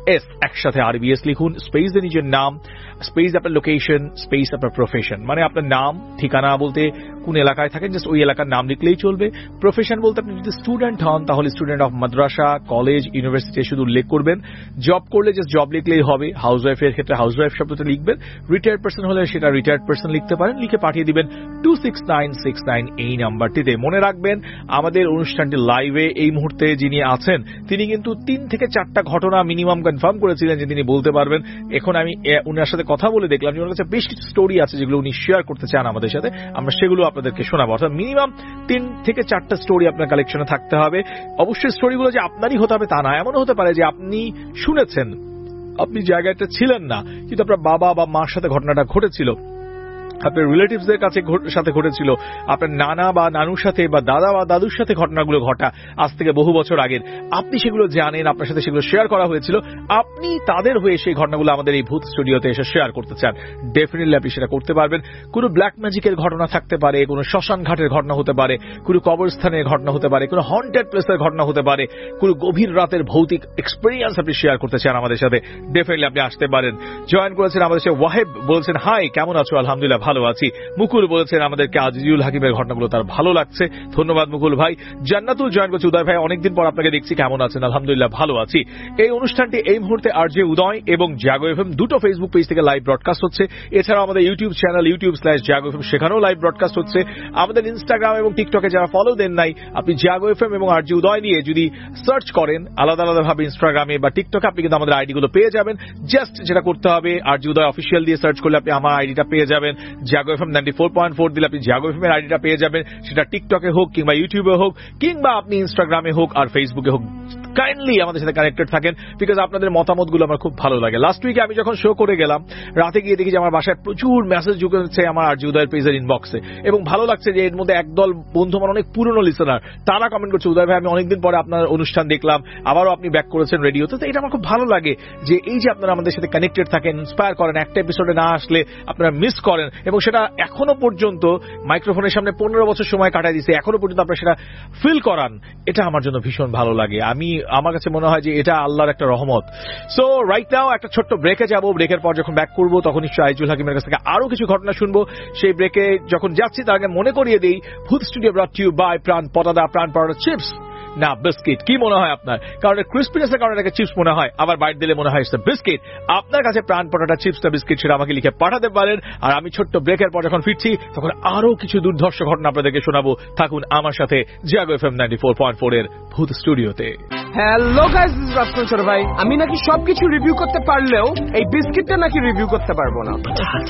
Speaker 1: এস একসাথে আরবিএস লিখুন, স্পেস দিয়ে নিজের নাম, স্পেস আপনার লোকেশন, স্পেস আপনার প্রফেশন, মানে আপনার নাম, ঠিকানা বলতে কোন এলাকায় থাকেন জাস্ট ওই এলাকার নাম লিখলেই চলবে। প্রফেশন বলতে আপনি যদি স্টুডেন্ট হন তাহলে স্টুডেন্ট অফ মাদ্রাসা, কলেজ, ইউনিভার্সিটি শুধু উল্লেখ করবেন। জব করলে জাস্ট জব লিখলেই হবে। হাউস ওয়াইফের ক্ষেত্রে হাউস ওয়াইফ শব্দটা লিখবেন। রিটায়ার্ড পার্সন হলে সেটা রিটায়ার্ড পার্সন লিখতে পারেন, লিখে পাঠিয়ে দিবেন two six nine six nine এই নাম্বারটিতে। মনে রাখবেন আমাদের অনুষ্ঠানটি লাইভে এই মুহূর্তে যিনি আছেন তিনি কিন্তু তিন থেকে চারটা ঘটনা মিনিমাম কনফার্ম করেছিলেন যে তিনি বলতে পারবেন। এখন আমি উনার সাথে কথা বলে দেখলাম যে ওনার কাছে বেশ কিছু স্টোরি আছে যেগুলো উনি শেয়ার করতে চান আমাদের সাথে, আমরা সেগুলো আপনাদেরকে শোনাবো। অর্থাৎ মিনিমাম তিন থেকে চারটা স্টোরি আপনার কালেকশনে থাকতে হবে। অবশ্যই স্টোরিগুলো যে আপনারই হতে হবে তা না, এমনও হতে পারে যে আপনি শুনেছেন, আপনি জায়গাটা ছিলেন না কিন্তু আপনার বাবা বা মার সাথে ঘটনাটা ঘটেছিল, আপনার রিলেটিভসদের কাছে সাথে ঘটেছিল, আপনার নানা বা নানুর সাথে বা দাদা বা দাদুর সাথে ঘটনাগুলো ঘটা আজ থেকে বহু বছর আগের, আপনি সেগুলো জানেন, আপনার সাথে সেগুলো শেয়ার করা হয়েছিল, আপনি তাদের হয়ে সেই ঘটনাগুলো আমাদের এই ভূত স্টুডিওতে এসে শেয়ার করতে চান, ডেফিনেটলি আপনি সেটা করতে পারবেন। কোনো ব্ল্যাক ম্যাজিকের ঘটনা থাকতে পারে, কোনো শ্মশান ঘাটের ঘটনা হতে পারে, কোনো কবরস্থানের ঘটনা হতে পারে, কোনো হন্টেড প্লেসের ঘটনা হতে পারে, কোনো গভীর রাতের ভৌতিক এক্সপেরিয়েন্স আপনি শেয়ার করতে চান আমাদের সাথে, ডেফিনেটলি আপনি আসতে পারেন। জয়েন করেছেন আমাদের সাথে ওয়াহেব, বলছেন হাই কেমন আছো, আলহামদুলিল্লাহ ভালো আছি। মুকুল বলেছেন আমাদেরকে আজিজুল হাকিমের ঘটনাগুলো তার ভালো লাগছে, ধন্যবাদ মুকুল ভাই। জান্নাতুল জয়েন করছে, উদয় ভাই অনেকদিন পর আপনাকে দেখছি, কেমন আছেন, আলহামদুলিল্লাহ ভালো আছি। এই অনুষ্ঠানটি এই মুহূর্তে আরজে উদয় এবং জাগো এফএম দুটো ফেসবুক পেজ থেকে লাইভ ব্রডকাস্ট হচ্ছে। এছাড়াও আমাদের YouTube channel YouTube slash Jago FM সেখানেও লাইভ ব্রডকাস্ট হচ্ছে। আমাদের ইনস্টাগ্রাম এবং টিকটকে যারা ফলো দেন নাই, আপনি জাগো এফএম এবং আরজে উদয় নিয়ে যদি সার্চ করেন আলাদা আলাদা ভাবে ইনস্টাগ্রামে বা টিকটকে আপনি কিন্তু আমাদের আইডি গুলো পেয়ে যাবেন। জাস্ট যেটা করতে হবে আরজে উদয় অফিসিয়াল দিয়ে সার্চ করলে আপনি আমার আইডিটা পেয়ে যাবেন। Jago FM ninety four point four দিলে আপনি জাগো এফএম এর আইডিটা পেয়ে যাবেন, সেটা টিকটকে হোক কিংবা ইউটিউবে হোক কিংবা আপনি ইনস্টাগ্রামে হোক আর ফেসবুকে হোক। কাইন্ডলি আমাদের সাথে কানেক্টেড থাকেন, বিকজ আপনাদের মতামতগুলো আমার খুব ভালো লাগে। লাস্ট উইকে আমি যখন শো করে গেলাম, রাতে গিয়ে দেখি যে আমার বাসায় প্রচুর মেসেজ ঢুকে হচ্ছে আমার আরজে উদয়ের পেজের ইনবক্সে, এবং ভালো লাগছে যে এর মধ্যে একদল বন্ধু আমার অনেক পুরনো লিসেনার, তারা কমেন্ট করছে উদয় ভাই আমি অনেকদিন পরে আপনার অনুষ্ঠান দেখলাম, আবারও আপনি ব্যাক করেছেন রেডিওতে। তো এটা আমার খুব ভালো লাগে যে এই যে আপনারা আমাদের সাথে কানেক্টেড থাকেন, ইন্সপায়ার করেন, একটা এপিসোডে না আসলে আপনারা মিস করেন, এবং সেটা এখনো পর্যন্ত মাইক্রোফোনের সামনে পনেরো বছর সময় কাটাই দিচ্ছে, এখনো পর্যন্ত আপনারা সেটা ফিল করান, এটা আমার জন্য ভীষণ ভালো লাগে। আমি আমার কাছে মনে হয় যে এটা আল্লাহর একটা রহমত। সো রাইট নাও একটা ছোট্ট ব্রেকে যাব, ব্রেকের পর যখন ব্যাক করবো তখন নিশ্চয়ই আজিজুল হাকিমের কাছ থেকে আরো কিছু ঘটনা শুনবো। সেই ব্রেকে যখন যাচ্ছি তার আগে মনে করিয়ে দিই Bhoot studio brought to you by Pran Potata, প্রাণ পটাদা চিপস না বিস্কিট। কি মনে হয় আপনার? কারণ ক্রিসপিনেসের কারণে এটাকে চিপস মনে হয়, আবার বাইট দিলে মনে হয় ইটস বিস্কিট। আপনার কাছে প্রাণ পটাটা চিপস না বিস্কিট সেটা আমাকে লিখে পাঠাতে পারেন। আর আমি ছোট্ট ব্রেকের পর যখন ফিরছি তখন আরো কিছু দুর্ধর্ষ ঘটনা আপনাদেরকে শোনাবো। থাকুন আমার সাথে Jago FM ninety four point four এর ভূত স্টুডিওতে।
Speaker 3: Hello guys, this is Rafsan Choto Bhai. আমি নাকি সবকিছু রিভিউ করতে পারলেও এই বিস্কিটটা নাকি রিভিউ করতে পারবো না।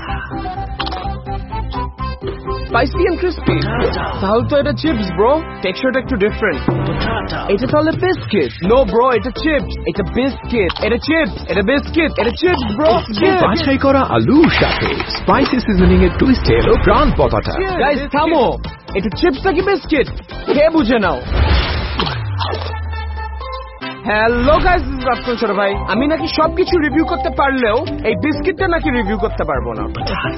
Speaker 3: স্পাইসি এন্ড ক্রিস্পি, তাহলে তো এটা চিপস ব্রো, টেক্সচারটা একটু ডিফারেন্ট। এটা তাহলে বিস্কিট? নো ব্রো, এটা চিপস, এটা বিস্কিট, এটা চিপস, এটা বিস্কিট, এটা চিপস ব্রো।
Speaker 4: বাছাই করা আলুর সাথে স্পাইসি সিজনিং এর টুইস্ট এলো প্রাণ পতাটা।
Speaker 3: গাইস থামো, এটা চিপস নাকি বিস্কিট খেয়ে বুঝে নাও। Hello guys, this is Rafsan Choto Bhai. আমি নাকি সবকিছু রিভিউ করতে পারলেও এই বিস্কিটটা নাকি রিভিউ করতে পারবো না।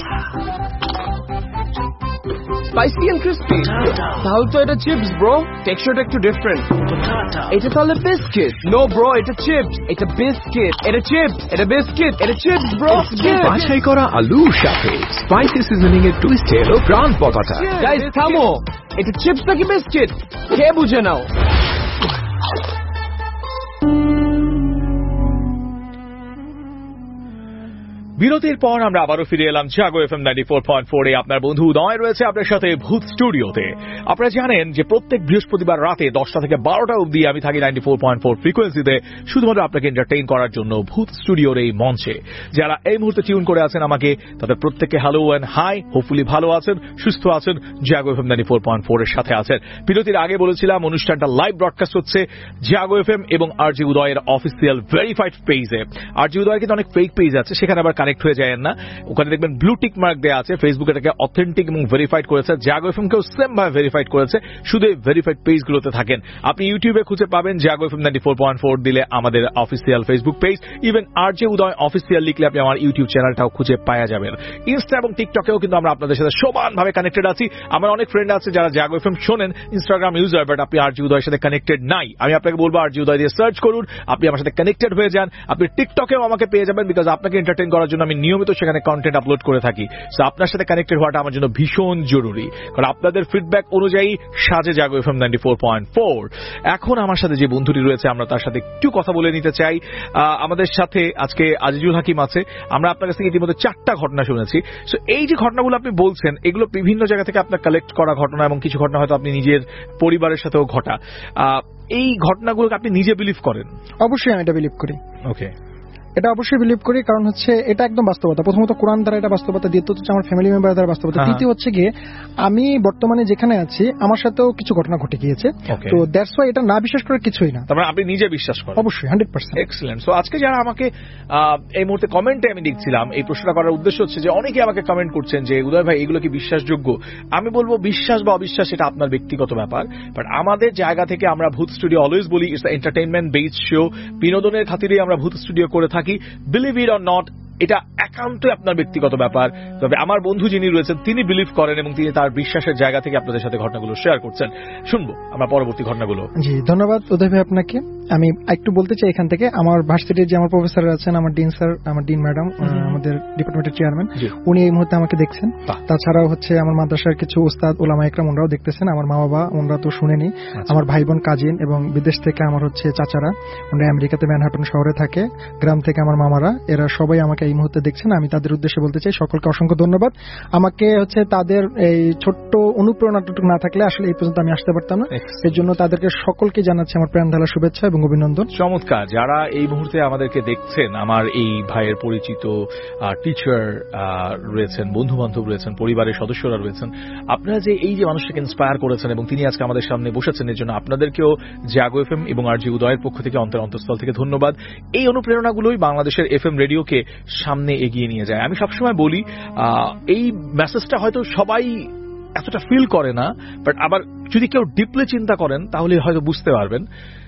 Speaker 3: স্পাইসি এন্ড ক্রিস্পি, তাহলে তো এটা চিপস ব্রো, টেক্সচারটা একটু ডিফারেন্ট। এটা তাহলে বিস্কিট? নো ব্রো, এটা চিপস, এটা বিস্কিট, এটা চিপস, এটা বিস্কিট, এটা চিপস ব্রো।
Speaker 4: বাছাই করা আলুর সাথে স্পাইসি সিজনিং এর টুইস্ট এলো প্রাণ পতাটা।
Speaker 3: গাইস থামো, এটা চিপস নাকি বিস্কিট খেয়ে বুঝে নাও।
Speaker 1: বিরতির পর আমরা আবারও ফিরে এলাম Jago FM ninety four point four এ। আপনার বন্ধু উদয় রয়েছে আপনার সাথে ভূত স্টুডিওতে। আপনারা জানেন যে প্রত্যেক বৃহস্পতিবার রাতে দশটা থেকে বারোটা অবধি আমি থাকি নাইনটি ফোর পয়েন্ট ফোর ফ্রিকোয়েন্সিতে, শুধুমাত্র আপনাকে এন্টারটেইন করার জন্য ভূত স্টুডিওর এই মঞ্চে। যারা এই মুহূর্তে টিউন করে আছেন আমাকে, তাদের প্রত্যেককে হ্যালো অ্যান্ড হাই, হোপফুলি ভালো আছেন, সুস্থ আছেন, Jago FM ninety four point four এর সাথে আছেন। বিরতির আগে বলেছিলাম অনুষ্ঠানটা লাইভ ব্রডকাস্ট হচ্ছে জাগো এফএম এবং আরজে উদয়ের অফিসিয়াল ভেরিফাইড পেজে। আরজে উদয়ের কিন্তু অনেক ফেক পেজ আছে, সেখানে আবার কানেক্ট হয়ে যায় না। ওখানে দেখবেন ব্লু টিক মার্ক দেওয়া আছে, ফেসবুক এটাকে অথেন্টিক এবং ভেরিফাইড করেছে, জাগো এফএম কেও সেম ভাবে ভেরিফাইড করেছে, শুধু ভেরিফাইড পেজগুলোতে থাকেন। আপনি ইউটিউবে খুঁজে পাবেন Jago FM ninety four point four দিলে আমাদের official Facebook page, even R J Uday official লিখলে আপনি আমার ইউটিউব চ্যানেলটাও খুঁজে পাওয়া যাবেন। ইনস্টা এবং টিকটকেও কিন্তু আমরা আপনাদের সাথে সমানভাবে কানেক্টেড আছি। আমার অনেক ফ্রেন্ড আছে যারা জাগো এফএম শোনেন, ইনস্টাগ্রাম ইউজার, বাট আপনি আর জে উদয়ের সাথে কানেক্টেড নাই। আমি আপনাকে বলবো আর জে উদয় দিয়ে সার্চ করুন, আপনি আমার সাথে কানেক্টেড হয়ে যান। আপনি টিকটকেও আমাকে পেয়ে যাবেন, বিকজ আপনাকে এন্টারটেইন করার জন্য আমি নিয়মিত সেখানে কন্টেন্ট আপলোড করে থাকি। সো আপনার সাথে কানেক্টেড হওয়াটা আমার জন্য ভীষণ জরুরি, কারণ আপনাদের ফিডব্যাক অনুযায়ী সাজে Jago FM ninety four point four. এখন আমার সাথে যে বন্ধুটি রয়েছে আমরা তার সাথে একটু কথা বলে নিতে চাই। আমাদের সাথে আজকে আজিজুল হাকিম আছে। আমরা আপনার কাছ থেকে ইতিমধ্যে চারটা ঘটনা শুনেছি। সো এই যে ঘটনাগুলো আপনি বলছেন, এগুলো বিভিন্ন জায়গা থেকে আপনার কালেক্ট করা ঘটনা, এবং কিছু ঘটনা হয়তো আপনি নিজের পরিবারের সাথেও ঘটা। এই ঘটনাগুলোকে আপনি নিজে বিলিভ করেন?
Speaker 2: অবশ্যই আমি এটা বিলিভ করি।
Speaker 1: ওকে,
Speaker 2: এটা অবশ্যই বিলিভ করি, কারণ হচ্ছে এটা একদম বাস্তবতা। প্রথমত কোরআন দ্বারা এটা বাস্তবতা, দ্বিতীয়ত হচ্ছে আমার ফ্যামিলি মেম্বার দ্বারা বাস্তবতা, তৃতীয় হচ্ছে গিয়ে আমি বর্তমানে যেখানে আছি আমার সাথেও কিছু ঘটনা ঘটে গিয়েছে। তো দ্যাটস ওয়াই এটা না বিশ্বাস করার কিছুই না।
Speaker 1: তারপরে আপনি নিজে বিশ্বাস করেন?
Speaker 2: অবশ্যই, হান্ড্রেড পার্সেন্ট।
Speaker 1: এক্সিলেন্ট। সো আজকে যারা আমাকে এই মুহূর্তে কমেন্টে আমি দেখছিলাম, এই প্রশ্নটা করার উদ্দেশ্য হচ্ছে যে অনেকে আমাকে কমেন্ট করছেন যে উদয় ভাই এগুলো কি বিশ্বাসযোগ্য? আমি বলবো বিশ্বাস বা অবিশ্বাস এটা আপনার ব্যক্তিগত ব্যাপার, বাট আমাদের জায়গা থেকে আমরা ভূত স্টুডিও অলওয়েজ বলি ইটস এন্টারটেইনমেন্ট বেসড শো, বিনোদনের খাতিরেই আমরা ভূত স্টুডিও করে থাকি। বিলিভ ইট অর নট, এটা একান্তই আপনার ব্যক্তিগত ব্যাপার। তবে আমার বন্ধু যিনি রয়েছেন তিনি বিলিভ করেন এবং তিনি তার বিশ্বাসের জায়গা থেকে আপনাদের সাথে ঘটনাগুলো শেয়ার করছেন। শুনবো আমরা পরবর্তী ঘটনাগুলো।
Speaker 2: জি, ধন্যবাদ উদয় ভাই আপনাকে। আমি একটু বলতে চাই এখান থেকে, আমার ভার্সিটির যে আমার প্রফেসর আছেন, আমার ডিন স্যার, আমার ডিন ম্যাডাম, আমাদের ডিপার্টমেন্টের চেয়ারম্যান, উনি এই মুহূর্তে আমাকে দেখছেন। তাছাড়াও হচ্ছে আমার মাদ্রাসার কিছু উস্তাদ ওলামা একরাম ওনারাও দেখতেছেন। আমার মা বাবা ওনারা তো শুনেনি, আমার ভাই বোন কাজিন এবং বিদেশ থেকে আমার হচ্ছে চাচারা, ওনারা আমেরিকাতে ম্যানহাটন শহরে থাকে, গ্রাম থেকে আমার মামারা, এরা সবাই আমাকে এই মুহূর্তে দেখছেন। আমি তাদের উদ্দেশ্যে বলতে চাই সকলকে অসংখ্য ধন্যবাদ। আমাকে হচ্ছে তাদের এই ছোট্ট অনুপ্রেরণাটুকু না থাকলে আসলে এই পর্যন্ত আমি আসতে পারতাম না। এর জন্য তাদেরকে সকলকে জানাচ্ছি আমার প্রাণ ঢালা শুভেচ্ছা এবং অভিনন্দন।
Speaker 1: চমৎকার। যারা এই মুহূর্তে আমাদেরকে দেখছেন, আমার এই ভাইয়ের পরিচিত টিচার রয়েছেন, বন্ধু বান্ধব রয়েছেন, পরিবারের সদস্যরা রয়েছেন, আপনারা যে এই যে মানুষটাকে ইন্সপায়ার করেছেন এবং তিনি আজকে আমাদের সামনে বসেছেন, এর জন্য আপনাদেরকেও জাগো এফএম এবং আর জি উদয়ের পক্ষ থেকে অন্তর অন্তঃস্থল থেকে ধন্যবাদ। এই অনুপ্রেরণাগুলোই বাংলাদেশের এফএম রেডিওকে সামনে এগিয়ে নিয়ে যায়। আমি সবসময় বলি এই মেসেজটা হয়তো সবাই এতটা ফিল করে না, বাট আবার যদি কেউ ডিপলি চিন্তা করেন তাহলে হয়তো বুঝতে পারবেন।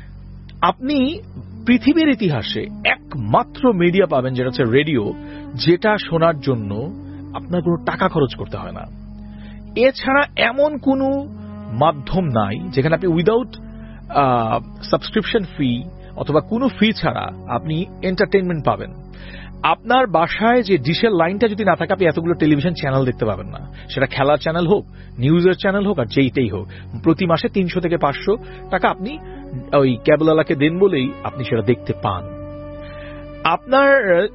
Speaker 1: আপনি পৃথিবীর ইতিহাসে একমাত্র মিডিয়া পাবেন যেটা হচ্ছে রেডিও, যেটা শোনার জন্য আপনার কোনো টাকা খরচ করতে হয় না। এছাড়া এমন কোনো মাধ্যম নাই যেখানে আপনি উইদাউট সাবস্ক্রিপশন ফি অথবা কোনো ফি ছাড়া আপনি এন্টারটেইনমেন্ট পাবেন। আপনার বাসায় যে ডিশের লাইনটা যদি না থাকে, আপনি এতগুলো টেলিভিশন চ্যানেল দেখতে পাবেন না। সেটা খেলার চ্যানেল হোক, নিউজের চ্যানেল হোক, আর যেইটাই হোক, প্রতি মাসে তিনশো থেকে পাঁচশো টাকা আপনি ওই ক্যাবলওয়ালাকে দেন বলেই আপনি সেটা দেখতে পান। আপনার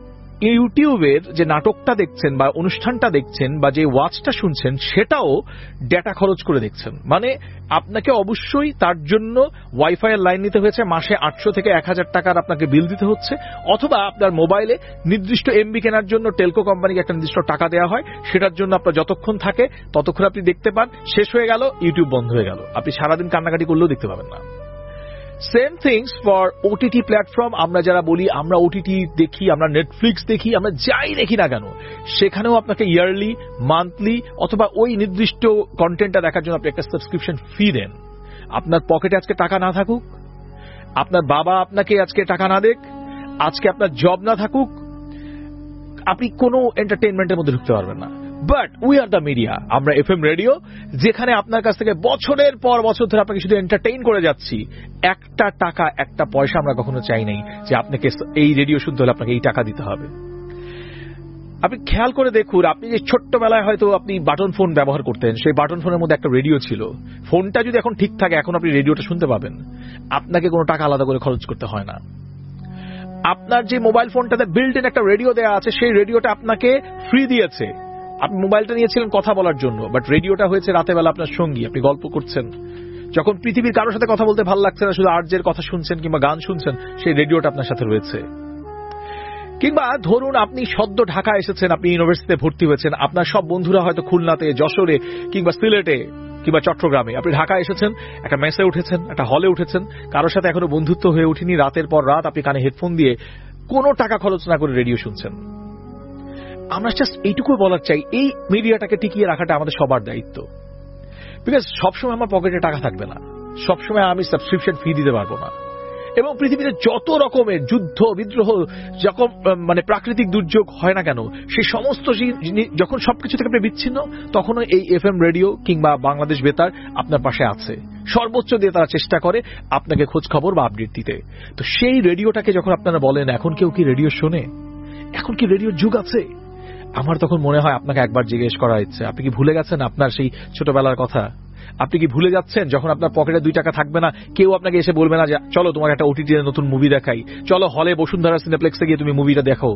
Speaker 1: ইউটিউবের যে নাটকটা দেখছেন বা অনুষ্ঠানটা দেখছেন বা যে ওয়াচটা শুনছেন, সেটাও ডেটা খরচ করে দেখছেন। মানে আপনাকে অবশ্যই তার জন্য ওয়াইফাই এর লাইন নিতে হয়েছে, মাসে আটশো থেকে এক হাজার টাকার আপনাকে বিল দিতে হচ্ছে, অথবা আপনার মোবাইলে নির্দিষ্ট এমবি কেনার জন্য টেলকো কোম্পানিকে একটা নির্দিষ্ট টাকা দেওয়া হয়, সেটার জন্য আপনার যতক্ষণ থাকে ততক্ষণ আপনি দেখতে পান। শেষ হয়ে গেল, ইউটিউব বন্ধ হয়ে গেল, আপনি সারাদিন কান্নাকাটি করলেও দেখতে পাবেন না। Same things for OTT platform. আমরা যারা বলি আমরা ওটিটি দেখি, আমরা নেটফ্লিক্স দেখি, আমরা যাই দেখি না কেন, সেখানেও আপনাকে ইয়ারলি, মান্থলি অথবা ওই নির্দিষ্ট কন্টেন্টটা দেখার জন্য আপনি একটা সাবস্ক্রিপশন ফি দেন। আপনার পকেটে আজকে টাকা না থাকুক, আপনার বাবা আপনাকে আজকে টাকা না দেখ, আজকে আপনার জব না থাকুক, আপনি কোনো এন্টারটেইনমেন্টের মধ্যে ঢুকতে পারবেন না। But we are the media. আমরা এফএম রেডিও, যেখানে আপনার কাছ থেকে বছরের পর বছর ধরে আপনাকে শুধু এন্টারটেইন করে যাচ্ছি। একটা টাকা, একটা পয়সা আমরা কখনো চাই নাই যে আপনাকে এই রেডিও শুনতে হলে আপনাকে এই টাকা দিতে হবে। আপনি খেয়াল করে দেখুন, আপনি যে ছোট্টবেলায় হয়তো আপনি বাটন ফোন ব্যবহার করতেন, সেই বাটন ফোনের মধ্যে একটা রেডিও ছিল। ফোনটা যদি এখন ঠিক থাকে, এখন আপনি রেডিওটা শুনতে পাবেন, আপনাকে কোনো টাকা আলাদা করে খরচ করতে হয় না। আপনার যে মোবাইল ফোনটাতে বিল্ট ইন একটা রেডিও দেওয়া আছে, সেই রেডিওটা আপনাকে ফ্রি দিয়েছে। আপনি মোবাইলটা নিয়েছিলেন কথা বলার জন্য, বাট রেডিওটা হয়েছে রাতে বেলা আপনার সঙ্গী। আপনি গল্প করছেন, যখন পৃথিবীর কারোর সাথে কথা বলতে ভালো লাগছে না, শুধু আরজের কথা শুনছেন কিংবা গান শুনছেন, সেই রেডিওটা আপনার সাথে রয়েছে। কিংবা ধরুন আপনি সদ্য ঢাকা এসেছেন, আপনি ইউনিভার্সিটিতে ভর্তি হয়েছেন, আপনার সব বন্ধুরা হয়তো খুলনাতে, যশোরে কিংবা সিলেটে কিংবা চট্টগ্রামে। আপনি ঢাকা এসেছেন, একটা মেসে উঠেছেন, একটা হলে উঠেছেন, কারোর সাথে এখনো বন্ধুত্ব হয়ে উঠিনি, রাতের পর রাত আপনি কানে হেডফোন দিয়ে কোনো টাকা খরচ না করে রেডিও শুনছেন। আমরা জাস্ট এইটুকু বলার চাই, এই মিডিয়াটাকে টিকিয়ে রাখাটা আমাদের সবার দায়িত্ব। বিকজ সবসময় আমার পকেটে টাকা থাকবে না, সবসময় আমি সাবস্ক্রিপশন ফি দিতে পারবো না, এবং পৃথিবীতে যত রকমের যুদ্ধ বিদ্রোহ যখন মানে প্রাকৃতিক দুর্যোগ হয় না কেন, সেই সমস্ত যখন সবকিছু থেকে আপনি বিচ্ছিন্ন, তখনও এই এফ এম রেডিও কিংবা বাংলাদেশ বেতার আপনার পাশে আছে। সর্বোচ্চ দিয়ে তারা চেষ্টা করে আপনাকে খোঁজ খবর বা আপডেট দিতে। তো সেই রেডিওটাকে যখন আপনারা বলেন এখন কেউ কি রেডিও শোনে, এখন কি রেডিওর যুগ আছে, আমার তখন মনে হয় আপনাকে একবার জিজ্ঞেস করা ইচ্ছে, আপনি কি ভুলে গেছেন আপনার সেই ছোটবেলার কথা? আপনি কি ভুলে যাচ্ছেন যখন আপনার পকেটে দুই টাকা থাকবে না, কেউ আপনাকে এসে বলবে না যে চলো তোমার একটা ওটিটিতে নতুন মুভি দেখাই, চলো হলে বসুন্ধরা সিনেপ্লেক্সে গিয়ে তুমি মুভিটা দেখো?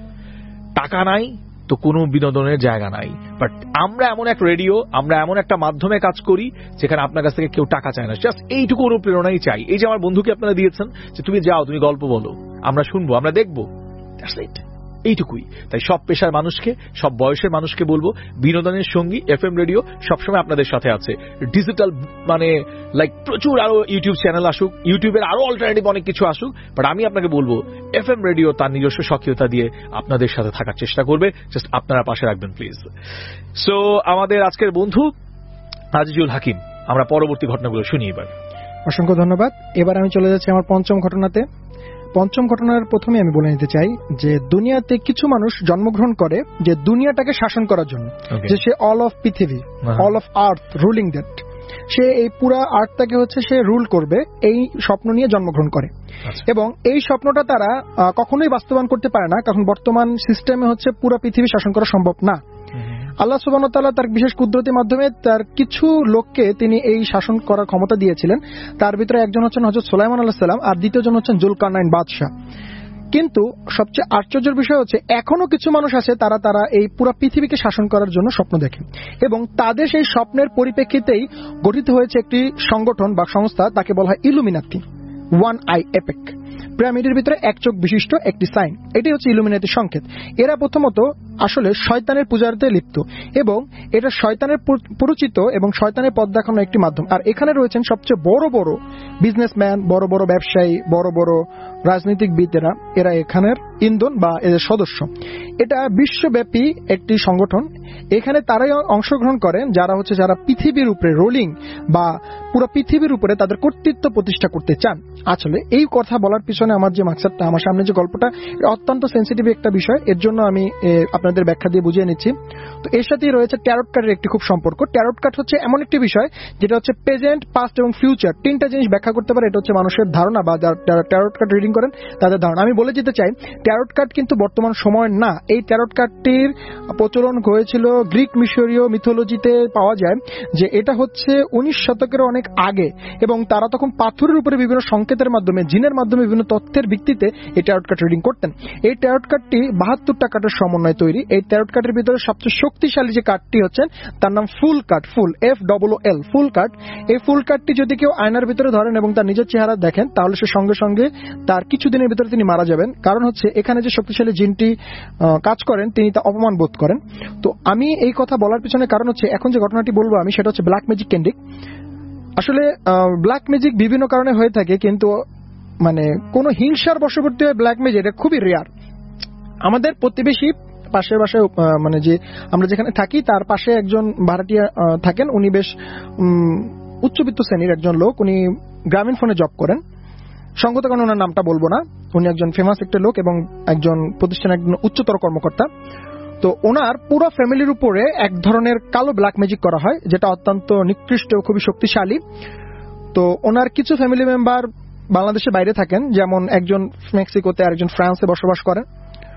Speaker 1: টাকা নাই তো কোনো বিনোদনের জায়গা নাই। বাট আমরা এমন এক রেডিও, আমরা এমন একটা মাধ্যমে কাজ করি যেখানে আপনার কাছ থেকে কেউ টাকা চায় না, জাস্ট এইটুকু অনুপ্রেরণাই চাই। এই যে আমার বন্ধুকে আপনারা দিয়েছেন যে তুমি যাও, তুমি গল্প বলো, আমরা শুনবো, আমরা দেখবো, দ্যাটস ইট, এইটুকুই। তাই সব পেশার মানুষকে, সব বয়সের মানুষকে বলবো, বিনোদনের সঙ্গী এফ এম রেডিও সবসময় আপনাদের সাথে আছে। ডিজিটাল মানে লাইক প্রচুর আরো ইউটিউব চ্যানেল আসুক, ইউটিউবের আরো অল্টারনেটিভ অনেক কিছু আসুক, বাট আমি আপনাকে বলবো এফ এম রেডিও তার নিজস্ব সক্রিয়তা দিয়ে আপনাদের সাথে থাকার চেষ্টা করবে। জাস্ট আপনারা পাশে রাখবেন প্লিজ। সো আমাদের আজকের বন্ধু আজিজুল হাকিম, আমরা পরবর্তী ঘটনাগুলো শুনি এবার।
Speaker 2: অসংখ্য ধন্যবাদ। এবার আমি চলে যাচ্ছি আমার পঞ্চম ঘটনাতে। পঞ্চম ঘটনার প্রথমে আমি বলে নিতে চাই যে দুনিয়াতে কিছু মানুষ জন্মগ্রহণ করে যে দুনিয়াটাকে শাসন করার জন্য, যে সে অল অফ পৃথিবী, all of earth ruling that, সে এই পুরা আর্থটাকে হচ্ছে সে রুল করবে, এই স্বপ্ন নিয়ে জন্মগ্রহণ করে। এবং এই স্বপ্নটা তারা কখনোই বাস্তবায়ন করতে পারে না, কারণ বর্তমান সিস্টেমে হচ্ছে পুরো পৃথিবী শাসন করা সম্ভব না। আল্লাহ সুবহানাহু ওয়া তাআলা তার বিশেষ কুদরতের মাধ্যমে তার কিছু লোককে তিনি এই শাসন করার ক্ষমতা দিয়েছিলেন। তার ভিতরে একজন হচ্ছেন হযরত সুলাইমান আলাইহিস সালাম, আর দ্বিতীয়জন হচ্ছেন জুলকারনাইন বাদশা। কিন্তু সবচেয়ে আশ্চর্যের বিষয় হচ্ছে এখনো কিছু মানুষ আছে তারা তারা এই পুরো পৃথিবীকে শাসন করার জন্য স্বপ্ন দেখে, এবং তাদের সেই স্বপ্নের পরিপ্রেক্ষিতেই গঠিত হয়েছে একটি সংগঠন বা সংস্থা, তাকে বলা হয় ইলুমিনাতি, ওয়ান আই এপেক। পিরামিডের ভিতরে এক চোখ বিশিষ্ট একটি সাইন, এটি হচ্ছে ইলুমিনাতির সংকেত। এরা প্রথমত আসলে শয়তানের পূজাতে লিপ্ত, এবং এটা শয়তানের পরিচিত এবং শয়তানের পথ দেখানো একটি মাধ্যম। আর এখানে রয়েছেন সবচেয়ে বড় বড় বিজনেসম্যান, বড় বড় ব্যবসায়ী, বড় বড় রাজনীতিকবিদেরা, এরা এখানের ইন্ধন বা এদের সদস্য। এটা বিশ্বব্যাপী একটি সংগঠন। এখানে তারাই অংশগ্রহণ করেন যারা হচ্ছে যারা পৃথিবীর উপরে রোলিং বা পুরো পৃথিবীর উপরে তাদের কর্তৃত্ব প্রতিষ্ঠা করতে চান। আসলে এই কথা বলার পিছনে আমার যে মাকসাদটা, আমার সামনে যে গল্পটা, অত্যন্ত সেন্সিটিভ একটা বিষয়, এর জন্য আমি আপনাদের ব্যাখ্যা দিয়ে বুঝিয়ে নিচ্ছি। তো এর সাথেই রয়েছে ট্যারট কার্ডের একটি খুব সম্পর্ক। ট্যারট কার্ড হচ্ছে এমন একটি বিষয় যেটা হচ্ছে প্রেজেন্ট, পাস্ট এবং ফিউচার তিনটা জিনিস ব্যাখ্যা করতে পারে। এটা হচ্ছে মানুষের ধারণা বা যারা ট্যারট কার্ড রিডিং করেন তাদের ধারণা। আমি বলে যেতে চাই ট্যারট কার্ড কিন্তু বর্তমান সময়ের না। এই ট্যারট কার্ডটির প্রচলন হয়েছিল গ্রিক মিশরীয় মিথোলজিতে, পাওয়া যায় যে এটা হচ্ছে উনিশ শতকের অনেক আগে, এবং তারা তখন পাথরের উপরে বিভিন্ন সংকেতের মাধ্যমে, জিনের মাধ্যমে, বিভিন্ন তথ্যের ভিত্তিতে এই ট্যারট কার্ড রিডিং করতেন। এই ট্যারট কার্ডটি বাহাত্তরটা কার্ডের সমন্বয়ে তৈরি। এই ট্যারট কার্ডের ভিতরে সবচেয়ে শক্তিশালী যে কার্ডটি হচ্ছেন তার নাম full card, full F double L full card. এই ফুল কার্ডটি যদি কেউ আয়নার ভিতরে ধরেন এবং তার নিজের চেহারা দেখেন, তাহলে সে সঙ্গে সঙ্গে তার কিছুদিনের ভিতরে তিনি মারা যাবেন। কারণ হচ্ছে এখানে যে শক্তিশালী জিনটি কাজ করেন তিনি তা অপমান বোধ করেন। তো আমি এই কথা বলার পিছনে কারণ হচ্ছে এখন যে ঘটনাটি বলবো আমি, সেটা হচ্ছে ব্ল্যাক ম্যাজিক কেন্দ্রিক। আসলে ব্ল্যাক ম্যাজিক বিভিন্ন কারণে হয়ে থাকে, কিন্তু মানে কোন হিংসার বশবর্তী হয়ে ব্ল্যাক ম্যাজিক এটা খুবই রেয়ার। আমাদের প্রতিবেশী পাশের বাসায় মানে যে আমরা যেখানে থাকি তার পাশে একজন ভাড়াটিয়া থাকেন। উনি বেশ উচ্চবিত্ত শ্রেণীর একজন লোক। উনি গ্রামীণ ফোনে জব করেন। সঙ্গত কারণে ওনার নামটা বলবো না। উনি একজন ফেমাস একটা লোক এবং একজন প্রতিষ্ঠানের একজন উচ্চতর কর্মকর্তা। তো ওনার পুরো ফ্যামিলির উপরে এক ধরনের কালো ব্ল্যাক ম্যাজিক করা হয়, যেটা অত্যন্ত নিকৃষ্ট ও খুবই শক্তিশালী। তো ওনার কিছু ফ্যামিলি মেম্বার বাংলাদেশের বাইরে থাকেন, যেমন একজন মেক্সিকোতে আর একজন ফ্রান্সে বসবাস করেন।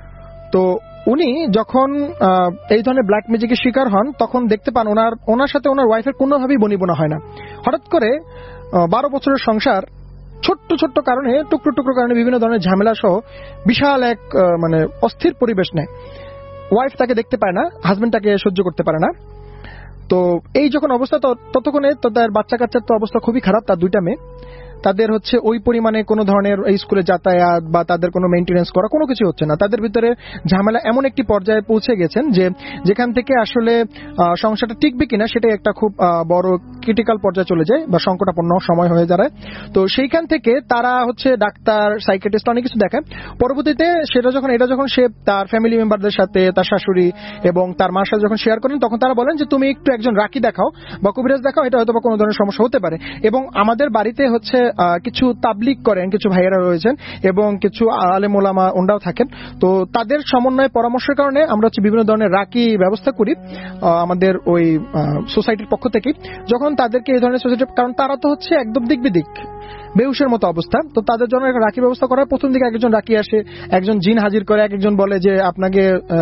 Speaker 2: তো উনি যখন এই ধরনের ব্ল্যাক ম্যাজিকের শিকার হন তখন দেখতে পান ওনার ওনার সাথে ওনার ওয়াইফের কোনোভাবেই বনিবনা হয় না। হঠাৎ করে বারো বছরের সংসার ছোট্ট ছোট্ট কারণে, টুকরো টুকরো কারণে বিভিন্ন ধরনের ঝামেলা সহ বিশাল এক মানে অস্থির পরিবেশ নেয়। ওয়াইফ তাকে দেখতে পায় না, হাজবেন্ড তাকে সহ্য করতে পারে না। তো এই যখন অবস্থা, ততক্ষণে তো তার বাচ্চা কাচ্চার তো অবস্থা খুবই খারাপ, তার দুইটা মেয়ে। তাদের হচ্ছে ওই পরিমাণে কোনো ধরনের এই স্কুলে যাতায়াত বা তাদের কোনো মেইনটেনেন্স করা কোনো কিছু হচ্ছে না। তাদের ভিতরে ঝামেলা এমন একটি পর্যায়ে পৌঁছে গেছেন যে যেখান থেকে আসলে সংসারটা টিকবে কিনা সেটাই একটা খুব বড় ক্রিটিক্যাল পর্যায়ে চলে যায় বা সংকটাপন্ন সময় হয়ে দাঁড়ায়। তো সেইখান থেকে তারা হচ্ছে ডাক্তার, সাইকিয়াট্রিস্ট অনেক কিছু দেখায়। পরবর্তীতে সেটা যখন এটা যখন সে তার ফ্যামিলি মেম্বারদের সাথে, তার শাশুড়ি এবং তার মার সাথে যখন শেয়ার করেন, তখন তারা বলেন যে তুমি একটু একজন রাকি দেখাও বা কবিরাজ দেখাও, এটা হয়তো বা কোনো ধরনের সমস্যা হতে পারে। এবং আমাদের বাড়িতে হচ্ছে কিছু তাবলিগ করেন কিছু ভাইয়েরা রয়েছেন এবং কিছু আলেম ওলামা ওনারাও থাকেন। তো তাদের সমন্বয় পরামর্শের কারণে আমরা হচ্ছে বিভিন্ন ধরনের রাকি ব্যবস্থা করি আমাদের ওই সোসাইটির পক্ষ থেকে। যখন তাদেরকে এই ধরনের সোসাইটি, কারণ তারা তো হচ্ছে একদম দিক বিদিক বেহুশের মতো অবস্থা, তো তাদের জন্য একটা রাখি ব্যবস্থা করার প্রথম দিকে একজন রাখি আসে, একজন জিন হাজির করে, একজন বলে যে আপনাকে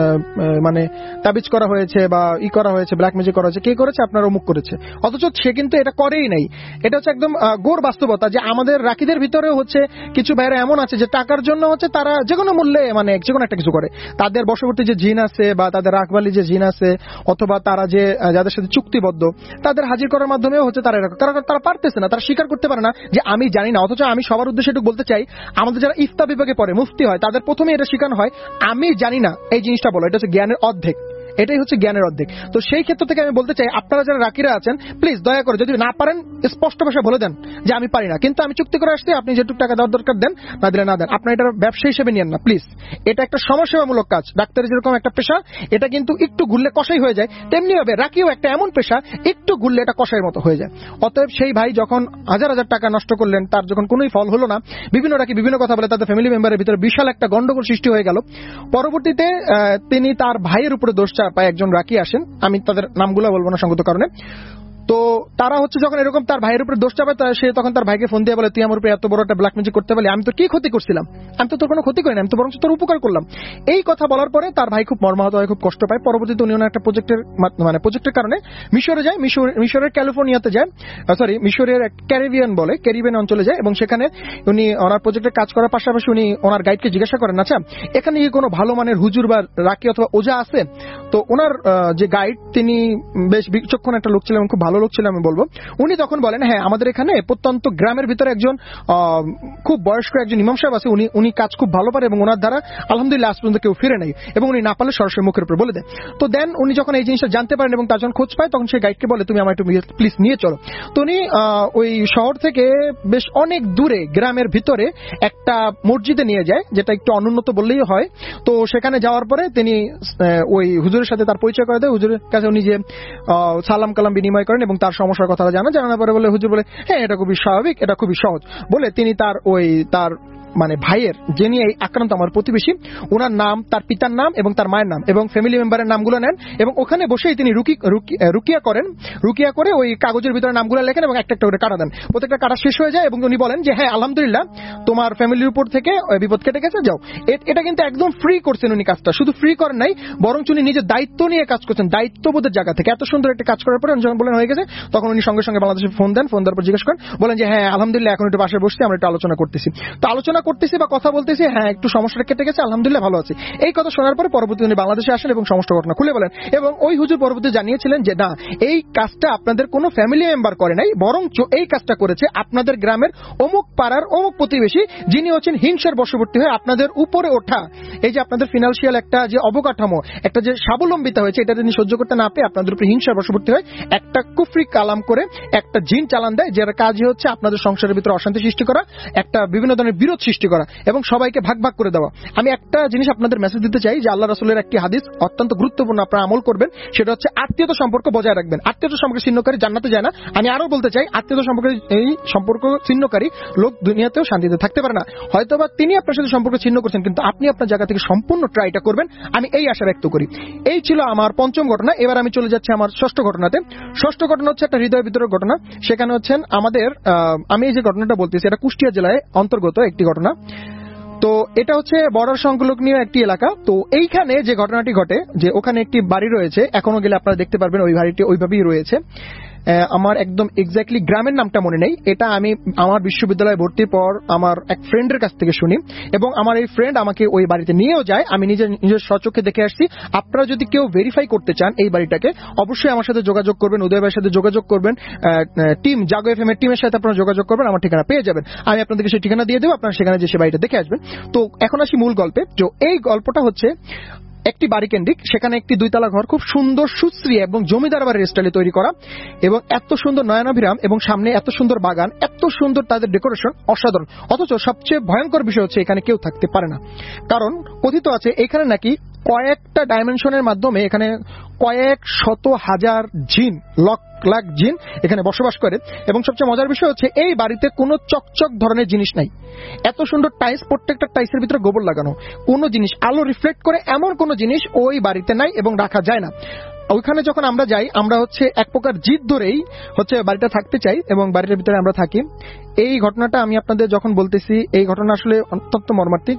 Speaker 2: মানে তাবিজ করা হয়েছে বা ই করা হয়েছে, ব্ল্যাক ম্যাজিক করা হয়েছে, কে করেছে, আপনার অমুক করেছে, অথচ সে কিন্তু এটা করেই নাই। এটা হচ্ছে একদম গোর বাস্তবতা যে আমাদের রাখিদের ভিতরেও হচ্ছে কিছু ভাইরা এমন আছে যে টাকার জন্য হচ্ছে তারা যে কোনো মূল্যে মানে যে কোনো একটা কিছু করে। তাদের বশবর্তী যে জিন আছে বা তাদের রাখবালি যে জিন আছে অথবা তারা যে যাদের সাথে চুক্তিবদ্ধ, তাদের হাজির করার মাধ্যমেও হচ্ছে তারা এরকম, তারা তারা পারতেছে না, তারা স্বীকার করতে পারে না যে আমি জানি না। অথচ আমি সবার উদ্দেশ্যে একটু বলতে চাই, আমাদের যারা ইফতা বিভাগে পড়ে, মুফতি হয়, তাদের প্রথমে এটা শেখানো হয় আমি জানি না এই জিনিসটা বলো, এটা হচ্ছে জ্ঞানের অর্ধেক, এটাই হচ্ছে জ্ঞানের অর্ধেক। তো সেই ক্ষেত্র থেকে আমি বলতে চাই আপনারা যারা রাকিরা আছেন প্লিজ দয়া করে যদি না পারেন স্পষ্ট ভাষায় বলে দেন যে আমি পারি না, কিন্তু আমি চুক্তি করে আসছি, আপনি যেটুকু টাকা দেওয়ার দরকার দেন, না দিলে না দেন, আপনার এটা ব্যবসা হিসেবে নিয়েন না প্লিজ। এটা একটা সমাজসেবামূলক কাজ। ডাক্তারের যেরকম একটা পেশা, এটা কিন্তু একটু ঘুরলে কষাই হয়ে যায়, তেমনি ভাবে রাকিও একটা এমন পেশা, একটু ঘুরলে এটা কষাইয়ের মতো হয়ে যায়। অতএব সেই ভাই যখন হাজার হাজার টাকা নষ্ট করলেন, তার যখন কোনোই ফল হলো না, বিভিন্ন রাকি বিভিন্ন কথা বলে তাদের ফ্যামিলি মেম্বারের ভিতরে বিশাল একটা গন্ডগোল সৃষ্টি হয়ে গেল। পরবর্তীতে তিনি তার ভাইয়ের উপরে দোষ চাপায় একজন রাকি আসেন, আমি তাদের নামগুলো বলবো না সঙ্গত কারণে। তো তারা হচ্ছে যখন এরকম তার ভাইয়ের উপরে দোষ চাপায়, সে তখন তার ভাইকে ফোন দিয়ে বলে তুই আমার উপরে এত বড় একটা ব্ল্যাক ম্যাজিক করতে পারলি, আমি তো কি ক্ষতি করছিলাম, আমি তো তোর কোনো ক্ষতি করিনি, আমি তো বরং তোর উপকার করলাম। এই কথা বলার পরে তার ভাই খুব মর্মাহত হয়, খুব কষ্ট পায়। পরবর্তীতে উনি ওনার একটা প্রজেক্টের মানে প্রজেক্টের কারণে মিশরে যায়, মিশরের ক্যালিফোর্নিয়াতে যায়, সরি মিশরের ক্যারিবিয়ান বলে ক্যারিবিয়ান অঞ্চলে যায়, এবং সেখানে উনি ওনার প্রজেক্টে কাজ করার পাশাপাশি উনি ওনার গাইডকে জিজ্ঞাসা করেন, আচ্ছা এখানে কি কোনো ভালো মানের হুজুর বা রাকি অথবা ওজা আছে? তো ওনার যে গাইড তিনি বেশ বিচক্ষণ একটা লোক ছিলেন, খুব ভালো লোক ছিলেন আমি বলবো। উনি তখন বলেন হ্যাঁ আমাদের এখানে প্রত্যন্ত গ্রামের ভিতরে একজন খুব বয়স্ক একজন ইমাম সাহেব আছে, উনি উনি কাজ খুব ভালো পারে এবং ওনার দ্বারা আলহামদুলিল্লাহ আজ পর্যন্ত কেউ ফিরে নাই, এবং উনি না পারলে সরাসরি মুখের উপর বলে দেন। তো দেন উনি যখন এই জিনিসটা জানতে পারেন এবং তার যখন খোঁজ পায়, তখন সেই গাইডকে বলে তুমি আমার একটু প্লিজ নিয়ে চলো। তো উনি ওই শহর থেকে বেশ অনেক দূরে গ্রামের ভিতরে একটা মসজিদে নিয়ে যায়, যেটা একটু অনুন্নত বললেই হয়। তো সেখানে যাওয়ার পরে তিনি ওই হুজুরের সাথে তার পরিচয় করে দেয়। হুজুরের কাছে উনি যে সালাম কালাম বিনিময় করেন এবং তার সমস্যার কথা জানা জানার পরে বলে হুজুর বলে হ্যাঁ এটা খুবই স্বাভাবিক, এটা খুবই সহজ বলে তিনি তার ওই তার মানে ভাইয়ের যিনি এই আক্রান্ত আমার প্রতিবেশী, ওনার নাম, তার পিতার নাম এবং তার মায়ের নাম এবং ফ্যামিলি মেম্বারের নামগুলো নেন এবং ওখানে বসেই তিনি রুকি রুকিয়া করেন। রুকিয়া করে ওই কাগজের ভিতরে নামগুলো লেখেন এবং একটা একটা করে কাটা দেন। প্রত্যেকটা কাটা শেষ হয়ে যায় এবং উনি বলেন যে হ্যাঁ আলহামদুলিল্লাহ তোমার ফ্যামিলির উপর থেকে বিপদ কেটে গেছে, যাও। এটা কিন্তু একদম ফ্রি করছেন উনি কাজটা, শুধু ফ্রি করেন নাই বরং উনি নিজের দায়িত্ব নিয়ে কাজ করছেন, দায়িত্ববোধের জায়গা থেকে। এত সুন্দর একটা কাজ করার পরে যখন বলেন হয়ে গেছে, তখন উনি সঙ্গে সঙ্গে বাংলাদেশে ফোন দেন, ফোন দেওয়ার পর জিজ্ঞেস করেন, বলেন যে হ্যাঁ আলহামদুলিল্লাহ এখন একটু বাসায় বসছি, আমরা একটু আলোচনা করতেছি। তো আলোচনা করতেছি বা কথা বলতেছি, হ্যাঁ একটু সমস্যাটা কেটে গেছে, আলহামদুলিল্লাহ ভালো আছে। এই কথা শোনার পরে পরবর্তী উনি বাংলাদেশে আসেন এবং সমস্ত ঘটনা খুলে বলেন এবং ওই হুজুর পরবর্তী জানিয়েছিলেন যে না এই কাজটা আপনাদের কোনো ফ্যামিলি মেম্বার করে নাই, বরং এই কাজটা করেছে আপনাদের গ্রামের অমুক পাড়ার অমুক প্রতিবেশী, যিনি হচ্ছেন হিংসার বশবর্তী হয়ে আপনাদের উপরে ওঠা এই যে আপনাদের ফিনান্সিয়াল একটা যে অবকাঠামো, একটা যে স্বাবলম্বিতা হয়েছে, এটা তিনি সহ্য করতে না পেয়ে আপনাদের উপরে হিংসার বশবর্তী হয় একটা কুফরি কালাম করে একটা জিন চালান দেয়, যার কাজই হচ্ছে আপনাদের সংসারের ভিতরে অশান্তি সৃষ্টি করা, একটা বিভিন্ন ধরনের বিরোধ সৃষ্টি করা এবং সবাইকে ভাগ ভাগ করে দেওয়া। আমি একটা জিনিস আপনাদের মেসেজ দিতে চাই যে আল্লাহ রাসূলের একটি হাদিস অত্যন্ত গুরুত্বপূর্ণ, আপনারা আমল করবেন, সেটা হচ্ছে আত্মীয়তা সম্পর্ক বজায় রাখবেন। আত্মীয়তা সম্পর্ক ছিন্নকারী জান্নাতে যায় না। আমি আরো বলতে চাই আত্মীয়তা সম্পর্ক এই সম্পর্ক ছিন্নকারী লোক দুনিয়াতেও শান্তিতে থাকতে পারে না। হয়তোবা তিনি আপনার সাথে সম্পর্ক ছিন্ন করছেন, কিন্তু আপনি আপনার জায়গা থেকে সম্পূর্ণ ট্রাইটা করবেন, আমি এই আশা ব্যক্ত করি। এই ছিল আমার পঞ্চম ঘটনা। এবার আমি চলে যাচ্ছি আমার ষষ্ঠ ঘটনাতে। ষষ্ঠ ঘটনা হচ্ছে একটা হৃদয়ের ভিতরের ঘটনা। সেখানে হচ্ছেন আমাদের আমি এই যে ঘটনাটা বলতেছি এটা কুষ্টিয়া জেলায় অন্তর্গত একটি ঘটনা। তো এটা হচ্ছে বর্ডার সংলগ্নীয় একটি এলাকা। তো এইখানে যে ঘটনাটি ঘটে যে ওখানে একটি বাড়ি রয়েছে, এখনো গেলে আপনারা দেখতে পারবেন ওই বাড়িটি ওইভাবেই রয়েছে। আমার একদম এক্স্যাক্টলি গ্রামের নামটা মনে নেই, এটা আমি আমার বিশ্ববিদ্যালয়ে ভর্তির পর আমার এক ফ্রেন্ডের কাছ থেকে শুনি এবং আমার এই ফ্রেন্ড আমাকে ওই বাড়িতে নিয়েও যায়, আমি নিজের নিজের স্বচক্ষে দেখে আসছি। আপনারা যদি কেউ ভেরিফাই করতে চান এই বাড়িটাকে, অবশ্যই আমার সাথে যোগাযোগ করবেন, উদয় ভাইয়ের সাথে যোগাযোগ করবেন, টিম জাগো এফএম এর টিমের সাথে আপনারা যোগাযোগ করবেন, আমার ঠিকানা পেয়ে যাবেন। আমি আপনাদেরকে সেই ঠিকানা দিয়ে দেবো, আপনারা সেখানে যে সে বাড়িটা দেখে আসবেন। তো এখন আসি মূল গল্পে। তো এই গল্পটা হচ্ছে একটি বাড়ি কেন্দ্রিক, সেখানে একটি দুইতলা ঘর, খুব সুন্দর সুশ্রী এবং জমিদার বাড়ির স্টাইলে তৈরি করা, এবং এত সুন্দর নয়নাভিরাম, এবং সামনে এত সুন্দর বাগান, এত সুন্দর তাদের ডেকোরেশন, অসাধারণ। অথচ সবচেয়ে ভয়ঙ্কর বিষয় হচ্ছে এখানে কেউ থাকতে পারে না, কারণ কথিত আছে এখানে নাকি কয়েকটা ডাইমেনশনের মাধ্যমে এখানে কয়েক শত হাজার জিন, লক লাখ জিন এখানে বসবাস করে। এবং সবচেয়ে মজার বিষয় হচ্ছে এই বাড়িতে কোনো চকচক ধরনের জিনিস নাই, এত সুন্দর টাইলস, প্রত্যেকটা টাইলসের ভিতরে গোবর লাগানো, কোনো জিনিস আলো রিফ্লেক্ট করে এমন কোনো জিনিস ওই বাড়িতে নাই এবং রাখা যায় না। ওইখানে যখন আমরা যাই, আমরা হচ্ছে এক প্রকার জিদ ধরেই হচ্ছে বাড়িটা থাকতে চাই এবং বাড়িটার ভিতরে আমরা থাকি। এই ঘটনাটা আমি আপনাদের যখন বলতেছি, এই ঘটনা আসলে অত্যন্ত মর্মান্তিক।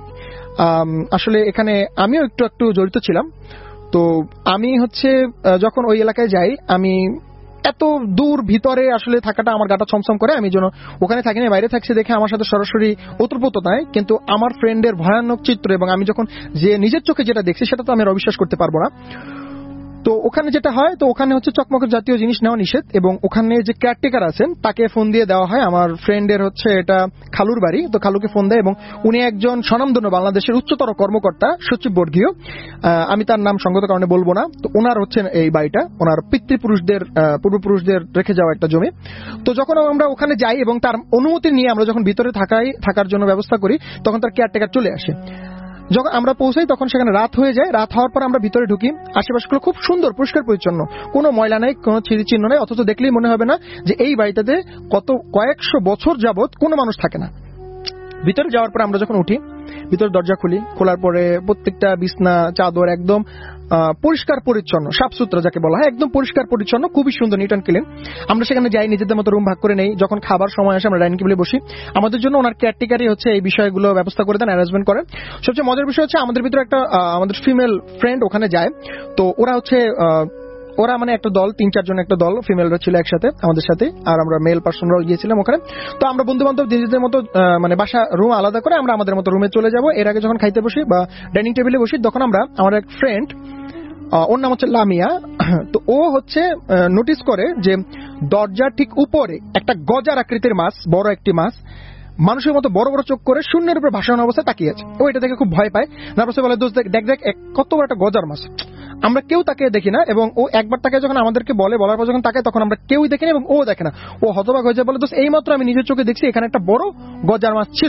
Speaker 2: আসলে এখানে আমিও একটু একটু জড়িত ছিলাম। তো আমি হচ্ছে যখন ওই এলাকায় যাই, আমি এত দূর ভিতরে আসলে থাকাটা আমার গাটা ছমছম করে, আমি যেন ওখানে থাকি না, বাইরে থাকছি দেখে আমার সাথে সরাসরি ওতপ্রোত নয়, কিন্তু আমার ফ্রেন্ডের ভয়ানক চিত্র এবং আমি যখন যে নিজের চোখে যেটা দেখছি সেটা তো আমি আর অবিশ্বাস করতে পারবো না। তো ওখানে যেটা হয়, তো ওখানে হচ্ছে চকমকের জাতীয় জিনিস নেওয়া নিষেধ, এবং ওখানে যে কেয়ারটেকার আছেন তাকে ফোন দিয়ে দেওয়া হয়। আমার ফ্রেন্ডের হচ্ছে এটা খালুর বাড়ি, তো খালুকে ফোন দেয় এবং উনি একজন স্বনামধন্য বাংলাদেশের উচ্চতর কর্মকর্তা, সচিব বর্গীয়, আমি তার নাম সঙ্গত কারণে বলবো না। তো ওনার হচ্ছে এই বাড়িটা ওনার পিতৃপুরুষদের পূর্বপুরুষদের রেখে যাওয়া একটা জমি। তো যখন আমরা ওখানে যাই এবং তার অনুমতি নিয়ে আমরা যখন ভিতরে থাকাই থাকার জন্য ব্যবস্থা করি, তখন তার কেয়ারটেকার চলে আসে। যখন আমরা পৌঁছাই তখন সেখানে রাত হয়ে যায়। রাত হওয়ার পর আমরা ভিতরে ঢুকি, আশেপাশগুলো খুব সুন্দর, পরিষ্কার পরিচ্ছন্ন, কোনো ময়লা নাই, কোনো ছিঁড়ি চিহ্ন নাই, অথচ দেখলেই মনে হবে না যে এই বাড়িটাতে কত কয়েকশো বছর যাবত কোনো মানুষ থাকে না। ভিতরে যাওয়ার পর আমরা যখন উঠি, ভিতরে দরজা খুলি, খোলার পরে প্রত্যেকটা বিছনা চাদর একদম পরিষ্কার পরিচ্ছন্ন, সাফসুতরা যাকে বলা হয়, একদম পরিষ্কার পরিচ্ছন্ন, খুবই সুন্দর, নিট অ্যান্ড ক্লিন। আমরা সেখানে যাই, নিজেদের মতো রুম ভাগ করে নেই। যখন খাবার সময় আসে আমরা ডাইনিং টেবিলে বসি। আমাদের জন্য ওনার কেয়ারটেকারই হচ্ছে এই বিষয়গুলো ব্যবস্থা করে দেন, অ্যারেঞ্জমেন্ট করেন। সবচেয়ে মজার বিষয় হচ্ছে আমাদের ভিতরে একটা আমাদের ফিমেল ফ্রেন্ড ওখানে যায়। তো ওরা হচ্ছে ওরা মানে একটা দল, তিন চারজন একটা দল, ফিমেলরা ছিল একসাথে আমাদের সাথে, আর আমরা মেল পার্সনরাও গিয়েছিলাম ওখানে। তো আমরা বন্ধু বান্ধব নিজেদের মতো মানে বাসা রুম আলাদা করে আমরা আমাদের মতো রুমে চলে যাব। এর আগে যখন খাইতে বসি বা ডাইনিং টেবিলে বসি, তখন আমরা আমার এক ফ্রেন্ড, ওর নাম হচ্ছে লামিয়া, তো ও হচ্ছে নোটিস করে যে দরজার ঠিক উপরে একটা গজার আকৃতির মাছ, বড় একটি মাছ, মানুষের মতো বড় বড় চোখ করে শূন্যের উপর ভাসানো অবস্থায় তাকিয়ে আছে। ও এটা দেখে খুব ভয় পায়, তারপর বলে দোস্ত দেখ দেখ কত বড় একটা গজার মাছ। আমরা কেউ তাকে দেখি না, এবং ও একবার তাকে যখন আমাদেরকে বলে, বলার পর যখন তাকে, তখন আমরা কেউই দেখি না এবং ও দেখে না। ও হতবাক হয়ে যায়, বলে দোস্ত এই মাত্র আমি নিজের চোখে দেখছি এখানে একটা বড় গজার মাছ ছিল।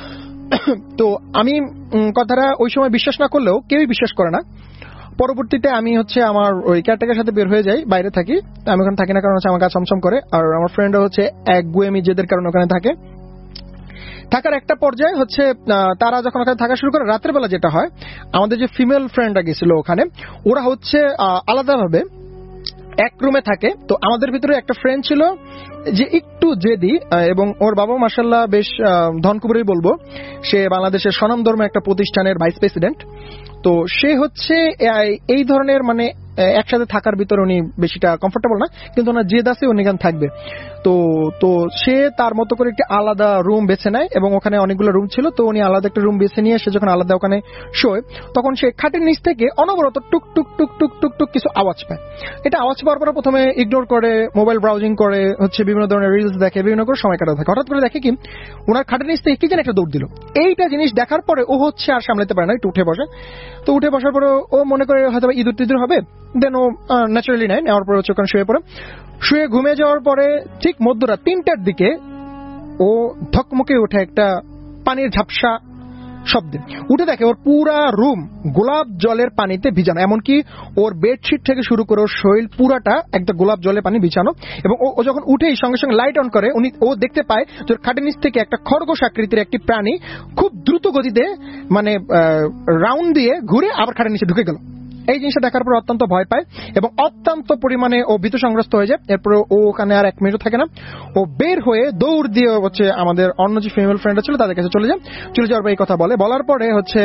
Speaker 2: তো আমি কথাটা ওই সময় বিশ্বাস না করলেও কেউই বিশ্বাস করে না। পরবর্তীতে আমি হচ্ছে আমার ওই কেয়ারটেকারের সাথে বের হয়ে যাই, বাইরে থাকি। আমি ওখানে থাকি না কারণ হচ্ছে আমার গা ছমছম করে, আর আমার ফ্রেন্ডও হচ্ছে এক গুয়েমি জেদের কারণে ওখানে থাকে। থাকার একটা পর্যায়ে হচ্ছে তারা যখন ওখানে থাকা শুরু করে, রাতের বেলা যেটা হয়, আমাদের যে ফিমেল ফ্রেন্ডরা গেছিল ওখানে, ওরা হচ্ছে আলাদাভাবে এক রুমে থাকে। তো আমাদের ভিতরে একটা ফ্রেন্ড ছিল যে একটু জেদি, এবং ওর বাবা মাশাআল্লাহ বেশ ধনকুবেরই বলবো, সে বাংলাদেশের স্বনামধন্য একটা প্রতিষ্ঠানের ভাইস প্রেসিডেন্ট। তো সে হচ্ছে এই ধরনের মানে একসাথে থাকার ভিতরে উনি বেশিটা কমফোর্টেবল না, কিন্তু ওনার জেদ আছে, উনি এখানে থাকবে। তো তো সে তার মতো করে একটি আলাদা রুম বেছে নেয়, এবং ওখানে অনেকগুলো রুম ছিল। তো উনি আলাদা একটা রুম বেছে নিয়ে সে যখন আলাদা ওখানে শোয়, তখন সে খাটের নিচ থেকে অনবরত টুক টুক টুক টুক টুক টুক কিছু আওয়াজ পায়। এটা আওয়াজ পাওয়ার পর প্রথমে ইগনোর করে, মোবাইল ব্রাউজিং করে, হচ্ছে বিভিন্ন ধরনের রিলস দেখে, বিভিন্ন করে সময় কাটাতে থাকে। হঠাৎ করে দেখে কি ওনার খাটের নিচ থেকে কি যেন একটা দৌড় দিল। এইটা জিনিস দেখার পরে ও হচ্ছে আর সামলাতে পারে না, একটু উঠে বসে। তো উঠে বসার পরে ও মনে করে হয়তো ইঁদুর টিঁদুর হবে, দেন ও ন্যাচারালি নেয়, নেওয়ার পরে হচ্ছে ওখানে শুয়ে পড়ে। শুয়ে ঘুমিয়ে যাওয়ার পরে ঠিক মধ্যরাত তিনটার দিকে ও ধকমকে ওঠে একটা পানির ঝাপসা শব্দে। উঠে দেখে ওর পুরা রুম গোলাপ জলের পানিতে ভিজানো, এমনকি ওর বেডশিট থেকে শুরু করে ওর শরীর পুরাটা একটা গোলাপ জলের পানি বিছানো। এবং ও যখন উঠেই সঙ্গে সঙ্গে লাইট অন করে, উনি ও দেখতে পায় যে ওর খাটের নিচ থেকে একটা খরগোশ আকৃতির একটি প্রাণী খুব দ্রুত গতিতে মানে রাউন্ড দিয়ে ঘুরে আবার খাটের নিচে ঢুকে গেল। এই জিনিসটা দেখার পর অত্যন্ত ভয় পায় এবং অত্যন্ত পরিমাণে ও ভীত সংগ্রস্ত হয়ে যায়। এরপরে ও ওখানে আর এক মিনিটও থাকে না, ও বের হয়ে দৌড় দিয়ে হচ্ছে আমাদের অন্য যে ফিমেল ফ্রেন্ডরা ছিল তাদের কাছে চলে যায়। চলে যাওয়ার পর এই কথা বলে, বলার পরে হচ্ছে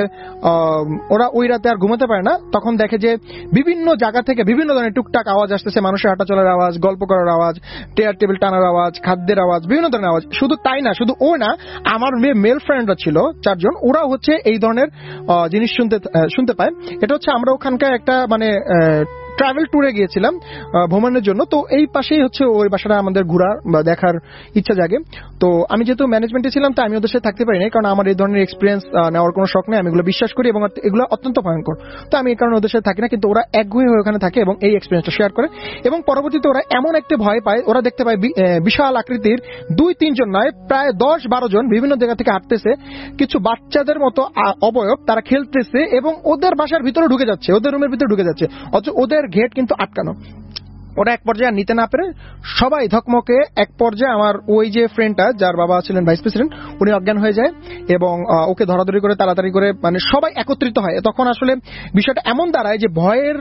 Speaker 2: ওরা ওই রাতে আর ঘুমাতে পারে না। তখন দেখে যে বিভিন্ন জায়গা থেকে বিভিন্ন ধরনের টুকটাক আওয়াজ আসতেছে, মানুষের হাঁটা চলার আওয়াজ, গল্প করার আওয়াজ, চেয়ার টেবিল টানার আওয়াজ, খাদ্যের আওয়াজ, বিভিন্ন ধরনের আওয়াজ। শুধু তাই না, শুধু ও না, আমার মেল ফ্রেন্ডরা ছিল চারজন, ওরাও হচ্ছে এই ধরনের জিনিস শুনতে শুনতে পায়। এটা হচ্ছে আমরা ওখানকার একটা মানে ট্রাভেল ট্যুরে গিয়েছিলাম ভ্রমণের জন্য। তো এই পাশেই হচ্ছে ওই বাসাটা আমাদের ঘোরার বা দেখার ইচ্ছা জাগে। তো আমি যেহেতু ম্যানেজমেন্টে ছিলাম তাই আমি ওদের সাথে থাকতে পারি না, কারণ আমার এই ধরনের এক্সপিরিয়েন্স নেওয়ার কোনো শখ নেই, আমি এগুলো বিশ্বাস করি এবং এগুলো অত্যন্ত ভয়ঙ্কর। তো আমি এই কারণে ওদের সাথে থাকি না, কিন্তু ওরা একগুয়ে হয়ে ওখানে থাকে এবং এই এক্সপিরিয়েন্সটা শেয়ার করে। এবং পরবর্তীতে ওরা এমন একটা ভয় পায়, ওরা দেখতে পায় বিশাল আকৃতির দুই তিনজন নয় প্রায় দশ বারো জন বিভিন্ন জায়গা থেকে হাঁটতেছে, কিছু বাচ্চাদের মতো অবয়ব, তারা খেলতেছে এবং ওদের বাসার ভিতরে ঢুকে যাচ্ছে, ওদের রুমের ভিতরে ঢুকে যাচ্ছে, অথচ ওদের গেট কিন্তু আটকানো। ওরা এক পর্যায়ে নিতে না পেরে সবাই ধকমকে এক পর্যায়ে আমার ওই যে ফ্রেন্ডটা যার বাবা ছিলেন ভাইস প্রেসিডেন্ট, উনি অজ্ঞান হয়ে যায় এবং ওকে ধরাধরি করে তাড়াতাড়ি করে মানে সবাই একত্রিত হয়। তখন আসলে বিষয়টা এমন দাঁড়ায় যে ভয়ের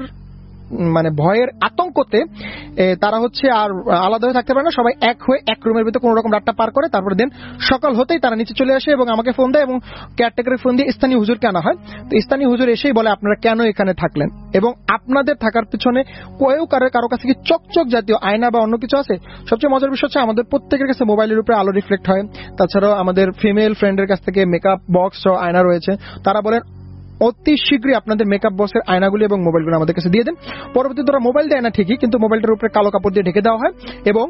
Speaker 2: মানে ভয়ের আতঙ্কতে তারা হচ্ছে আর আলাদা হয়ে থাকতে পারে না, সবাই এক হয়ে এক রুমের ভিতরে কোন রকম রাতটা পার করে। তারপরে দিন সকাল হতেই তারা নিচে চলে আসে এবং আমাকে ফোন দেয় এবং কেয়ারটেকারের ফোন দিয়ে স্থানীয় হুজুরকে আনা হয়। তো স্থানীয় হুজুর এসেই বলে আপনারা কেন এখানে থাকলেন এবং আপনাদের থাকার পিছনে কেউ কারো কারো কাছে কি চকচক জাতীয় আয়না বা অন্য কিছু আছে। সবচেয়ে মজার বিষয় হচ্ছে আমাদের প্রত্যেকের কাছে মোবাইলের উপরে আলো রিফ্লেক্ট হয়, তাছাড়াও আমাদের ফিমেল ফ্রেন্ডের কাছ থেকে মেকআপ বক্স ও আয়না রয়েছে। তারা বলেন অতি শীঘ্রই আপনাদের মেকআপ বক্সের আয়নাগুলি এবং মোবাইলগুলো আমাদের কাছে দিয়ে দেন। পরবর্তীতে ওরা মোবাইল দেয় না ঠিকই, কিন্তু মোবাইলটার উপরে কালো কাপড় দিয়ে ঢেকে দেওয়া হয় এবং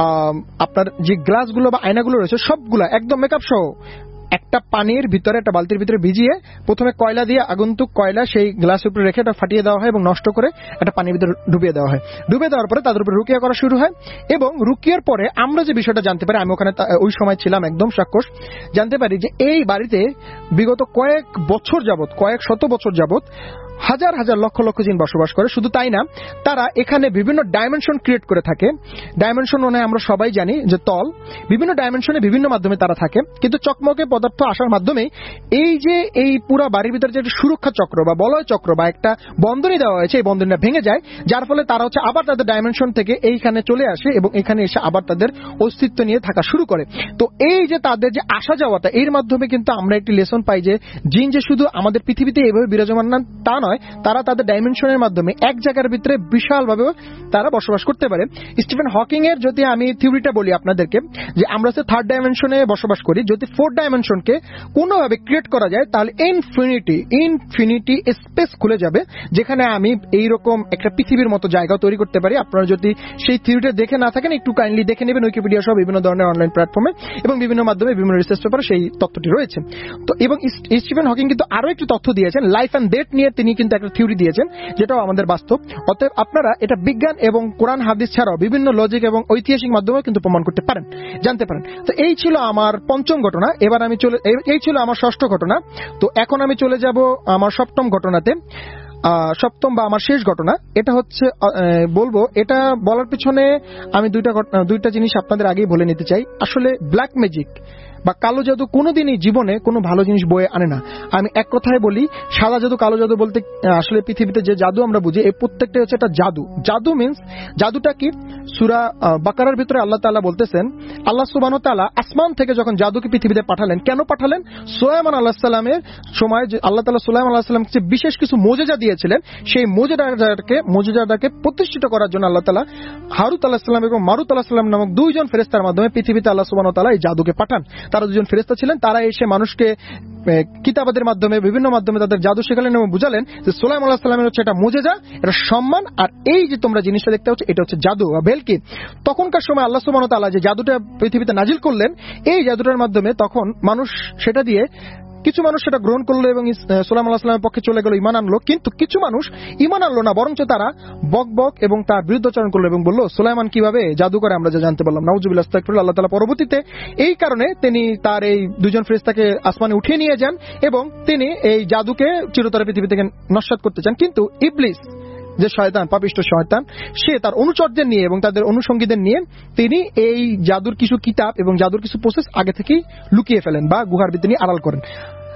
Speaker 2: আপনার যে গ্লাসগুলো বা আয়নাগুলো রয়েছে সবগুলো একদম মেকআপ সহ একটা পানির ভিতরে একটা বালতির ভিতরে ভিজিয়ে প্রথমে কয়লা দিয়ে আগন্তুক কয়লা সেই গ্লাসের উপরে রেখে এটা ফাটিয়ে দেওয়া হয় এবং নষ্ট করে একটা পানির ভিতরে ডুবিয়ে দেওয়া হয়। ডুবিয়ে দেওয়ার পরে তাদের উপরে রুকিয়া করা শুরু হয় এবং রুকিয়ার পরে আমরা যে বিষয়টা জানতে পারি, আমি ওখানে ওই সময় ছিলাম একদম সাক্ষর, জানতে পারি যে এই বাড়িতে বিগত কয়েক বছর যাবত কয়েক শত বছর যাবত হাজার হাজার লক্ষ লক্ষ জিন বসবাস করে। শুধু তাই না, তারা এখানে বিভিন্ন ডাইমেনশন ক্রিয়েট করে থাকে। ডাইমেনশন মানে আমরা সবাই জানি যে তল, বিভিন্ন ডাইমেনশনে বিভিন্ন মাধ্যমে তারা থাকে, কিন্তু চকমকে পদার্থ আসার মাধ্যমে এই যে এই পুরা বাড়ির ভিতরে যে একটা সুরক্ষা চক্র বা বলয় চক্র বা একটা বন্ধনী দেওয়া হয়েছে, এই বন্ধনীটা ভেঙে যায়, যার ফলে তারা হচ্ছে আবার তাদের ডাইমেনশন থেকে এইখানে চলে আসে এবং এখানে এসে আবার তাদের অস্তিত্ব নিয়ে থাকা শুরু করে। তো এই যে তাদের যে আসা যাওয়াটা, এর মাধ্যমে কিন্তু আমরা একটি লেসন পাই যে জিন যে শুধু আমাদের পৃথিবীতে এইভাবে বিরাজমান না তা নয়, তারা তাদের ডাইমেনশনের মাধ্যমে এক জায়গার ভিতরে বিশালভাবে তারা বসবাস করতে পারে। স্টিফেন হকিং এর যদি আমি থিওরিটা বলি আপনাদেরকে, যে আমরা যে থার্ড ডাইমেনশনে বসবাস করি, যদি ফোর্থ ডাইমেনশনকে কোনোভাবে ক্রিয়েট করা যায় তাহলে ইনফিনিটি ইনফিনিটি স্পেস খুলে যাবে, যেখানে আমি এইরকম একটা পৃথিবীর মতো জায়গা তৈরি করতে পারি। আপনারা যদি সেই থিওরিটা দেখে না থাকেন একটু কাইন্ডলি দেখে নেবেন, উইকিপিডিয়া সহ বিভিন্ন ধরনের অনলাইন প্ল্যাটফর্মে এবং বিভিন্ন মাধ্যমে বিভিন্ন রিসার্চ পেপারে সেই তথ্যটি রয়েছে। তো এবং স্টিফেন হকিং কিন্তু আরো একটি তথ্য দিয়েছেন, লাইফ অ্যান্ড ডেথ নিয়ে তিনি কিন্তু একটা থিওরি দিয়েছেন, যেটাও আমাদের বাস্তব। অতএব আপনারা এটা বিজ্ঞান এবং কোরআন হাদিস ছাড়াও বিভিন্ন লজিক এবং ঐতিহাসিক মাধ্যমে কিন্তু প্রমাণ করতে পারেন, জানতে পারেন। তো এই ছিল আমার পঞ্চম ঘটনা। এবার আমি চলে এই ছিল আমার ষষ্ঠ ঘটনা। তো এখন আমি চলে যাব আমার সপ্তম ঘটনাতে, সপ্তম বা আমার শেষ ঘটনা। এটা হচ্ছে বলবো, এটা বলার পিছনে আমি দুইটা দুইটা জিনিস আপনাদের আগেই বলে নিতে চাই। আসলে ব্ল্যাক ম্যাজিক বা কালো জাদু কোনোদিনই জীবনে কোনো ভালো জিনিস বয়ে আনে না। আমি এক কথায় বলি, সাদা জাদু কালো জাদু বলতে আসলে পৃথিবীতে যে জাদু আমরা বুঝি এই প্রত্যেকটা হচ্ছে একটা জাদু। জাদু মিন্স, জাদুটা কি? সূরা বাকারার ভিতরে আল্লাহ তাআলা বলতেছেন, আল্লাহ সুবহানাহু ওয়া তাআলা আসমান থেকে যখন জাদুকে পৃথিবীতে পাঠালেন, কেন পাঠালেন? সুলাইমান আলাইহিস সালামের সময় যে আল্লাহ তাআলা সুলাইমান আলাইহিস সালামকে বিশেষ কিছু মুজিজা দিয়েছিলেন, সেই মুজিজাটাকে মুজিজাটাকে প্রতিষ্ঠিত করার জন্য আল্লাহ তাআলা হারুত আলাইহিস সালাম এবং মারুত আলাইহিস সালাম নামক দুইজন ফেরেশতার মাধ্যমে পৃথিবীতে আল্লাহ সুবহানাহু ওয়া তাআলা এই জাদুকে পাঠান। তারা দুজন ফেরেশতা ছিলেন, তারা এসে মানুষকে কিতাবাদের মাধ্যমে বিভিন্ন মাধ্যমে তাদের জাদু শেখালেন এবং বুঝালেন যে সুলাইমান আলাইহিস সালামের হচ্ছে এটা মুজিজা, এটা সম্মান, আর এই যে তোমরা জিনিসটা দেখতে পাচ্ছ এটা হচ্ছে জাদু বা ভেলকি। তখনকার সময় আল্লাহ সুবহানাহু ওয়া তাআলা যে জাদুটা পৃথিবীতে নাজিল করলেন, এই জাদুটার মাধ্যমে তখন মানুষ সেটা দিয়ে কিছু মানুষ সেটা গ্রহণ করলো এবং সুলাইমান আলাইহিস সালামের পক্ষে চলে গেল, ঈমান আনলো। কিন্তু কিছু মানুষ ঈমান আনলো না, বরঞ্চ তারা বক বক এবং তার বিরুদ্ধাচরণ করলো এবং বলল সুলাইমান কিভাবে জাদু করে আমরা যা জানতে পারলাম। নাউজুবিল্লাহ, আস্তাগফিরুল্লাহ। আল্লাহ তাআলা পরবর্তীতে এই কারণে তিনি তার এই দুজন ফেরেশতাকে আসমানে উঠিয়ে নিয়ে যান এবং তিনি এই জাদুকে চিরতরে পৃথিবী থেকে নস্যাৎ করতে চান। কিন্তু ইবলিস যে শয়তান, পাপিষ্ঠ শয়তান, সে তার অনুচরদের নিয়ে এবং তাদের অনুসঙ্গীদের নিয়ে তিনি এই জাদুর কিছু কিতাব এবং জাদুর কিছু প্রসেস আগে থেকেই লুকিয়ে ফেলেন বা গুহার ভিতরে নিয়ে আড়াল করেন।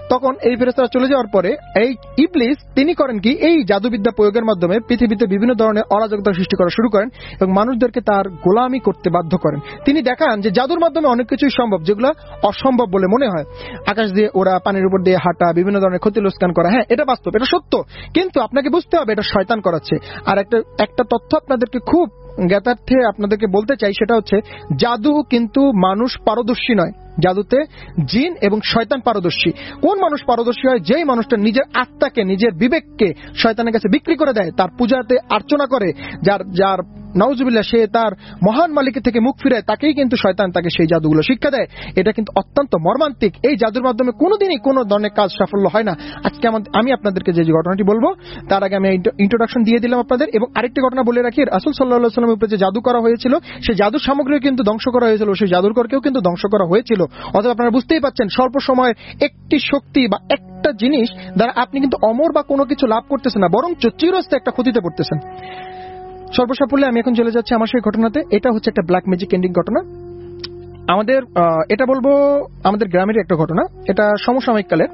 Speaker 2: তখন এই ফেরেশতারা চলে যাওয়ার পরে এই ইবলিস তিনি করেন কি, এই জাদুবিদ্যা প্রয়োগের মাধ্যমে পৃথিবীতে বিভিন্ন ধরনের অরাজকতা সৃষ্টি করা শুরু করেন এবং মানুষদেরকে তার গোলামি করতে বাধ্য করেন। তিনি দেখান যে জাদুর মাধ্যমে অনেক কিছুই সম্ভব যেগুলো অসম্ভব বলে মনে হয়। আকাশ দিয়ে ওরা, পানির উপর দিয়ে হাঁটা, বিভিন্ন ধরনের ক্ষতি লোকসান করা, হ্যাঁ এটা বাস্তব, এটা সত্য, কিন্তু আপনাকে বুঝতে হবে এটা শয়তান করাচ্ছে। আর একটা একটা তথ্য আপনাদেরকে খুব জ্ঞাতার্থে আপনাদেরকে বলতে চাই, সেটা হচ্ছে জাদু কিন্তু মানুষ পারদর্শী নয়, জাদুতে জিন এবং শয়তান পারদর্শী। কোন মানুষ পারদর্শী হয়? যেই মানুষটা নিজের আত্মাকে, নিজের বিবেককে শয়তানের কাছে বিক্রি করে দেয়, তার পূজাতে আর্চনা করে, যার যার নাউজুবিল্লাহ সে তার মহান মালিকের থেকে মুখ ফিরায়, তাকেই কিন্তু শয়তান তাকে সেই জাদুগুলো শিক্ষা দেয়। এটা কিন্তু অত্যন্ত মর্মান্তিক। এই জাদুর মাধ্যমে কোনোদিনই কোনো ধরনের কাজ সাফল্য হয় না। আজকে আমি আপনাদেরকে যে ঘটনাটি বলবো তার আগে আমি ইন্ট্রোডাকশন দিয়ে দিলাম আপনাদের, এবং আরেকটি ঘটনা বলে রাখি, রাসূল সাল্লাল্লাহু আলাইহি ওয়াসাল্লামের উপরে যে জাদু করা হয়েছিল, সেই জাদুর সামগ্রী কিন্তু ধ্বংস করা হয়েছিল, সেই জাদুকরকেও কিন্তু ধ্বংস করা হয়েছিল। অথবা আপনারা বুঝতেই পাচ্ছেন, স্বল্প সময়ের একটি শক্তি বা একটা জিনিস দ্বারা আপনি কিন্তু অমর বা কোনো কিছু লাভ করতেছেন না, বরং চিরস্থায়ী একটা ক্ষতিতে পড়তেছেন। সর্বসাফল্যে আমি এখন চলে যাচ্ছি আমার সেই ঘটনাতে। এটা হচ্ছে একটা ব্ল্যাক ম্যাজিক এন্ডিং ঘটনা। আমাদের এটা বলবো আমাদের গ্রামের একটা ঘটনা, এটা সমসাময়িক কালের।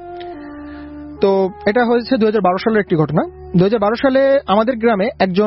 Speaker 2: তো এটা হয়েছে দুই হাজার বারো সালের একটি ঘটনা। দুই হাজার বারো সালে আমাদের গ্রামে একজন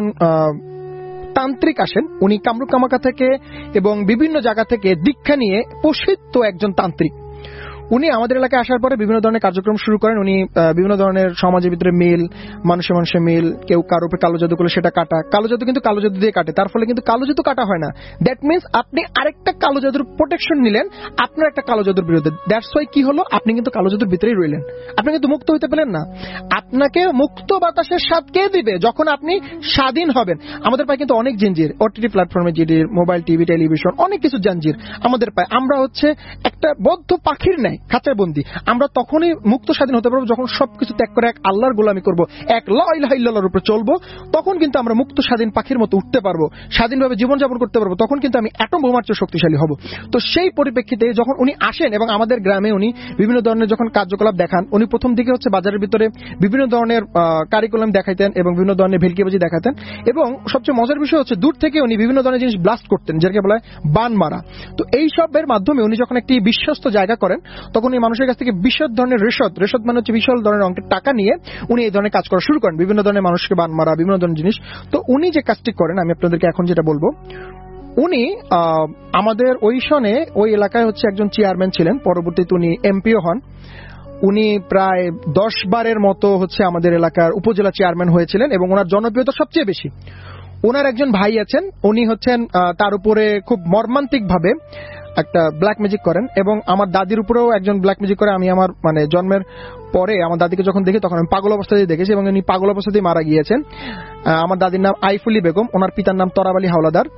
Speaker 2: তান্ত্রিক আসেন। উনি কামরূপ কামাখ্যা থেকে এবং বিভিন্ন জায়গা থেকে দীক্ষা নিয়ে প্রসিদ্ধ একজন তান্ত্রিক। উনি আমাদের এলাকায় আসার পরে বিভিন্ন ধরনের কার্যক্রম শুরু করেন। উনি বিভিন্ন ধরনের সমাজের ভিতরে মিল, মানুষে মানুষে মিল, কেউ কারো উপরে কালো জাদু করলে সেটা কাটা, কালো জাদু কিন্তু কালো জাদু দিয়ে কাটে, তার ফলে কিন্তু কালো জাদু কাটা হয় না। দ্যাট মিনস আপনি আরেকটা কালো জাদুর প্রোটেকশন নিলেন আপনার একটা কালো জাদুর বিরুদ্ধে। দ্যাটস ওয়াই কি হলো, আপনি কিন্তু কালো জাদুর ভিতরেই রইলেন, আপনি কিন্তু মুক্ত হইতে পেলেন না। আপনাকে মুক্ত বাতাসের স্বাদ কে দিবে যখন আপনি স্বাধীন হবেন? আমাদের পায়ে কিন্তু অনেক জঞ্জির, ওটিটি প্ল্যাটফর্মে জিডির, মোবাইল, টিভি, টেলিভিশন, অনেক কিছু জঞ্জির আমাদের পায়ে। আমরা হচ্ছে একটা বদ্ধ পাখির ন্যায় খাঁচার বন্দী। আমরা তখনই মুক্ত স্বাধীন হতে পারবো যখন সবকিছু ত্যাগ করে এক আল্লাহর গোলামি করবো, এক লা ইলাহা ইল্লাল্লাহর উপরে চলবো। তখন কিন্তু আমরা মুক্ত স্বাধীন পাখির মতো উঠতে পারবো, স্বাধীনভাবে জীবনযাপন করতে পারবো। তখন কিন্তু আমি অ্যাটম বোমার চেয়ে শক্তিশালী হব। তো সেই পরিপ্রেক্ষিতে যখন উনি আসেন এবং আমাদের গ্রামে উনি বিভিন্ন ধরনের যখন কার্যকলাপ দেখান, উনি প্রথম দিকে হচ্ছে বাজারের ভিতরে বিভিন্ন ধরনের কারিকুলাম দেখাইতেন এবং বিভিন্ন ধরনের ভেলকিবাজি দেখাতেন, এবং সবচেয়ে মজার বিষয় হচ্ছে দূর থেকে উনি বিভিন্ন ধরনের জিনিস ব্লাস্ট করতেন, যেটাকে বলা হয় বান মারা। তো এই সবের মাধ্যমে উনি যখন একটি বিশ্বস্ত জায়গা করেন, তখন এই মানুষের কাছ থেকে বিশাল ধরনের রেশদ, রেশদ মানে হচ্ছে বিশাল ধরনের অঙ্কের টাকা নিয়ে উনি এই ধরনের কাজ করা শুরু করেন, বিভিন্ন ধরনের মানুষকে বান মারা, বিভিন্ন ধরনের জিনিস। তো উনি যে কাজটি করেন আমি আপনাদেরকে এখন যেটা বলবো, উনি আমাদের ওই সনে ওই এলাকায় হচ্ছে একজন চেয়ারম্যান ছিলেন, পরবর্তীতে উনি এমপিও হন। উনি প্রায় দশ বারের মতো হচ্ছে আমাদের এলাকার উপজেলা চেয়ারম্যান হয়েছিলেন এবং ওনার জনপ্রিয়তা সবচেয়ে বেশি। ওনার একজন ভাই আছেন, উনি হচ্ছেন তার উপরে খুব মর্মান্তিক ভাবে একটা ব্ল্যাক ম্যাজিক করেন, এবং আমার দাদির উপরেও একজন ব্ল্যাক ম্যাজিক করে। আমি আমার মানে জন্মের পরে আমার দাদিকে যখন দেখি তখন আমি পাগল অবস্থাতেই দেখেছি, এবং উনি পাগল অবস্থাতেই মারা গিয়েছেন। আমার দাদির নাম আইফুলি বেগম, ওনার পিতার নাম তরাব আলী হাওলাদার,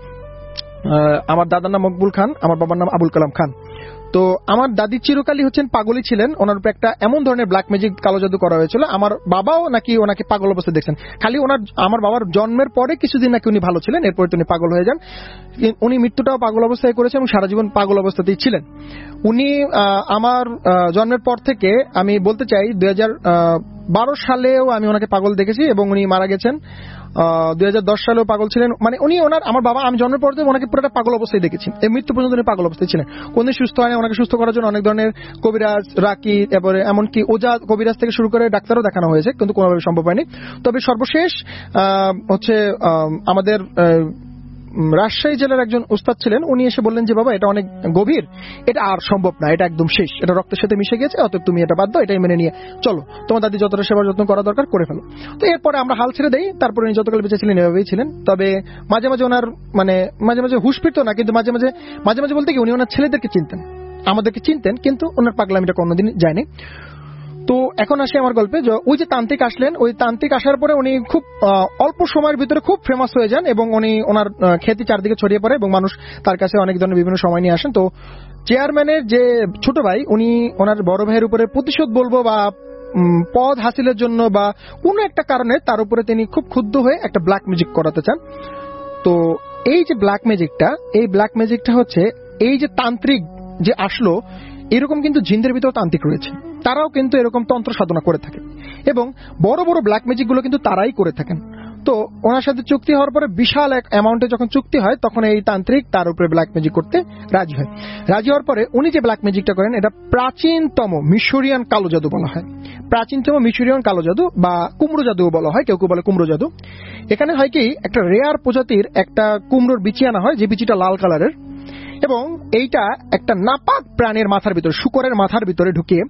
Speaker 2: আমার দাদার নাম মকবুল খান, আমার বাবার নাম আবুল কালাম খান। তো আমার দাদি চিরকালই হচ্ছেন পাগলই ছিলেন। ওনার উপরে একটা এমন ধরনের ব্ল্যাক ম্যাজিক, কালো জাদু করা হয়েছিল। আমার বাবাও নাকি ওনাকে পাগল অবস্থায় দেখছেন। খালি ওনার আমার বাবার জন্মের পরে কিছুদিন নাকি উনি ভালো ছিলেন, এরপরে উনি পাগল হয়ে যান। উনি মৃত্যুটাও পাগল অবস্থায় করেছেন এবং সারা জীবন পাগল অবস্থাতেই ছিলেন। উনি আমার জন্মের পর থেকে আমি বলতে চাই দুই হাজার বারো সালেও আমি ওনাকে পাগল দেখেছি, এবং উনি মারা গেছেন দুই হাজার দশ সালেও পাগল ছিলেন। মানে উনি ওনার আমার বাবা আমি জন্মের পর থেকে ওনাকে পুরোটা পাগল অবস্থায় দেখেছি, এই মৃত্যু পর্যন্ত উনি পাগল অবস্থায় ছিলেন। কোনদিন সুস্থ হয় না। ওনাকে সুস্থ করার জন্য অনেক ধরনের কবিরাজ, রাকি, এরপরে এমনকি ওজা কবিরাজ থেকে শুরু করে ডাক্তারও দেখানো হয়েছে, কিন্তু কোনোভাবে সম্ভব হয়নি। তবে সর্বশেষ হচ্ছে আমাদের রাজশাহী জেলার একজন উস্তাদ ছিলেন, উনি এসে বললেন যে বাবা এটা অনেক গভীর, এটা আর সম্ভব না, এটা একদম শেষ, এটা রক্তের সাথে মিশে গেছে, অতএব তুমি এটা বাদ দাও, এটাই মেনে নিয়ে চলো, তোমার দাদি যতটা সেবা যত্ন করা দরকার করে ফেলো। তো এরপরে আমরা হাল ছেড়ে দেই। তারপরে উনি যতকাল বেঁচে ছিলেন এভাবেই ছিলেন। তবে মাঝে মাঝে ওনার মানে মাঝে মাঝে হুঁশ ফিরতো না, কিন্তু মাঝে মাঝে মাঝে মাঝে বলতে কি উনি ওনার ছেলেদেরকে চিনতেন, আমাদেরকে চিনতেন, কিন্তু ওনার পাগলামিটা কোনোদিন যায়নি। তো এখন আসে আমার গল্পে, যে ওই যে তান্ত্রিক আসলেন, ওই তান্ত্রিক আসার পরে উনি খুব অল্প সময়ের ভিতরে খুব ফেমাস হয়ে যান এবং উনি ওনার খ্যাতি চারদিকে ছড়িয়ে পড়ে এবং মানুষ তার কাছে অনেক ধরনের বিভিন্ন সময় নিয়ে আসেন। তো চেয়ারম্যানের যে ছোট ভাই, উনি ওনার বড় ভাইয়ের উপরে প্রতিশোধ বলবো বা পদ হাসিলের জন্য বা কোনো একটা কারণে তার উপরে তিনি খুব ক্ষুব্ধ হয়ে একটা ব্ল্যাক ম্যাজিক করাতে চান। তো এই যে ব্ল্যাক ম্যাজিকটা, এই ব্ল্যাক ম্যাজিকটা হচ্ছে এই যে তান্ত্রিক যে আসলো, এরকম কিন্তু জিনদের ভিতরে তান্ত্রিক রয়েছে, তারাও কিন্তু এরকম তন্ত্র সাধনা করে থাকে এবং বড় বড় ব্ল্যাক ম্যাজিক গুলো কিন্তু তারাই করে থাকেন। তো ওনার সাথে চুক্তি হওয়ার পরে বিশাল এক অ্যামাউন্টে যখন চুক্তি হয় তখন এই তান্ত্রিক তার উপরে ব্ল্যাক ম্যাজিক করতে রাজি হয়। রাজি হওয়ার পরে উনি যে ব্ল্যাক ম্যাজিকটা করেন এটা প্রাচীনতম মিশরিয়ান কালো জাদু বলা হয়। প্রাচীনতম মিশরিয়ান কালো জাদু বা কুমড়ো জাদু বলা হয়, কেউ কেউ বলে কুমড়ো জাদু। এখানে হয় কি, একটা রেয়ার প্রজাতির একটা কুমড়োর বিচি আনা হয়, যে বিচিটা লাল কালারের, এবং এইটা একটা নাপাক প্রাণীর মাথার ভিতরে, শূকরের মাথার ভিতরে ঢুকিয়ে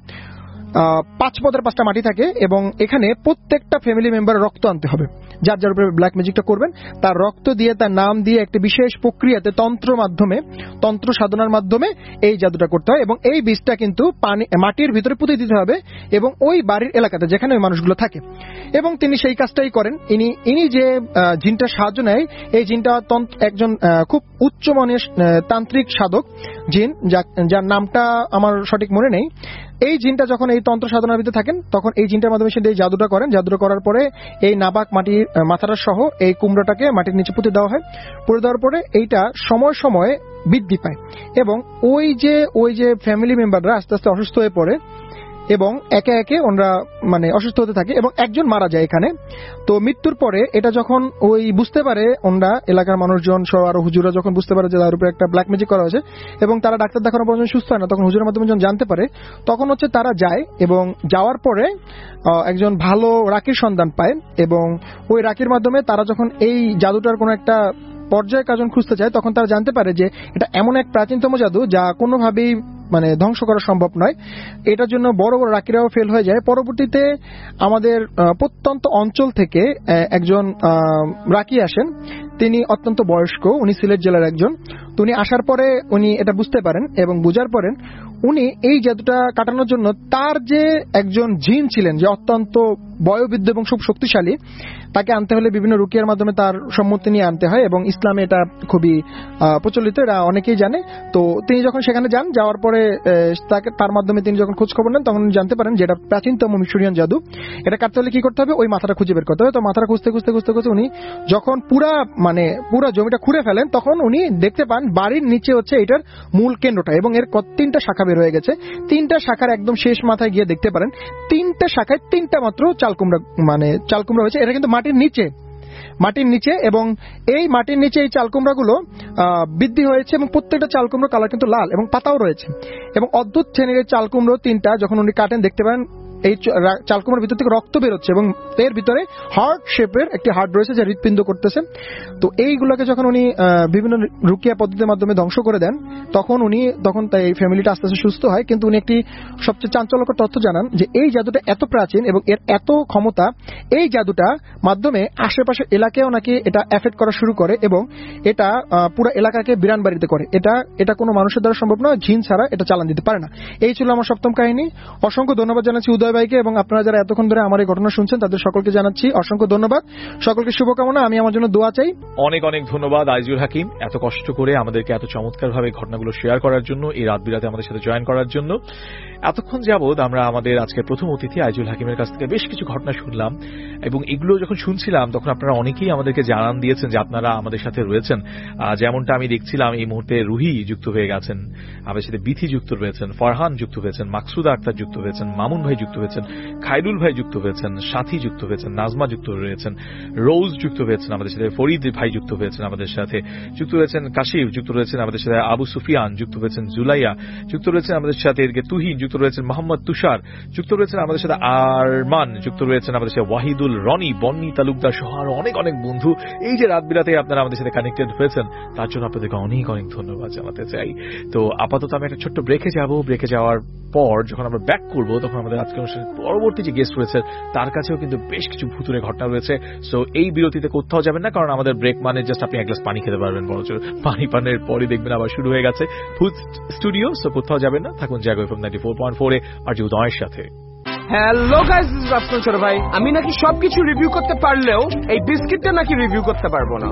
Speaker 2: পাঁচ পদের পাঁচটা মাটি থাকে এবং এখানে প্রত্যেকটা ফ্যামিলি মেম্বারের রক্ত আনতে হবে। যার যার উপরে ব্ল্যাক ম্যাজিকটা করবেন তার রক্ত দিয়ে, তার নাম দিয়ে একটা বিশেষ প্রক্রিয়াতে তন্ত্র মাধ্যমে, তন্ত্র সাধনার মাধ্যমে এই জাদুটা করতে হয়। এবং এই বীজটা কিন্তু পানি মাটির ভিতরে পুঁতে দিতে হবে এবং ওই বাড়ির এলাকাতে যেখানে ওই মানুষগুলো থাকে, এবং তিনি সেই কাজটাই করেন। ইনি ইনি যে জিনটার সাহায্য নেয়, এই জিনটা একজন খুব উচ্চমানের তান্ত্রিক সাধক জিন, যার নামটা আমার সঠিক মনে নেই। এই জিনটা যখন এই তন্ত্র সাধনার ভিতরে থাকেন তখন এই জিনটার মাধ্যমে সে এই জাদুটা করেন। জাদুটা করার পরে এই নাবাক মাটির মাথাটা সহ এই কুমড়োটাকে মাটির নিচে পুঁতে দেওয়া হয়। পুঁতে দেওয়ার পরে এইটা সময় সময়ে বৃদ্ধি পায় এবং ওই যে ওই যে ফ্যামিলি মেম্বাররা আস্তে আস্তে অসুস্থ হয়ে পড়ে এবং একে একে ওনারা মানে অসুস্থ হতে থাকে এবং একজন মারা যায় এখানে। তো মৃত্যুর পরে এটা যখন ওই বুঝতে পারে, ওনারা এলাকার মানুষজন সহ আরো হুজুরা যখন বুঝতে পারে যে তার উপরে একটা ব্ল্যাক ম্যাজিক করা হয়েছে এবং তারা ডাক্তার দেখানোর পর সুস্থ হয় না, তখন হুজুরের মাধ্যমে যখন জানতে পারে তখন হচ্ছে তারা যায় এবং যাওয়ার পরে একজন ভালো রাকির সন্ধান পায় এবং ওই রাকির মাধ্যমে তারা যখন এই জাদুটার কোনো একটা পর্যায়ে কাজন খুঁজতে চায় তখন তারা জানতে পারে যে এটা এমন এক প্রাচীনতম জাদু যা কোনোভাবেই মানে ধ্বংস করা সম্ভব নয়। এটার জন্য বড় বড় রাকিরাও ফেল হয়ে যায়। পরবর্তীতে আমাদের প্রত্যন্ত অঞ্চল থেকে একজন রাকি আসেন, তিনি অত্যন্ত বয়স্ক, উনি সিলেট জেলার একজন। তো উনি আসার পরে উনি এটা বুঝতে পারেন এবং বুঝার পরেন উনি এই জাদুটা কাটানোর জন্য তার যে একজন জিন ছিলেন যে অত্যন্ত বয়োবৃদ্ধ এবং খুব শক্তিশালী, তাকে আনতে হলে বিভিন্ন রুকিয়ার মাধ্যমে তার সম্মতি নিয়ে আনতে হয় এবং ইসলামে এটা খুবই প্রচলিত, এটা অনেকেই জানে। তো তিনি যখন সেখানে যান, যাওয়ার পরে তাকে তার মাধ্যমে তিনি যখন খোঁজ খবর নেন তখন জানতে পারেন যে এটা প্রাচীনতম মিশরিয়ান জাদু। এটা কাটতে হলে কি করতে হবে, ওই মাথাটা খুঁজে বের করতে হবে। তো মাথাটা খুঁজতে খুঁজতে খুঁজতে খুঁজতে উনি যখন পুরা মানে পুরা জমিটা খুঁড়ে ফেলেন তখন উনি দেখতে পান বাড়ির নিচে হচ্ছে এটার মূল কেন্দ্রটা এবং এর তিনটা শাখা বের হয়ে গেছে। তিনটা শাখার একদম শেষ মাথায় গিয়ে দেখতে পারেন তিনটা শাখায় তিনটা মাত্র চালকুমড়া মানে চালকুমড়া হয়েছে। এটা কিন্তু মাটির নিচে মাটির নিচে এবং এই মাটির নিচে এই চালকুমড়াগুলো বৃদ্ধি হয়েছে এবং প্রত্যেকটা চালকুমড়ো কালার কিন্তু লাল এবং পাতাও রয়েছে এবং অদ্ভুত শ্রেণীর চালকুমড়ো তিনটা যখন উনি কাটেন দেখতে পারেন এই চালকুমড়ার ভিতর থেকে রক্ত বেরোচ্ছে এবং এর ভিতরে হার্ট শেপের একটি হার্ট রয়েছে যা হৃৎপিণ্ড করতেছে। তো এইগুলোকে যখন উনি বিভিন্ন রুকিয়া পদ্ধতির মাধ্যমে ধ্বংস করে দেন তখন উনি তখন এই ফ্যামিলিটা আস্তে আস্তে সুস্থ হয়। কিন্তু উনি একটি সবচেয়ে চাঞ্চল্যকর তথ্য জানান যে এই জাদুটা এত প্রাচীন এবং এর এত ক্ষমতা, এই জাদুটা মাধ্যমে আশেপাশের এলাকায়ও নাকি এটা এফেক্ট করা শুরু করে এবং এটা পুরো এলাকাকে বিরান বাড়িতে করে। এটা এটা কোনো মানুষের দ্বারা সম্ভব নয়, জিন ছাড়া এটা চালান দিতে পারে না। এই ছিল আমার সপ্তম কাহিনী। অসংখ্য ধন্যবাদ জানাচ্ছি উদয় ভাইকে এবং আপনারা যারা এতক্ষণ ধরে আমার এই ঘটনা শুনছেন তাদের সকলকে জানাচ্ছি অসংখ্য ধন্যবাদ। সকলকে শুভকামনা, আমি আমার জন্য দোয়া চাই।
Speaker 1: অনেক অনেক ধন্যবাদ আইজুল হাকিম, এত কষ্ট করে আমাদেরকে এত চমৎকার ভাবে ঘটনাগুলো শেয়ার করার জন্য, এই রাত বিরাতে আমাদের সাথে জয়েন করার জন্য। এতক্ষণ যাবৎ আমরা আমাদের আজকের প্রথম অতিথি আইজুল হাকিমের কাছ থেকে বেশ কিছু ঘটনা শুনলাম এবং এগুলো যখন শুনছিলাম তখন আপনারা অনেকেই আমাদেরকে জানান দিয়েছেন যে আপনারা আমাদের সাথে রয়েছেন। যেমনটা আমি দেখছিলাম এই মুহূর্তে রুহি যুক্ত হয়ে গেছেন, আমাদের সাথে বিথি যুক্ত রয়েছেন, ফারহান যুক্ত হয়েছেন, মাকসুদা আক্তার যুক্ত হয়েছেন, মামুন ভাই যুক্ত হয়েছেন, খায়রুল ভাই যুক্ত হয়েছেন, সাথী যুক্ত হয়েছেন, নাজমা যুক্ত রয়েছেন, রোজ যুক্ত হয়েছেন আমাদের সাথে, ফরিদ ভাই যুক্ত হয়েছেন আমাদের সাথে, যুক্ত রয়েছেন কাশিফ, যুক্ত রয়েছেন আমাদের সাথে আবু সুফিয়ান, যুক্ত হয়েছেন জুলাইয়া, যুক্ত রয়েছেন আমাদের সাথে তুহিন, যুক্ত রয়েছেন মোহাম্মদ তুষার, যুক্ত রয়েছেন আমাদের সাথে আরমান, যুক্ত রয়েছেন আমাদের সাথে ওয়াহিদুল, রনি, বন্নি তালুকদার সহ আরো অনেক অনেক বন্ধু। এই যে রাত বিরাতে আপনারা আমাদের সাথে কানেক্টেড হয়েছেন তার জন্য আপনাদেরকে অনেক অনেক ধন্যবাদ জানাতে চাই। তো আপাতত আমি একটা ছোট্ট ব্রেকে যাব। ব্রেকে যাওয়ার পর যখন আমরা ব্যাক করবো তখন আমাদের আজকের অনুষ্ঠানের পরবর্তী যে গেস্ট রয়েছে তার কাছেও কিন্তু বেশ কিছু ভুতুরে ঘটনা রয়েছে। সো এই বিরতিতে কোথাও যাবেন না, কারণ আমাদের ব্রেক মানে জাস্ট আপনি এক গ্লাস পানি খেতে পারবেন, বরঞ্চ পানি পানের পরই দেখবেন আবার শুরু হয়ে গেছে ভূত স্টুডিও। সো কোথাও যাবেন না, থাকুন Jago FM ninety four point four এ আর জি উদয়ের সাথে।
Speaker 3: Hello guys, this is Rafsan Choto Bhai. আমি নাকি সবকিছু রিভিউ করতে পারলেও এই বিস্কিটটা নাকি রিভিউ করতে পারবো না।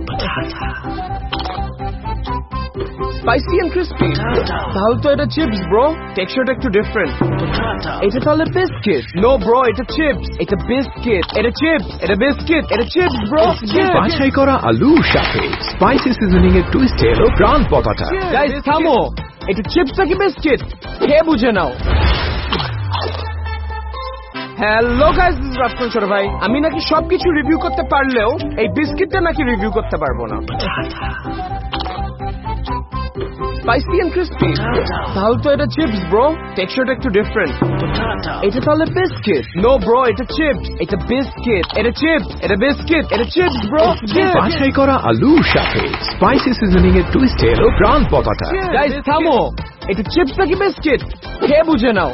Speaker 3: স্পাইসি এন্ড ক্রিস্পি, তাহলে তো এটা চিপস ব্রো, টেক্সচারটা একটু ডিফারেন্ট। এটা তাহলে বিস্কিট? নো ব্রো, এটা চিপস, এটা বিস্কিট, এটা চিপস, এটা বিস্কিট, এটা চিপস ব্রো।
Speaker 4: বাছাই করা আলুর সাথে স্পাইসি সিজনিং এর টুইস্ট এলো প্রাণ পতাটা।
Speaker 3: গাইস থামো, এটা চিপস নাকি বিস্কিট খেয়ে বুঝে নাও। Hello guys, this is Rafsan Choto Bhai. আমি নাকি সবকিছু রিভিউ করতে পারলেও এই বিস্কিটটা নাকি রিভিউ করতে পারবো না। স্পাইসি এন্ড ক্রিস্পি, তাহলে তো এটা চিপস ব্রো, টেক্সচারটা একটু ডিফারেন্ট। এটা তাহলে বিস্কিট? নো ব্রো, এটা চিপস, এটা বিস্কিট, এটা চিপস, এটা বিস্কিট, এটা চিপস ব্রো।
Speaker 4: বাছাই করা আলুর সাথে স্পাইসি সিজনিং এর টুইস্ট এলো প্রাণ পতাটা।
Speaker 3: গাইস থামো, এটা চিপস নাকি বিস্কিট খেয়ে বুঝে নাও।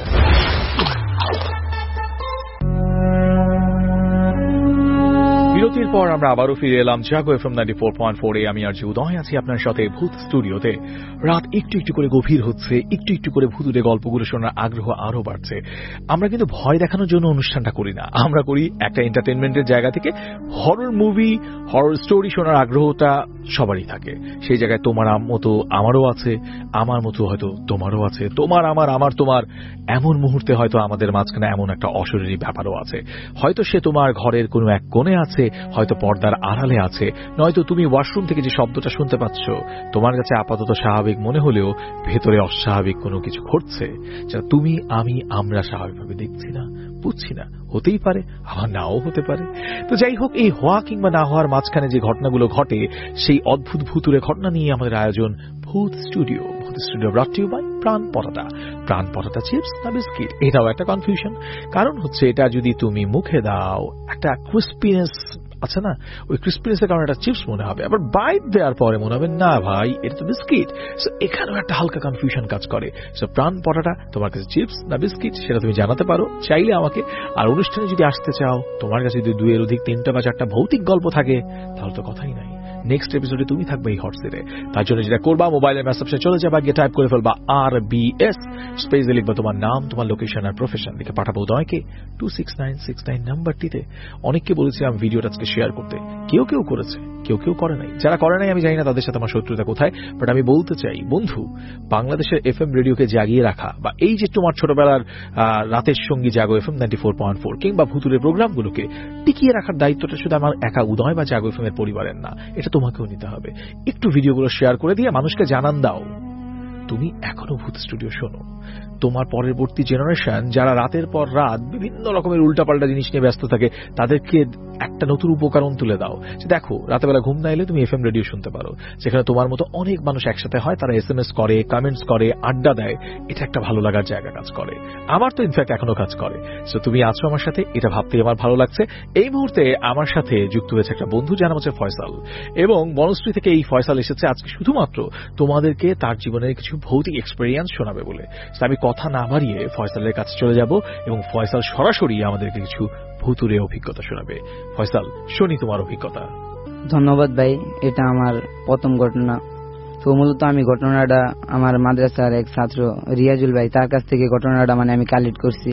Speaker 1: বিরতির পর আমরা আবারও ফিরে এলাম Jago FM ninety four point four এ। আমি আর যে উদয় আছি আপনার সাথে ভূত স্টুডিওতে। রাত একটু একটু করে গভীর হচ্ছে, একটু একটু করে ভূতুরে গল্পগুলো শোনার আগ্রহ আরো বাড়ছে। আমরা কিন্তু ভয় দেখানোর জন্য অনুষ্ঠানটা করি না, আমরা করি একটা এন্টারটেনমেন্টের জায়গা থেকে। হরর মুভি, হরর স্টোরি শোনার আগ্রহটা সবারই থাকে। সেই জায়গায় তোমার মতো আমারও আছে, আমার মতো হয়তো তোমারও আছে, তোমার আমার আমার তোমার। এমন মুহূর্তে হয়তো আমাদের মাঝখানে এমন একটা অশরীরী ব্যাপারও আছে। হয়তো সে তোমার ঘরের কোনো এক কোণে আছে, হয়তো পর্দার আড়ালে আছে, নয়তো তুমি ওয়াশরুম থেকে যে শব্দটা শুনতে পাচ্ছ তোমার কাছে আপাতত স্বাভাবিক মনে হলেও ভেতরে অস্বাভাবিক কোনো কিছু ঘটছে, যা তুমি আমি আমরা স্বাভাবিকভাবে দেখছি না, বুঝছি না। হতেই পারে, আবার নাও হতে পারে। তো যাই হোক, এই হওয়া কিংবা না হওয়ার মাঝখানে যে ঘটনাগুলো ঘটে সেই অদ্ভুত ভূতুরে ঘটনা নিয়ে আমাদের আয়োজন Bhoot studio. Bhoot studio brought to you by Pran paratha. প্রাণ পরোটা চিপস না বিস্কিট, এটাও একটা কনফিউশন। কারণ হচ্ছে এটা যদি তুমি মুখে দাও একটা ক্রিস্পিনেস আছে না, ওই ক্রিস্পিনেসের কারণে একটা চিপস মনে হবে, আবার বাইট দেওয়ার পরে মনে হবে না ভাই এটা তো বিস্কিট। সো এখানেও একটা হালকা কনফিউশন কাজ করে। সো প্রাণ পরোটা তোমার কাছে চিপস না বিস্কিট সেটা তুমি জানাতে পারো চাইলে আমাকে। আর অনুষ্ঠানে যদি আসতে চাও, তোমার কাছে যদি দুইয়ের অধিক তিনটা বা চারটা ভৌতিক গল্প থাকে, তাহলে তো কথাই নাই। নেক্সট এপিসোডে তুমি থাকবে এই হট সিটে। তার জন্য যেটা করবা, মোবাইলের মেসেজে চলে যাবা, গিয়ে টাইপ করে ফেলবা আর বি এস, স্পেসে লিখবা তোমার নাম, তোমার লোকেশন আর প্রফেশন, লিখে পাঠাবো উদয়কে two six nine six nine নাম্বারটিতে। অনেককে বলেছিলাম ভিডিওটা আজকে শেয়ার করতে, কেউ কেউ করেছে, কেউ কেউ করে নাই। যারা করে নাই আমি জানি না তাদের সাথে আমার শত্রুতা কোথায়, বাট আমি বলতে চাই বন্ধু, বাংলাদেশের এফ এম রেডিওকে জাগিয়ে রাখা, বা এই যে তোমার ছোটবেলার রাতের সঙ্গী Jago F M ninety four point four কিংবা ভুতুরের প্রোগ্রামগুলোকে টিকিয়ে রাখার দায়িত্বটা শুধু আমার একা উদয় বা জাগো এফ এম এর পরিবারের না, এটা তোমাকেও নিতে হবে। একটু ভিডিওগুলো শেয়ার করে দিয়ে মানুষকে জানান দাও তুমি এখনো ভূত স্টুডিও শোনো। তোমার পরবর্তী জেনারেশন যারা রাতের পর রাত বিভিন্ন রকমের উল্টাপাল্টা জিনিস নিয়ে ব্যস্ত থাকে, তাদেরকে একটা নতুন উপকরণ তুলে দাও যে দেখো রাতেবেলা ঘুম না এলে তুমি এফএম রেডিও শুনতে পারো, যেখানে তোমার মতো অনেক মানুষ একসাথে হয়, তারা এস এম এস করে, কমেন্টস করে, আড্ডা দেয়। এটা একটা ভালো লাগার জায়গা কাজ করে, আমার তো ইনফ্যাক্ট এখনো কাজ করে। সো তুমি আছো আমার সাথে, এটা ভাবতেই আমার ভালো লাগছে। এই মুহূর্তে আমার সাথে যুক্ত হয়েছে একটা বন্ধু, যার নাম হচ্ছে ফয়সাল, এবং বনশ্রী থেকে এই ফয়সাল এসেছে আজকে শুধুমাত্র তোমাদেরকে তার জীবনের কিছু ভৌতিক এক্সপেরিয়েন্স শোনাবে বলে। আমি কথা না বাড়িয়ে ফয়সালের কাছে চলে যাব এবং ফয়সাল সরাসরি আমাদেরকে কিছু ভুতুরে অভিজ্ঞতা শোনাবে। ফয়সাল, শুনি তোমার অভিজ্ঞতা।
Speaker 5: ধন্যবাদ ভাই, এটা আমার প্রথম ঘটনা। তো মূলত আমি ঘটনাটা আমার মাদ্রাসার এক ছাত্র রিয়াজুল ভাই, তার কাছ থেকে ঘটনাটা মানে আমি কালেক্ট করছি।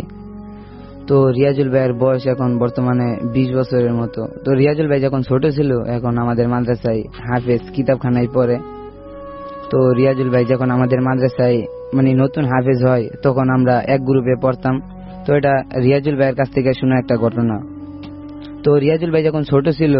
Speaker 5: তো রিয়াজুল ভাইয়ের বয়স এখন বর্তমানে বিশ বছরের মতো। তো রিয়াজুল ভাই যখন ছোট ছিল, এখন আমাদের মাদ্রাসায় হাফেজ কিতাবখানায় পড়ে। তো রিয়াজুল ভাই যখন আমাদের মাদ্রাসায় মানে নতুন হাফেজ হয়, তখন আমরা এক গ্রুপে পড়তাম। তো এটা রিয়াজুল ভাইয়ের কাছ থেকে শোনা একটা ঘটনা। তো রিয়াজুল ভাই যখন ছোট ছিল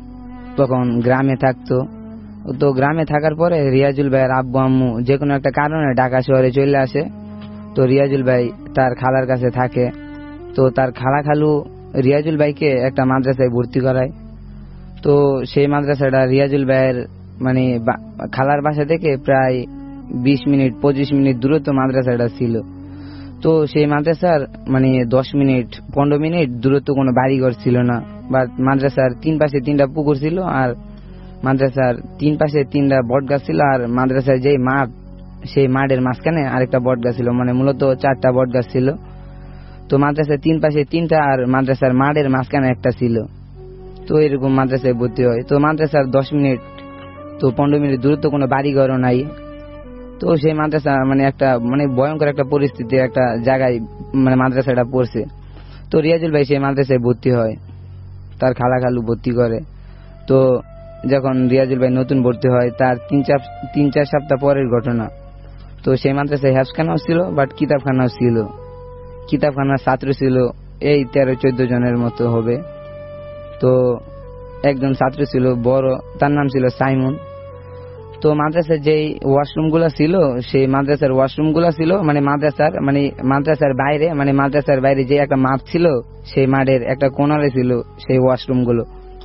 Speaker 5: তখন গ্রামে থাকতো। তো গ্রামে থাকার পরে রিয়াজুল ভাইয়ের আব্বু আম্মু যে কোনো একটা কারণে ঢাকা শহরে চলে আসে। তো রিয়াজুল ভাই তার খালার কাছে থাকে। তো তার খালা খালু রিয়াজুল ভাইকে একটা মাদ্রাসায় ভর্তি করায়। তো সেই মাদ্রাসাটা রিয়াজুল ভাইয়ের মানে খালার বাসা থেকে প্রায় বিশ মিনিট পঁচিশ মিনিট দূরত্ব মাদ্রাসাটা ছিল। তো সেই মাদ্রাসার মানে দশ মিনিট পনেরো মিনিট দূরত্ব কোনো বাড়িঘর ছিল না, বা মাদ্রাসার তিন পাশে তিনটা পুকুর ছিল, আর মাদ্রাসার তিন পাশে তিনটা বট গাছ ছিল, আর মাদ্রাসার যে মাঠ সেই মাঠের মাঝখানে আরেকটা বট গাছ ছিল, মানে মূলত চারটা বট গাছ ছিল। তো মাদ্রাসার তিন পাশে তিনটা, আর মাদ্রাসার মাঠের মাঝখানে একটা ছিল। তো এরকম মাদ্রাসায় ভর্তি হয়। তো মাদ্রাসার দশ মিনিট তো পনেরো মিনিট দূরত্ব কোনো বাড়িঘরও নাই। তো সেই মাদ্রাসা মানে একটা মানে ভয়ঙ্কর একটা পরিস্থিতি একটা জায়গায় মানে মাদ্রাসাটা পড়ছে। তো রিয়াজুল ভাই সেই মাদ্রাসায় ভর্তি হয়, তার খালা খালু ভর্তি করে। তো যখন রিয়াজুল ভাই নতুন ভর্তি হয়, তার তিন চার তিন চার সপ্তাহ পরের ঘটনা। তো সেই মাদ্রাসায় হ্যাফখানাও ছিল, বাট কিতাবখানাও ছিল। কিতাবখানার ছাত্র ছিল এই তেরো চোদ্দ জনের মতো হবে। তো একজন ছাত্র ছিল বড়, তার নাম ছিল সাইমন। তো মাদ্রাসার যেই ওয়াশরুম গুলা ছিল সেই মাদ্রাসার ওয়াশরুম গুলা ছিল মানে মাদ্রাসার মানে মাদ্রাসার বাইরে মানে মাদ্রাসার বাইরে যে একটা মাঠ ছিল সেই মাঠের একটা কোনারে ছিল সেই ওয়াশরুম গুলো।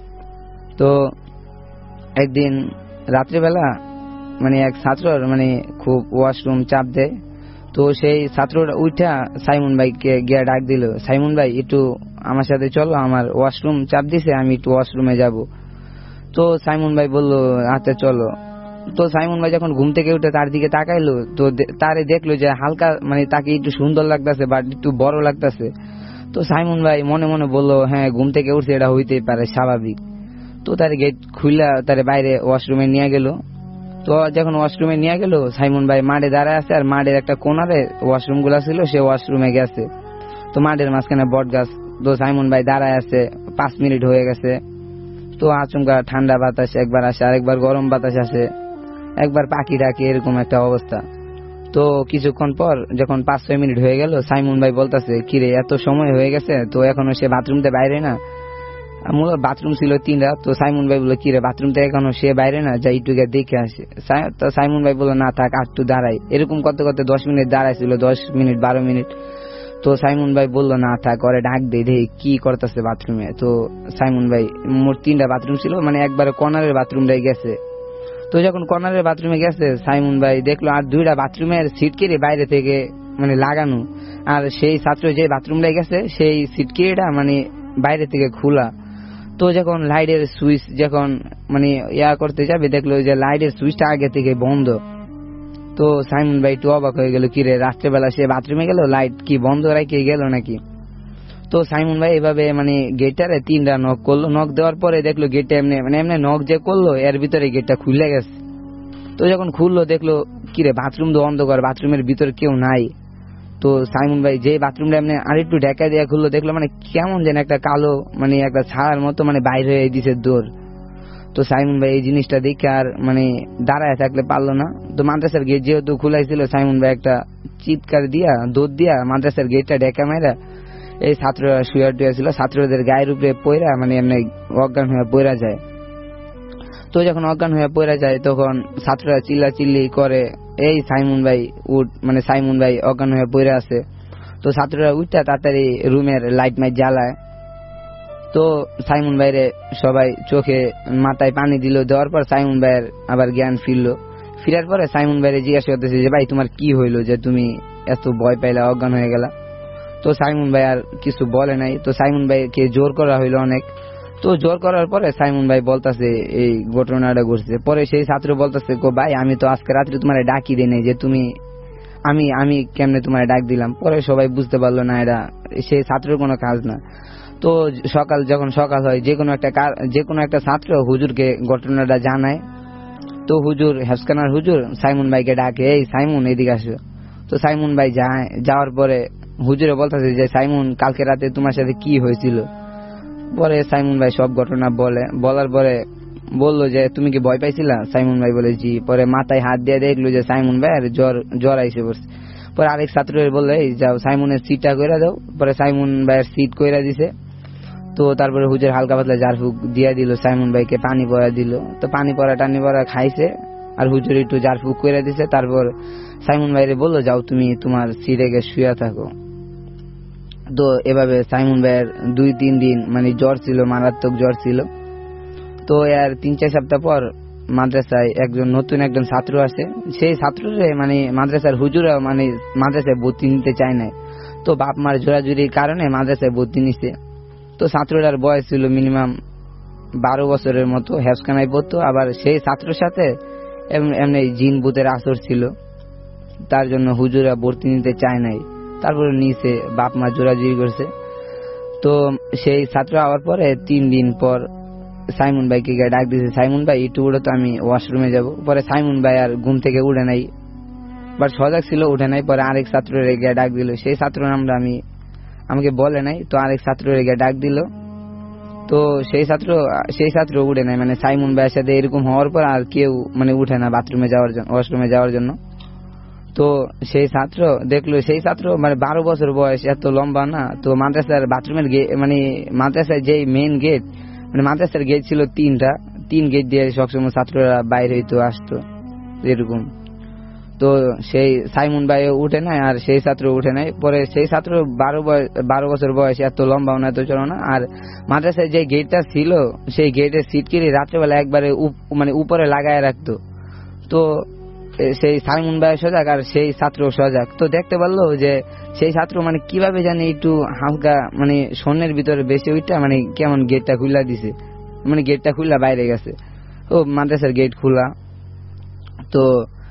Speaker 5: তো একদিন রাত্রিবেলা মানে এক ছাত্রর মানে খুব ওয়াশরুম চাপ দেয়, তো সেই ছাত্রটা উঠা সাইমন ভাইকে গিয়ে ডাক দিল, সাইমন ভাই একটু আমার সাথে চলো, আমার ওয়াশরুম চাপ দিছে, আমি একটু ওয়াশরুমে যাব। তো সাইমন ভাই বললো আচ্ছা চলো। তো সাইমন ভাই যখন ঘুম থেকে উঠে তার দিকে তাকাইলো তো তারে দেখলো যে হালকা মানে তাকে একটু সুন্দর লাগতেছে বা একটু বড় লাগতেছে। তো সাইমন ভাই মনে মনে বললো হ্যাঁ ঘুম থেকে উঠছে, এটা হইতেই পারে, স্বাভাবিক। তো তার গেট খুললা তার বাইরে ওয়াশরুমে নিয়ে গেল। তো যখন ওয়াশরুমে নিয়ে গেল সাইমন ভাই মাঠে দাঁড়ায় আছে আর মাঠের একটা কোনারে ওয়াশরুম গুলা ছিল, সে ওয়াশরুমে গেছে। তো মাঠের মাঝখানে বট গাছ, তো সাইমন ভাই দাঁড়ায় আছে, পাঁচ মিনিট হয়ে গেছে। তো আচমকা ঠান্ডা বাতাস একবার আসে, আরেকবার গরম বাতাস আসে, একবার পাখি ডাকে, এরকম একটা অবস্থা। তো কিছুক্ষণ পর যখন পাঁচ ছয় মিনিট হয়ে গেল সাইমন ভাই বলতেছে কিরে এত সময় হয়ে গেছে তো এখনো সে বাথরুমতে বাইরে না। মূলত বাথরুম ছিল তিনটা। তো সাইমন ভাই বললো কিরে বাথরুম থেকে এখনো সে বাইরে না, যাই একটু দেখে আসে। তো সাইমন ভাই বললো না থাক আর একটু দাঁড়াই। এরকম করতে করতে দশ মিনিট দাঁড়াইছিল, দশ মিনিট বারো মিনিট। তো সাইমন ভাই বললো না থাক, ওরে ডাক দে দেখি কি করতেছে বাথরুমে। তো সাইমন ভাই মোট তিনটা বাথরুম ছিল, মানে একবারে কর্নারের বাথরুমটাই গেছে। তো যখন কর্নারের বাথরুমে গেছে সাইমন ভাই দেখলো আর দুইটা বাথরুমের সিটকেরি বাইরে থেকে মানে লাগানো, আর সেই ছাত্র যে বাথরুমটাই গেছে সেই সিটকেরিটা মানে বাইরে থেকে খোলা। তো যখন লাইটের সুইচ যখন মানে ইয়া করতে যাবে দেখলো যে লাইটের সুইচটা আগে থেকে বন্ধ। তো সাইমন ভাই একটু অবাক হয়ে গেল, কিরে রাত্রেবেলা সে বাথরুমে গেল, লাইট কি বন্ধ রেখে গেল নাকি। তো সাইমন ভাই এভাবে মানে গেটটারে তিনটা নক করলো, নক দেওয়ার পরে দেখলো গেটটা এমনি মানে এমনি নক যে করলো এর ভিতরে গেটটা খুলে গেছে। তো যখন খুললো দেখলো কিরে বাথরুম তো অন্ধকার, বাথরুমের ভিতরে কেউ নাই। তো সাইমন ভাই যে বাথরুমটা এমনি আর একটু ঢাকা দিয়ে খুললো দেখলো মানে কেমন যেন একটা কালো মানে একটা ছায়ার মতো মানে বাইরে হয়ে দিছে দৌড়। তো সাইমন ভাই এই জিনিসটা দেখে আর মানে দাঁড়ায় থাকলে পারলো না। তো মাদ্রাসার গেট যেহেতু খোলাইছিল সাইমন ভাই একটা চিৎকার দিয়া দৌড় দিয়া মাদ্রাসার গেটটা ঢাকা মাইরা এই ছাত্ররা শুয়ে টুয়া ছিল ছাত্রদের গায়ের উপরে পয়রা মানে এমনি অজ্ঞান হয়ে পয়রা যায়। তো যখন অজ্ঞান হয়ে পয়রা যায় তখন ছাত্ররা চিল্লা চিল্লি করে এই সাইমন ভাই উঠ, মানে সাইমন ভাই অজ্ঞান হয়ে পয়রা আছে। তো ছাত্ররা উঠটা তাড়াতাড়ি রুমের লাইট মাইট জ্বালায়। তো সাইমন ভাইরে সবাই চোখে মাথায় পানি দিল, দেওয়ার পর সাইমন ভাইয়ের আবার জ্ঞান ফিরলো। ফিরার পরে সাইমন ভাইরে জিজ্ঞাসা করতেছে যে ভাই তোমার কি হইলো যে তুমি এত ভয় পাইলা, অজ্ঞান হয়ে গেলা। তো সাইমন ভাই আর কিছু বলে নাই। তো সাইমন ভাইকে জোর করা হইলো অনেক। তো জোর করার পরে সাইমন ভাই বলতেছে এই ঘটনাটা ঘটছে। পরে সেই ছাত্র বলতেছে গো ভাই আমি তো আজকে রাত্রে তোমার ডাকি দিই নাই যে তুমি আমি আমি কেমনে তোমার ডাক দিলাম। পরে সবাই বুঝতে পারলো না এটা সেই ছাত্রের কোনো কাজ না। তো সকাল যখন সকাল হয় যে কোনো একটা যে কোনো একটা ছাত্র হুজুরকে ঘটনাটা জানায়। তো হুজুর হেফসখানার হুজুর সাইমন ভাইকে ডাকে এই সাইমন এদিকে আসো। তো সাইমন ভাই যায়, যাওয়ার পরে হুজুরে বলতেছে যে সাইমন কালকে রাতে তোমার সাথে কি হয়েছিল। পরে সাইমন ভাই সব ঘটনা বলে, বলার পরে বললো যে তুমি কি ভয় পাইছিলা। সাইমন ভাই বলে জি। পরে মাথায় হাত দিয়ে দেখলো যে সাইমন ভাই আর জ্বর জ্বর আইসে পড়ছে। পরে আরেক ছাত্র বললো এই যাও সাইমনের সিটটা কইরা দাও। পরে সাইমন ভাইয়ের সিট কইরা দিছে। তো তারপরে হুজুর হালকা পাতলা জারফুক দিয়া দিল, সাইমন ভাইকে পানি পড়া দিল। তো পানি পড়া টানি পড়া খাইছে আর হুজুর একটু জারফুক কইরা দিছে। তারপর সাইমন ভাইরে বললো যাও তুমি তোমার সিটে গিয়ে শুয়ে থাকো। তো এভাবে সাইমন ভাইয়ের দুই তিন দিন মানে জ্বর ছিল, মারাত্মক জ্বর ছিল। তো এর তিন চার সপ্তাহ পর মাদ্রাসায় একজন নতুন একজন ছাত্র আসে। সেই ছাত্ররে মানে মাদ্রাসার হুজুরা মানে মাদ্রাসায় ভর্তি নিতে চায় না। তো বাপ মার জোরাজুরির কারণে মাদ্রাসায় ভর্তি নিছে। তো ছাত্রটার বয়স ছিল মিনিমাম বারো বছরের মতো, হেফসখানায় পড়তো। আবার সেই ছাত্রের সাথে এমনি জিন ভূতের আসর ছিল, তার জন্য হুজুরা ভর্তি নিতে চায় নাই। তারপরে নিচে বাপ মা জোরাজুরি করছে। তো সেই ছাত্র আওয়ার পরে তিন দিন পর সাইমন ভাইকে গিয়ে ডাক দিয়েছে সাইমন ভাই একটু উঠে তো আমি ওয়াশরুমে যাব। পরে সাইমন ভাই আর ঘুম থেকে উঠে নাই, বাট সজাগ ছিল, উঠে নাই। পরে আরেক ছাত্র রেগে ডাক দিল, সেই ছাত্র নামটা আমি আমাকে বলে নাই। তো আরেক ছাত্র রেগে ডাক দিল। তো সেই ছাত্র সেই ছাত্র উঠে নাই, মানে সাইমন ভাইয়ের সাথে এরকম হওয়ার পর আর কেউ মানে উঠে না বাথরুমে যাওয়ার জন্য, ওয়াশরুমে যাওয়ার জন্য। তো সেই ছাত্র দেখলো, সেই ছাত্র মানে বারো বছর বয়স, এত লম্বা না। তো মাদ্রাসার বাথরুমের গেট মানে মাদ্রাসার যে মেইন গেট মানে মাদ্রাসার গেট ছিল তিনটা, তিন গেট দিয়ে সবসময় ছাত্ররা বাইরে হইতো আসতো। এরকম। তো সেই সাইমন ভাই উঠে নাই আর সেই ছাত্র উঠে নাই। পরে সেই ছাত্র বারো বারো বছর বয়সে, এত লম্বাও না এত চলো না। আর মাদ্রাসায় যে গেটটা ছিল সেই গেটের সিটকিরি রাত্রেবেলা একবারে মানে উপরে লাগায় রাখতো। তো সেই সাইমন ভাই সজাগ আর সেই ছাত্র সজাগ। তো দেখতে পারলো যে সেই ছাত্র মানে কিভাবে জানি একটু হালকা মানে স্বর্ণের ভিতরে বেশি ওইটা মানে কেমন গেটটা খুলা দিছে, মানে গেটটা খুলা বাইরে গেছে। ও মাদ্রাসার গেট খোলা। তো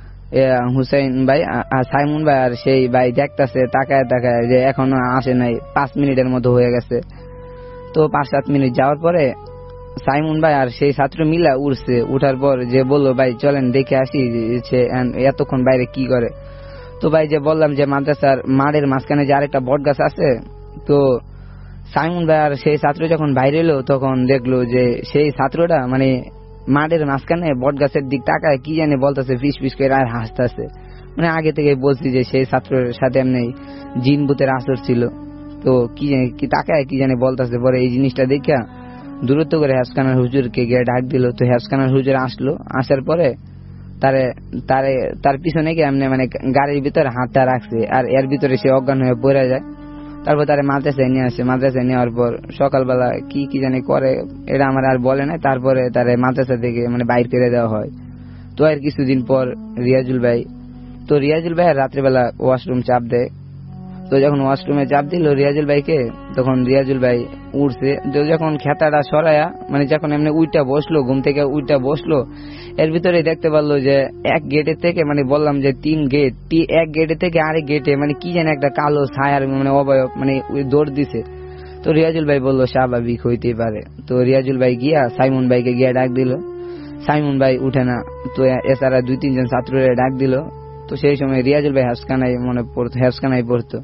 Speaker 5: হুসাইন ভাই সাইমন ভাই আর সেই ভাই দেখতেছে তাকায় তাকায় যে এখনো আসে নাই, পাঁচ মিনিটের মতো হয়ে গেছে। তো পাঁচ সাত মিনিট যাওয়ার পরে সাইমন ভাই আর সেই ছাত্র মিলা উঠছে। উঠার পর যে বললো ভাই চলেন দেখে আসি এতক্ষণ বাইরে কি করে। তো ভাই যে বললাম যে মাদ্রাসার মাঠের মাঝখানে যে আরেকটা বট গাছ আছে, তো সাইমন ভাই আর সেই ছাত্র যখন বাইরে এলো তখন দেখলো যে সেই ছাত্রটা মানে মাঠের মাঝখানে বট গাছের দিক তাকায় কি জানি বলতেছে, ফিস ফিস করে আর হাসতেছে। মানে আগে থেকে বলছি যে সেই ছাত্রের সাথে এমনি জিন ভূতের আসর ছিল। তো কি জানি কি তাকায় কি জানি বলতেছে। পরে এই জিনিসটা দেখা দূরত্ব করে হেফসখানার হুজুরকে গিয়ে ডাক দিল। তো হেফসখানার হুজুর আসলো। আসার পরে তারে তারে তার পিছনে গিয়ে এমনি মানে গাড়ির ভিতরে হাতটা রাখছে আর এর ভিতরে সে অজ্ঞান হয়ে পড়ে যায়। তারপর তারে মাদ্রাসায় নিয়ে আসে। মাদ্রাসায় নেওয়ার পর সকালবেলা কি কি জানি করে এটা আমার আর বলে নাই। তারপরে তারে মাদ্রাসা থেকে মানে বাইর করে দেওয়া হয়। তো আর কিছুদিন পর রিয়াজুল ভাই তো রিয়াজুল ভাই রাত্রিবেলা ওয়াশরুম চাপ দেয়। তো যখন ওয়াশরুমে চাপ দিল রিয়াজুল ভাইকে, তখন রিয়াজুল ভাই উঠছে। যখন খেতাটা সরায়া মানে যখন এমনি উইটা বসলো, ঘুম থেকে উইটা বসলো, এর ভিতরে দেখতে পারলো যে এক গেটের থেকে মানে বললাম যে তিন গেট, এক গেটের থেকে আরেক গেটে মানে কি জানি একটা কালো ছায়ার মানে অবয়ব মানে দৌড় দিছে। তো রিয়াজুল ভাই বললো স্বাভাবিক হইতেই পারে। তো রিয়াজুল ভাই গিয়া সাইমন ভাইকে গিয়া ডাক দিল। সাইমন ভাই উঠে না। তো এছাড়া দুই তিনজন ছাত্ররা ডাক দিল। তো সেই সময় রিয়াজুল ভাই হেফসখানায় মনে পড়তো, হেফসখানায় পড়তো।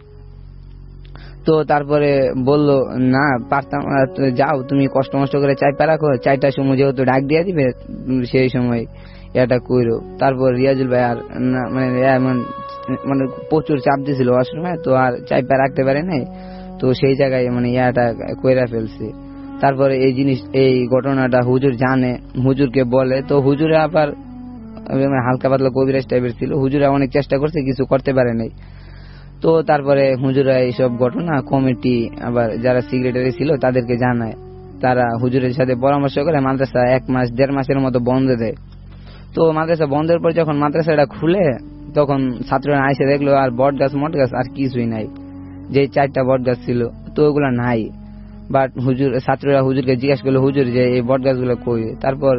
Speaker 5: তো তারপরে বললো না পারতাম, যাও তুমি কষ্ট মষ্ট করে চাই পা রাখো, চারটার সময় যেহেতু ডাক দিয়ে দিবে সেই সময় এটা কইরো। তারপর রিয়াজুল ভাই আর মানে মানে প্রচুর চাপ দিয়েছিল ওয়াশরুমে, তো আর চাই পা রাখতে পারে নাই। তো সেই জায়গায় মানে ইয়াটা কইরা ফেলছে। তারপরে এই জিনিস এই ঘটনাটা হুজুর জানে, হুজুরকে বলে। তো হুজুরে আবার হালকা পাতলা কবিরাজ টাইপের ছিল, হুজুরা অনেক চেষ্টা করছে কিছু করতে পারে নাই। তো তারপরে হুজুরা এইসব ঘটনা কমিটি আবার যারা সেক্রেটারি ছিল তাদেরকে জানায়। তারা হুজুরের সাথে পরামর্শ করে মাদ্রাসা এক মাস দেড় মাসের মতো বন্ধ দেয়। তো মাদ্রাসা বন্ধের পর যখন মাদ্রাসাটা খুলে তখন ছাত্ররা আইসে দেখলো আর বট গাছ মট গাছ আর কিছুই নাই। যে চারটা বট গাছ ছিল তো ওগুলা নাই। বাট হুজুর ছাত্ররা হুজুরকে জিজ্ঞাসা করলো হুজুর যে এই বট গাছগুলো কই। তারপর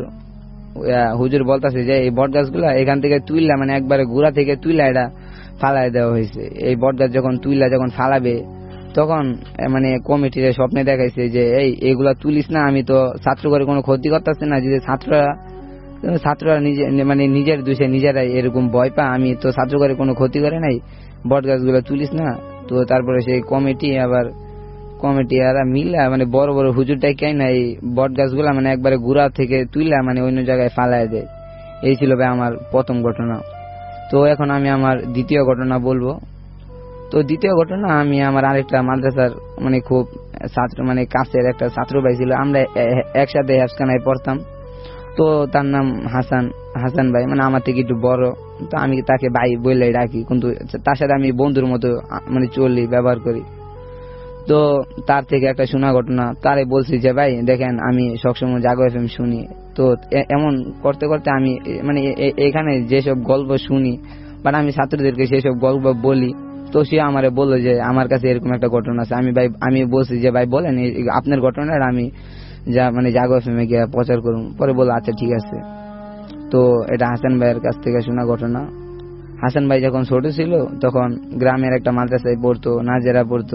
Speaker 5: হুজুর বলতেছে যে এই বট গাছগুলা এখান থেকে তুইলা মানে একবারে গোড়া থেকে তুইলা এটা ফালাই দেওয়া হয়েছে। এই বট গাছ যখন তুইলা যখন ফালাবে তখন মানে কমিটির স্বপ্নে দেখাইছে যে এই এগুলা তুলিস না, আমি তো ছাত্র করে কোনো ক্ষতি করতেছে না, যে ছাত্ররা ছাত্ররা নিজে মানে নিজের দোষে নিজেরাই এরকম ভয় পা, আমি তো ছাত্র করে কোনো ক্ষতি করে নাই, বট গাছগুলো তুলিস না। তো তারপরে সেই কমিটি আবার কমিটি এরা মিলা মানে বড় বড় হুজুরটাই কেন না এই বট গাছগুলা মানে একবারে গুড়া থেকে তুইলা মানে অন্য জায়গায় ফালাই দেয়। এই ছিল ভাই আমার প্রথম ঘটনা। তো এখন আমি আমার দ্বিতীয় ঘটনা বলবো। তো দ্বিতীয় ঘটনা আমি আমার আরেকটা মাদ্রাসার মানে খুব ছাত্র মানে কাছের একটা ছাত্র ভাই ছিল, আমরা একসাথে হেফসখানায় পড়তাম। তো তার নাম হাসান হাসান ভাই, মানে আমার থেকে একটু বড়। তো আমি তাকে ভাই বলে ডাকি, কিন্তু তার সাথে আমি বন্ধুর মতো মানে চলি ব্যবহার করি। তো তার থেকে একটা শোনা ঘটনা, তারে বলছি যে ভাই দেখেন আমি সবসময় জাগো এফএম শুনি। তো এমন করতে করতে আমি মানে এখানে যেসব গল্প শুনি বাট আমি ছাত্রদেরকে সেসব গল্প বলি। তো সে আমারে বললো যে আমার কাছে এরকম একটা ঘটনা আছে। আমি ভাই আমি বলছি যে ভাই বলেন আপনার ঘটনাটা আমি যা মানে জাগো এফএমে গিয়ে প্রচার করুন। পরে বললো আচ্ছা ঠিক আছে। তো এটা হাসান ভাইয়ের কাছ থেকে শোনা ঘটনা। হাসান ভাই যখন ছোট ছিল তখন গ্রামের একটা মাদ্রাসায় পড়তো, নাজেরা পড়তো।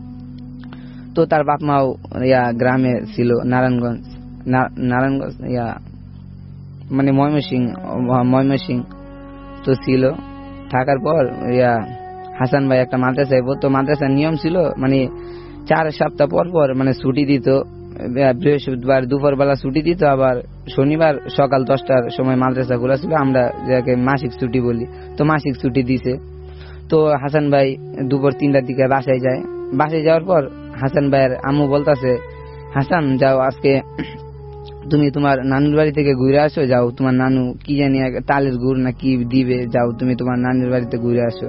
Speaker 5: তো তার বাপ মাও ইয়া গ্রামে ছিল, নারায়ণগঞ্জ নারায়ণগঞ্জ ইয়া মানে ময়মনসিং ময়মনসিং তো ছিল। থাকার পর ইয়া হাসান ভাই একটা মাদ্রাসায় পড়তো। মাদ্রাসার নিয়ম ছিল মানে চার সপ্তাহ পর পর মানে ছুটি দিত। বৃহস্পতিবার দুপুর বেলা ছুটি দিত, আবার শনিবার সকাল দশটার সময় মাদ্রাসা খোলা ছিল, আমরা যাকে মাসিক ছুটি বলি। তো মাসিক ছুটি দিছে। তো হাসান ভাই দুপুর তিনটার দিকে বাসায় যায়। বাসায় যাওয়ার পর হাসান ভাইয়ের আম্মু বলতেছে হাসান যাও আজকে তুমি তোমার নানুর বাড়ি থেকে ঘুরে আসো, যাও তোমার নানু কি জানি তালের গুড় না কি দিবে, যাও তুমি তোমার নানুর বাড়িতে ঘুরে আসো।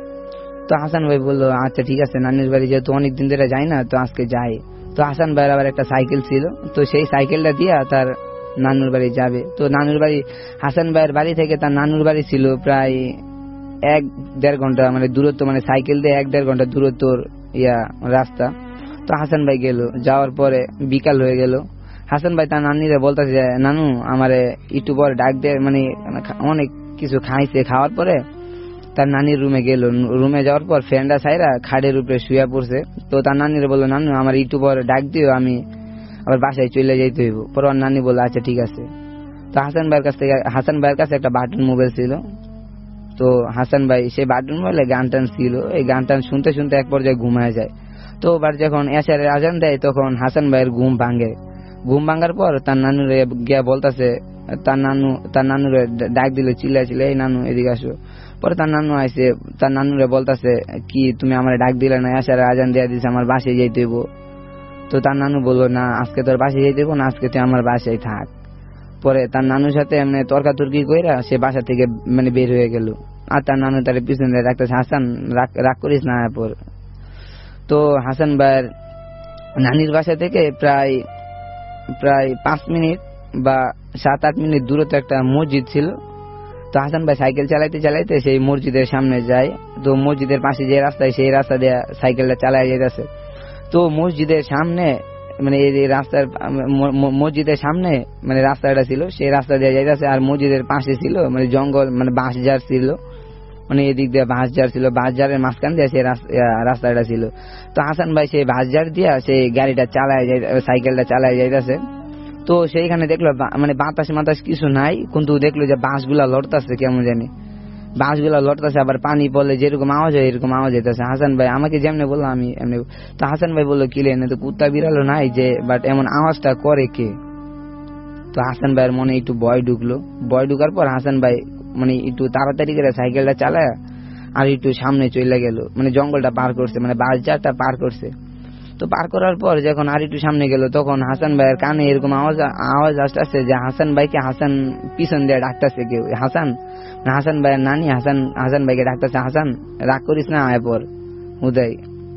Speaker 5: তো হাসান ভাই বললো আচ্ছা ঠিক আছে, নানুর বাড়ি যেহেতু অনেকদিন ধরে যাই না তো আজকে যাই। তো হাসান ভাইয়ের আবার একটা সাইকেল ছিল, তো সেই সাইকেলটা দিয়া তার নানুর বাড়ি যাবে। তো নানুর বাড়ি হাসান ভাইয়ের বাড়ি থেকে তার নানুর বাড়ি ছিল প্রায় এক দেড় ঘন্টা মানে দূরত্ব, মানে সাইকেল দিয়ে এক দেড় ঘন্টা দূরত্বর ইয়া রাস্তা। তো হাসান ভাই গেল, যাওয়ার পরে বিকাল হয়ে গেল। হাসান ভাই তার নানিরে বলতেছে যে নানু আমারে একটু পরে ডাক দে, মানে অনেক কিছু খাইছে। খাওয়ার পরে তার নানির রুমে গেল, রুমে যাওয়ার পর ফ্যানটা ছাইরা খাটের উপরে শুয়ে পড়ছে। তো তার নানিরে বললো নানু আমার একটু পরে ডাক দিও, আমি আবার বাসায় চলে যাইতে হইব। পরে ওর নানি বললো আচ্ছা ঠিক আছে। তো হাসান ভাইয়ের কাছ থেকে হাসান ভাইয়ের কাছে একটা বাটন মোবাইল ছিল। তো হাসান ভাই সেই বাটন মোবাইলে গান টান ছিল, এই গান টান শুনতে শুনতে এক পর্যায়ে ঘুমায় যায়। তো এবার যখন এশারের আজান দেয় তখন হাসান ভাইয়ের ঘুম ভাঙে। ঘুম ভাঙার পর তার নানুরে গিয়া বলতেছে, তার নানু তার নানুরে ডাক দিল চিল্লা চিল্লা, এই নানু এদিকে আসো। পরে তার নানু আইসে, তার নানুরে বলতেছে কি তুমি আমার ডাক দিলে না, এশারের আজান দেয়া দিছে, আমার বাসায় যাইতে হইব। তো তার নানু বললো না আজকে তোর বাসায় যাইতে হইব না, আজকে তুই আমার বাসায় থাক। পরে তার নানুর সাথে এমনি তর্কাতর্কি কইরা সে বাসা থেকে মানে বের হয়ে গেল। আর তার নানু তার পিছনে রাখতেছে হাসান রাগ করিস না। পর তো হাসান ভাইয়ের নানির বাসা থেকে প্রায় প্রায় পাঁচ মিনিট বা সাত আট মিনিট দূরত্ব একটা মসজিদ ছিল। তো হাসান ভাই সাইকেল চালাইতে চালাইতে সেই মসজিদের সামনে যায়। তো মসজিদের পাশে যে রাস্তায় সেই রাস্তা দিয়ে সাইকেলটা চালাই যেতেছে। তো মসজিদের সামনে মানে এই রাস্তার মসজিদের সামনে মানে রাস্তাটা ছিল, সেই রাস্তা দিয়ে যাইতেছে। আর মসজিদের পাশে ছিল মানে জঙ্গল, মানে বাঁশঝাড় ছিল, মানে এদিক দিয়ে বাঁশঝাড় ছিল, বাঁশঝাড়ের মাঝখান দিয়ে সেই রাস্তাটা ছিল। তো হাসান ভাই সেই বাঁশঝাড় দিয়া সেই গাড়িটা চালায় যাই, সাইকেলটা চালায় যাইতেছে। তো সেইখানে দেখলো মানে বাতাস মাতাস কিছু নাই, কিন্তু দেখলো যে বাঁশগুলা লড়তাছে, কেমন জানি বাঁশগুলা লড়তাছে, আবার পানি পড়লে যেরকম আওয়াজ হয় এরকম আওয়াজ হইতেছে। হাসান ভাই আমাকে যেমনি বললো আমি এমনি। তো হাসান ভাই বললো কি লেন, তো কুত্তা বিড়ালো নাই যে, বাট এমন আওয়াজটা করে কে? তো হাসান ভাইয়ের মনে একটু ভয় ঢুকলো। ভয় ঢুকার পর হাসান ভাই মানে একটু তাড়াতাড়ি করে সাইকেলটা চালায় আর একটু সামনে চলে গেল, মানে জঙ্গলটা পার করছে, মানে বাঁশঝাড়টা পার করছে। তো পার করার পর যখন আর একটু সামনে গেল তখন হাসান ভাইয়ের কানে এরকম আওয়াজ আওয়াজ আসতেছে যে হাসান ভাইকে হাসান পিছন দিয়ে ডাকতেছে কেউ। হাসান হাসান ভাইয়ের নানি হাসান হাসান ভাইকে ডাকতেছে, হাসান রাগ করিস না, আয় পর উদয়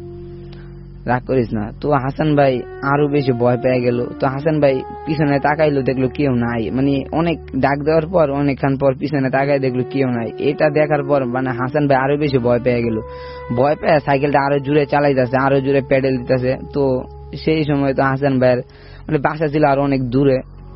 Speaker 5: রাগ করিস না। তো হাসান ভাই আরো বেশি ভয় পেয়ে গেল। তো হাসান ভাই পিছনে তাকাইলো, দেখলো কেউ নাই, মানে অনেক ডাক দেওয়ার পর অনেকক্ষণ পর পিছনে তাকাই দেখলো কেউ নাই। এটা দেখার পর মানে হাসান ভাই আরো বেশি ভয় পেয়ে গেল। ভয় পেয়ে সাইকেলটা আরো জোরে চালাইতেছে, আরো জোরে প্যাডেল দিতেছে। তো সেই সময় তো হাসান ভাইয়ের মানে বাসা ছিল আরো অনেক দূরে।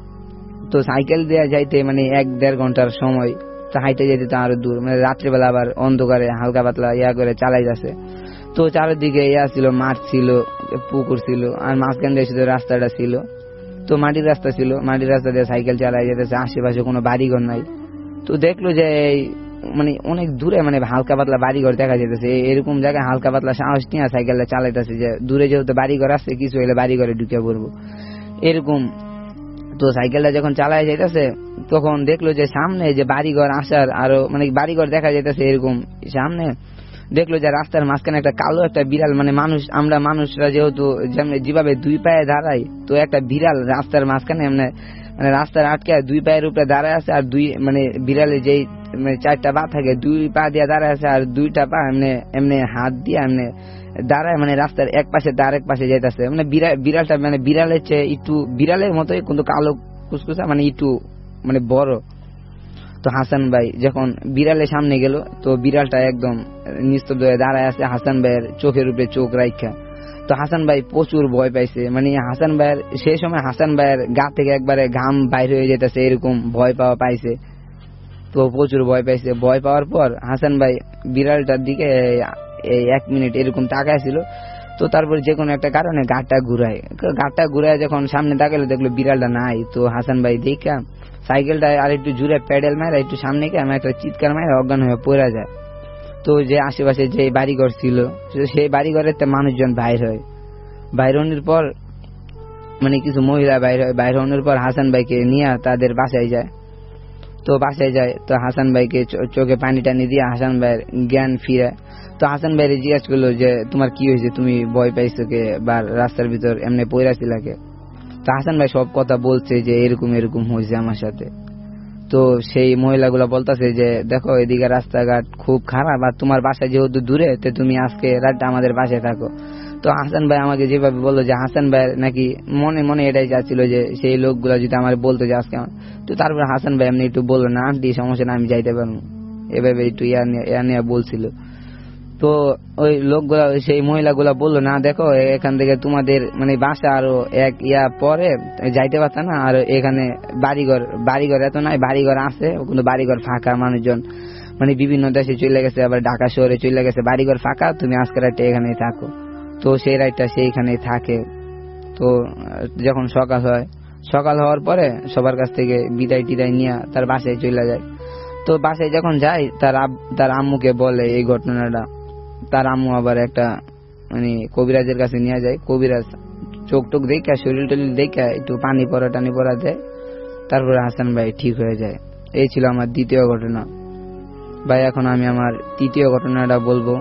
Speaker 5: তো সাইকেল দেওয়া যাইতে মানে এক দেড় ঘন্টার সময়, তো হাইটে যেতে তো আরো দূর, মানে রাত্রিবেলা আবার অন্ধকারে হালকা পাতলা ইয়া করে চালাই যাচ্ছে। তো চারিদিকে ইয়া ছিল, মাঠ ছিল, পুকুর ছিল, আর মাঝখান দিয়ে শুধু রাস্তাটা ছিল। তো মাটির রাস্তা ছিল, মাটির রাস্তা দিয়ে সাইকেল চালাই যেতেছে, আশেপাশে কোনো বাড়িঘর নাই। তো দেখলো যে মানে অনেক দূরে মানে হালকা পাতলা বাড়িঘর দেখা যেতেছে, এরকম জায়গায় হালকা পাতলা সাহস নিয়ে সাইকেলটা চালাইতেছে যে দূরে যেহেতু বাড়িঘর আসছে, কিছু হলে বাড়িঘরে ঢুকে পড়বো এরকম। তো সাইকেলটা যখন চালাই যাইতেছে তখন দেখলো যে সামনে যে বাড়িঘর আসার আরো মানে বাড়িঘর দেখা যাইতেছে, এরকম সামনে দেখলো যে রাস্তার মাঝখানে একটা কালো একটা বিড়াল, মানে মানুষ আমরা মানুষরা যেহেতু যেভাবে দুই পায়ে দাঁড়াই, তো একটা বিড়াল রাস্তার মাঝখানে এমনি মানে রাস্তার আটকে দুই পায়ের উপরে দাঁড়ায় আছে, আর দুই মানে বিড়ালে যেই মানে চারটা পা থাকে দুই পা দিয়ে দাঁড়ায় আছে, আর দুইটা পা এমনি এমনি হাত দিয়ে এমনি দাঁড়ায়, মানে রাস্তার এক পাশে আরেক পাশে যাইতেছে। মানে বিড়ালটা মানে বিড়ালের চেয়ে একটু বিড়ালের মতোই, কিন্তু কালো কুচকুচা, মানে একটু মানে বড়। তো হাসান ভাই যখন বিড়ালের সামনে গেল তো বিড়ালটা একদম নিস্তব্ধ হয়ে দাঁড়ায় আছে হাসান ভাইয়ের চোখের উপরে চোখ রাখা। তো হাসান ভাই প্রচুর ভয় পাইছে, মানে হাসান ভাইয়ের সেই সময় হাসান ভাইয়ের গা থেকে একবারে ঘাম বাইর হয়ে যেতেছে, এরকম ভয় পাওয়া পাইছে। তো প্রচুর ভয় পাইছে। ভয় পাওয়ার পর হাসান ভাই বিড়ালটার দিকে এই এক মিনিট এরকম তাকাইছিল। তো তারপর যে কোনো একটা কারণে গাড়টা ঘুরায়, গাড়টা ঘুরায় যখন সামনে তাকাইলো দেখলো বিড়ালটা নাই। তো হাসান ভাই দেখা সাইকেলটা আর একটু জুড়ে প্যাডেল মারে একটু সামনে গিয়ে আমার একটা চিৎকার মারে অজ্ঞান হয়ে পড়ে যায়। তো যে আশেপাশে যে বাড়িঘর ছিল সেই বাড়িঘরের মানুষজন বাইর হয়। বাইর হওয়ার পর মানে কিছু মহিলা বাইর হয়, বাইর হওয়ার পর হাসান ভাইকে নিয়ে তাদের বাসায় যায়। তো বাসায় যায় তো হাসান ভাইকে চোখে পানি টানি দিয়ে হাসান ভাইয়ের জ্ঞান ফিরে। তো হাসান ভাইয়ের জিজ্ঞাসা করলো যে তোমার কি হয়েছে, তুমি ভয় পাইছো কে, বা রাস্তার ভিতর এমনি পয়রা ছিলাকে? তো হাসান ভাই সব কথা বলছে যে এরকম এরকম হয়েছে আমার সাথে। তো সেই মহিলাগুলো বলতেছে যে দেখো এদিকে রাস্তাঘাট খুব খারাপ, আর তোমার বাসা যেহেতু দূরে তো তুমি আজকে রাতটা আমাদের বাসায় থাকো। তো হাসান ভাই আমাকে যেভাবে বললো যে হাসান ভাই নাকি মনে মনে এটাই চাচ্ছিল যে সেই লোকগুলো যদি আমার বলতো যে আজকে, তো তারপর হাসান ভাই এমনি একটু বললো না আন্টি সমস্যা না আমি যাইতে পারবো, এভাবে একটু ইয়া নিয়ে বলছিল। তো ওই লোকগুলা সেই মহিলাগুলা বললো না দেখো এখান থেকে তোমাদের মানে বাসা আরো এক ইয়া পরে যাইতে পারত না, আর এখানে বাড়িঘর বাড়িঘর এত নাই, বাড়িঘর আছে কিন্তু বাড়িঘর ফাঁকা, মানুষজন মানে বিভিন্ন দেশে চলে গেছে, আবার ঢাকা শহরে চলে গেছে, বাড়িঘর ফাঁকা, তুমি আজকে রাতটা এখানেই থাকো। তো সেই রাতটা সেইখানেই থাকে। তো যখন সকাল হয়, সকাল হওয়ার পরে সবার কাছ থেকে বিদায় টিদায় নিয়ে তার বাসায় চলে যায়। তো বাসায় যখন যায় তার তার আম্মুকে বলে এই ঘটনাটা। তার আম্মু আবার একটা মানে কবিরাজের কাছে নিয়ে যায়, কবিরাজ চোখ টোক দেখা শরীর টরিল দেখা একটু পানি পরা টানি পরা দেয়, তারপরে হাসান ভাই ঠিক হয়ে যায়। এই ছিল আমার দ্বিতীয় ঘটনা ভাই। এখন আমি আমার তৃতীয় ঘটনাটা বলবো।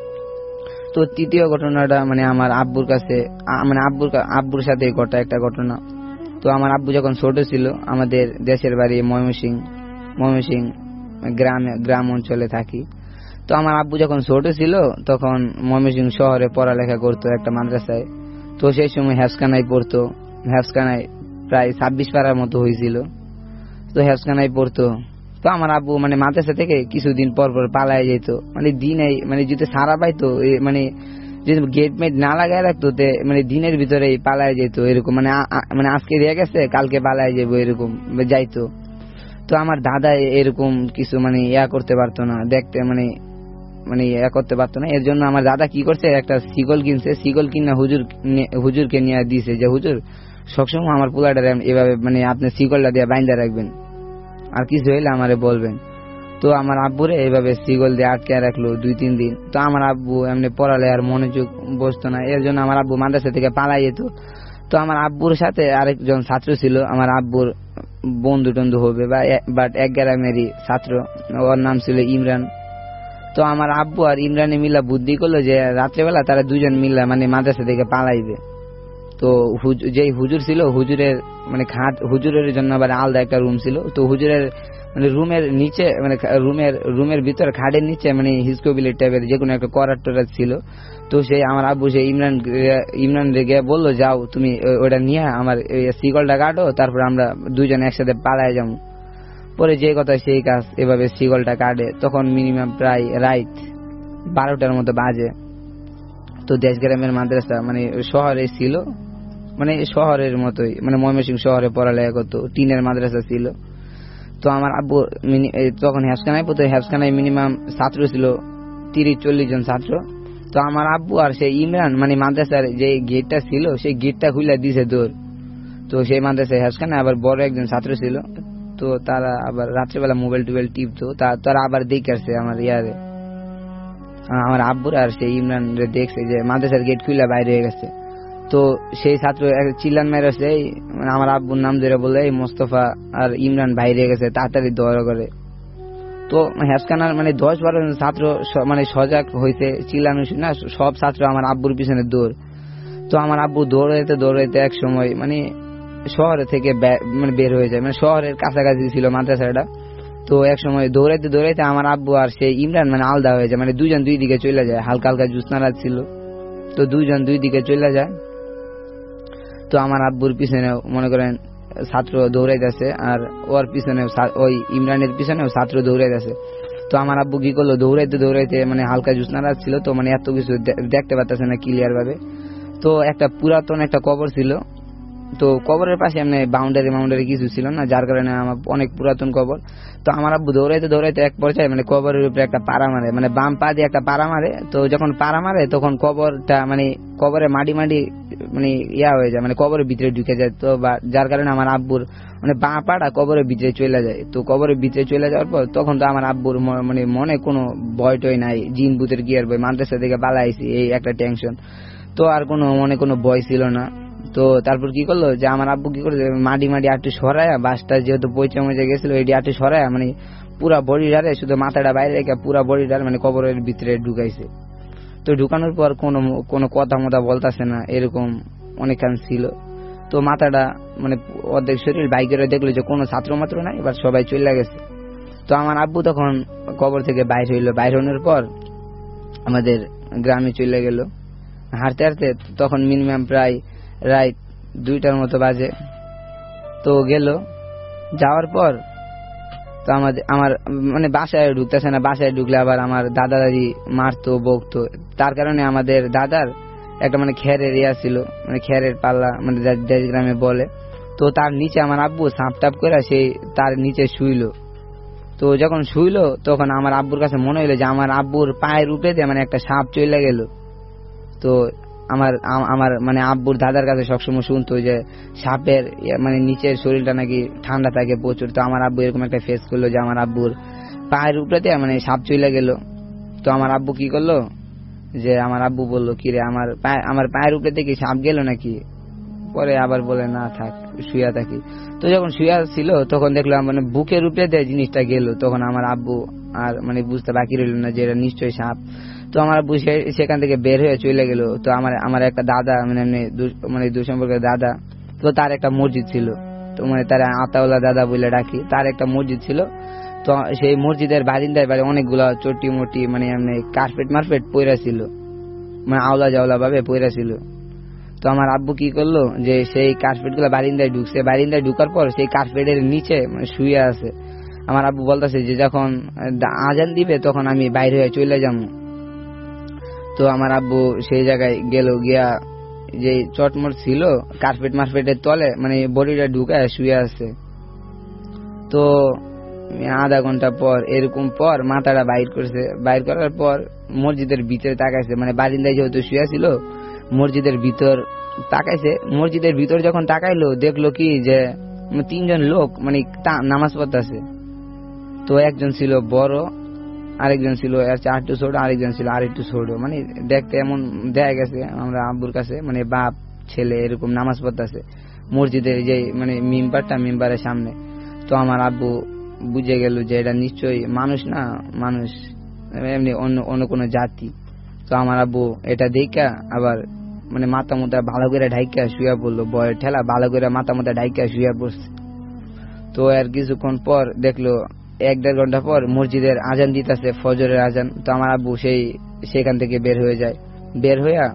Speaker 5: তো তৃতীয় ঘটনাটা মানে আমার আব্বুর কাছে মানে আব্বুর আব্বুর সাথে ঘটা একটা ঘটনা। তো আমার আব্বু যখন ছোট ছিল, আমাদের দেশের বাড়ি ময়মনসিংহ, ময়মনসিংহ গ্রামে গ্রাম অঞ্চলে থাকি। তো আমার আব্বু যখন ছোট ছিল তখন ময়মনসিংহ শহরে পড়ালেখা করতো একটা মাদ্রাসায়। তো সেই সময় হেফসখানায় পড়তো, হেফসখানায় প্রায় ছাব্বিশ পাড়ার মতো হয়েছিল। তো হেফসখানায় পড়তো। তো আমার আব্বু মানে মাদ্রাসা থেকে কিছুদিন পর পর পালায় যেত, মানে দিনে মানে যদি সারা পাইতো মানে যদি গেট মেট না লাগাই রাখতো মানে দিনের ভিতরে পালায় যেত এরকম, মানে মানে আজকে দিয়ে গেছে কালকে পালায় যাবো এরকম যাইতো। তো আমার দাদা এরকম কিছু মানে ইয়া করতে পারতো না, দেখতে মানে মানে ইয়া করতে পারতো না। এর জন্য আমার দাদা কি করছে, একটা শিকল কিনছে, শিকল কিনা হুজুর হুজুরকে নিয়ে দিয়েছে যে হুজুর সবসময় আমার পোলাটারে এভাবে মানে আপনি শিকলটা দিয়ে বাইন্দা রাখবেন, আর কিছু হইলে আমারে বলবেন। তো আমার আব্বুরে এইভাবে শিকল দিয়ে আটকে রাখলো দুই তিন দিন। তো আমার আব্বু এমনি পড়ালে আর মনোযোগ বসতো না, এর জন্য আমার আব্বু মাদ্রাসা থেকে পালাই যেত। তো আমার আব্বুর সাথে আরেকজন ছাত্র ছিল, আমার আব্বুর বন্ধু টন্ধু হবে বা বাট এক গ্রামেরই ছাত্র, ওর নাম ছিল ইমরান। তো আমার আব্বু আর ইমরানে মিলা বুদ্ধি করলো যে রাত্রেবেলা তারা দুজন মিলা মানে মাদ্রাসা থেকে পালাইবে। তো যে হুজুর ছিল হুজুরের মানে খাট, হুজুরের জন্য আবার আলাদা একটা রুম ছিল। তো হুজুরের মানে রুমের নিচে মানে রুমের রুমের ভিতর খাটের নিচে মানে হিসকোবিলেট টাইপের যে কোনো একটা করার টরার ছিল। তো সেই আমার আব্বু সেই ইমরান ইমরান রেগে বললো যাও তুমি ওটা নিয়ে আমার শিকলটা কাটো, তারপর আমরা দুজন একসাথে পালায় যাবো। পরে যে কথা সেই কাজ, এভাবে শিকলটা কাটে। তখন মিনিমাম প্রায় রাত বারোটার মতো বাজে। তো দেশ গ্রামের মাদ্রাসা মানে শহরে ছিল, মানে শহরের মতোই মানে ময়মনসিংহ শহরে পড়ালেখা করতো, টিনের মাদ্রাসা ছিল। তো আমার আব্বু তখন হেফসখানায় পড়তো, হেফসখানায় মিনিমাম ছাত্র ছিল তিরিশ চল্লিশ জন ছাত্র। তো আমার আব্বু আর সেই ইমরান মানে মাদ্রাসার যে গেটটা ছিল সেই গেটটা খুলে দিছে দৌড়। তো সেই মাদ্রাসায় হেফসখানায় আবার বড় একজন ছাত্র ছিল। তো তারা আবার রাত্রেবেলা মোবাইল টোবাইল টিপতো, তারা আবার দেখে আসছে আমার ইয়ারে আমার আব্বুর আর সেই ইমরান দেখছে যে মাদ্রাসার গেট খুলে বাইরে হয়ে গেছে। তো সেই ছাত্র চিল্লান মেরেছে, আমার আব্বুর নাম ধরে বলে এই মোস্তফা আর ইমরান বাইরে গেছে, তাড়াতাড়ি দৌড় করে। তো হেফসখানার মানে দশ বারো জন ছাত্র মানে সজাগ হয়েছে, চিল্লানো শুনে সব ছাত্র আমার আব্বুর পিছনে দৌড়। তো আমার আব্বু দৌড়াইতে দৌড়াইতে এক সময় মানে শহর থেকে মানে বের হয়ে যায়, মানে শহরের কাছাকাছি ছিল মাদ্রাসাটা। তো এক সময় দৌড়াইতে দৌড়াইতে আমার আব্বু আর সেই ইমরান মানে আলাদা হয়ে যায়, মানে দুজন দুই দিকে চলে যায়, হালকা হালকা জ্যোৎস্না রাত ছিল। তো দুইজন দুই দিকে চলে যায়। তো আমার আব্বুর পিছনে মনে করেন ছাত্র দৌড়াইতেছে, আর ওর পিছনে ওই ইমরানের পিছনেও ছাত্র দৌড়াইতেছে। তো আমার আব্বু কি করলো, দৌড়াইতে দৌড়াইতে মানে হালকা জ্যোৎস্না রাত ছিল তো মানে এত কিছু দেখতে পারতেছে না ক্লিয়ার ভাবে। তো একটা পুরাতন একটা কবর ছিল, তো কবরের পাশে এমনি বাউন্ডারি বাউন্ডারি কিছু ছিল না, যার কারণে আমার অনেক পুরাতন কবর। তো আমার আব্বু দৌড়াইতে দৌড়াইতে এক পর্যায়ে মানে কবরের উপরে একটা পাড়া মারে, মানে বাম পা দিয়ে একটা পাড়া মারে। তো যখন পাড়া মারে তখন কবরটা মানে কবরে মাটি মাটি মানে ইয়া হয়ে যায়, মানে কবরের ভিতরে ঢুকে যায়। তো যার কারণে আমার আব্বুর মানে বাঁ পাড়া কবরের ভিতরে চলে যায়। তো কবরের ভিতরে চলে যাওয়ার পর তখন তো আমার আব্বুর মানে মনে কোনো ভয় টয় নাই, জিন ভূতের কি আর ভয়, মাদ্রাসা থেকে পালাইছি এই একটা টেনশন। তো আর কোনো মনে কোনো ভয় ছিল না। তো তারপর কি করলো যে আমার আব্বু কি করে মাটি মাটি আটটু সরায়া, বাসটা যেহেতু পয়চা মজা গেছিল এটি আটটু সরায়া মানে পুরা বডি ডারে শুধু মাথাটা বাইরে রেখে পুরা বডি ডার মানে কবরের ভিতরে ঢুকাইছে। তো ঢুকানোর পর কোনো কোনো কথা মতো বলতেছে না, এরকম অনেকক্ষণ ছিল। তো মাথাটা মানে অর্ধেক শরীর বাইকের দেখলো যে কোনো ছাত্র মাত্র নাই, এবার সবাই চলে গেছে। তো আমার আব্বু তখন কবর থেকে বাইর হইলো, বাইর হওয়ার পর আমাদের গ্রামে চলে গেল হাঁটতে হাঁটতে। তখন মিনিমাম প্রায় রাত দুইটার মতো বাজে। তো গেল, যাওয়ার পর তো আমাদের আমার মানে বাসায় ঢুকতেছে না, বাসায় ঢুকলে আবার আমার দাদা দাদি মারতো বকতো। তার কারণে আমাদের দাদার একটা মানে খেরের এরিয়া ছিল, মানে খেরের পাল্লা মানে দেশ গ্রামে বলে। তো তার নিচে আমার আব্বু সাপ টাপ করে সেই তার নিচে শুইলো। তো যখন শুইলো তখন আমার আব্বুর কাছে মনে হইলো যে আমার আব্বুর পায়ের উপরে দিয়ে মানে একটা সাপ চলে গেল। তো আমার আমার মানে আব্বুর দাদার কাছে সবসময় শুনতো যে সাপের মানে নিচের শরীরটা নাকি ঠান্ডা থাকে প্রচুর। তো আমার আব্বু এরকম একটা ফেস করলো যে আমার আব্বুর পায়ের উপরে দিয়ে মানে সাপ চলে গেল। তো আমার আব্বু কি করলো যে আমার আব্বু বললো কিরে আমার পায়ে আমার পায়ের উপরে থেকে সাপ গেল নাকি? পরে আবার বলে না থাক শুয়া থাকি। তো যখন শুয়া ছিল তখন দেখলাম মানে বুকের উপরে দিয়ে জিনিসটা গেল। তখন আমার আব্বু আর মানে বুঝতে বাকি রইল না যে এটা নিশ্চয়ই সাপ। তো আমার আব্বু সেখান থেকে বের হয়ে চলে গেল। তো আমার আমার একটা দাদা মানে মানে দুঃসম্পর্কের দাদা, তো তার একটা মসজিদ ছিল, তো মানে তার আতাউল্লাহ দাদা বলে ডাকি, তার একটা মসজিদ ছিল। তো সেই মসজিদের বারিন্দায় বাড়ি অনেকগুলা চটি মোটি মানে এমনি কার্পেট মার্পেট পয়রা ছিল, মানে আওলা জাওলা ভাবে পয়রা ছিল। তো আমার আব্বু কি করলো যে সেই কার্পেট গুলা বারিন্দায় ঢুকছে, বারিন্দায় ঢুকার পর সেই কার্পেটের নিচে মানে শুয়ে আছে। আমার আব্বু বলতেছে যে যখন আজান দিবে তখন আমি বাইরে হয়ে চলে যাবো। তো আমার আব্বু সেই জায়গায় গেল, গিয়া যে চটমট ছিল কার্পেট মার্পেটের তলে মানে বডিটা ঢুকায় শুয়ে আছে। তো আধা ঘন্টা পর এরকম পর মাথাটা বাইর করছে, বাইর করার পর মসজিদের ভিতরে তাকাইছে, মানে বারিন্দায় যেহেতু শুয়ে ছিল মসজিদের ভিতর তাকাইছে। মসজিদের ভিতর যখন তাকাইলো দেখলো কি যে তিনজন লোক মানে নামাজ পড়তেছে। তো একজন ছিল বড়, আরেকজন ছিল আর একটু ছোট, আরেকজন ছিল আর একটু ছোট, মানে দেখতে এমন দেখা গেছে আমরা আব্বুর কাছে মানে বাপ ছেলে এরকম নামাজ পড়তেছে মসজিদের যে মানে মিম্বারটা মিম্বারের সামনে। তো আমার আব্বু বুঝে গেল যে এটা নিশ্চয়ই মানুষ না, মানুষ এমনি অন্য অন্য কোনো জাতি। তো আমার আব্বু এটা দেখা আবার মানে মাথা মোটা ভালো করে ঢাইকা শুয়ে পড়লো, বয়ের ঠেলা ভালো করে মাথা মোটা ঢাইকা শুয়ে পড়ছে। তো আর কিছুক্ষণ পর দেখলো এক দেড় ঘন্টা পর মসজিদের আজান দিতেছে, ফজরের আজান। তো আমার আব্বু সেই সেখান থেকে বের হয়ে যায়, বের হইয়া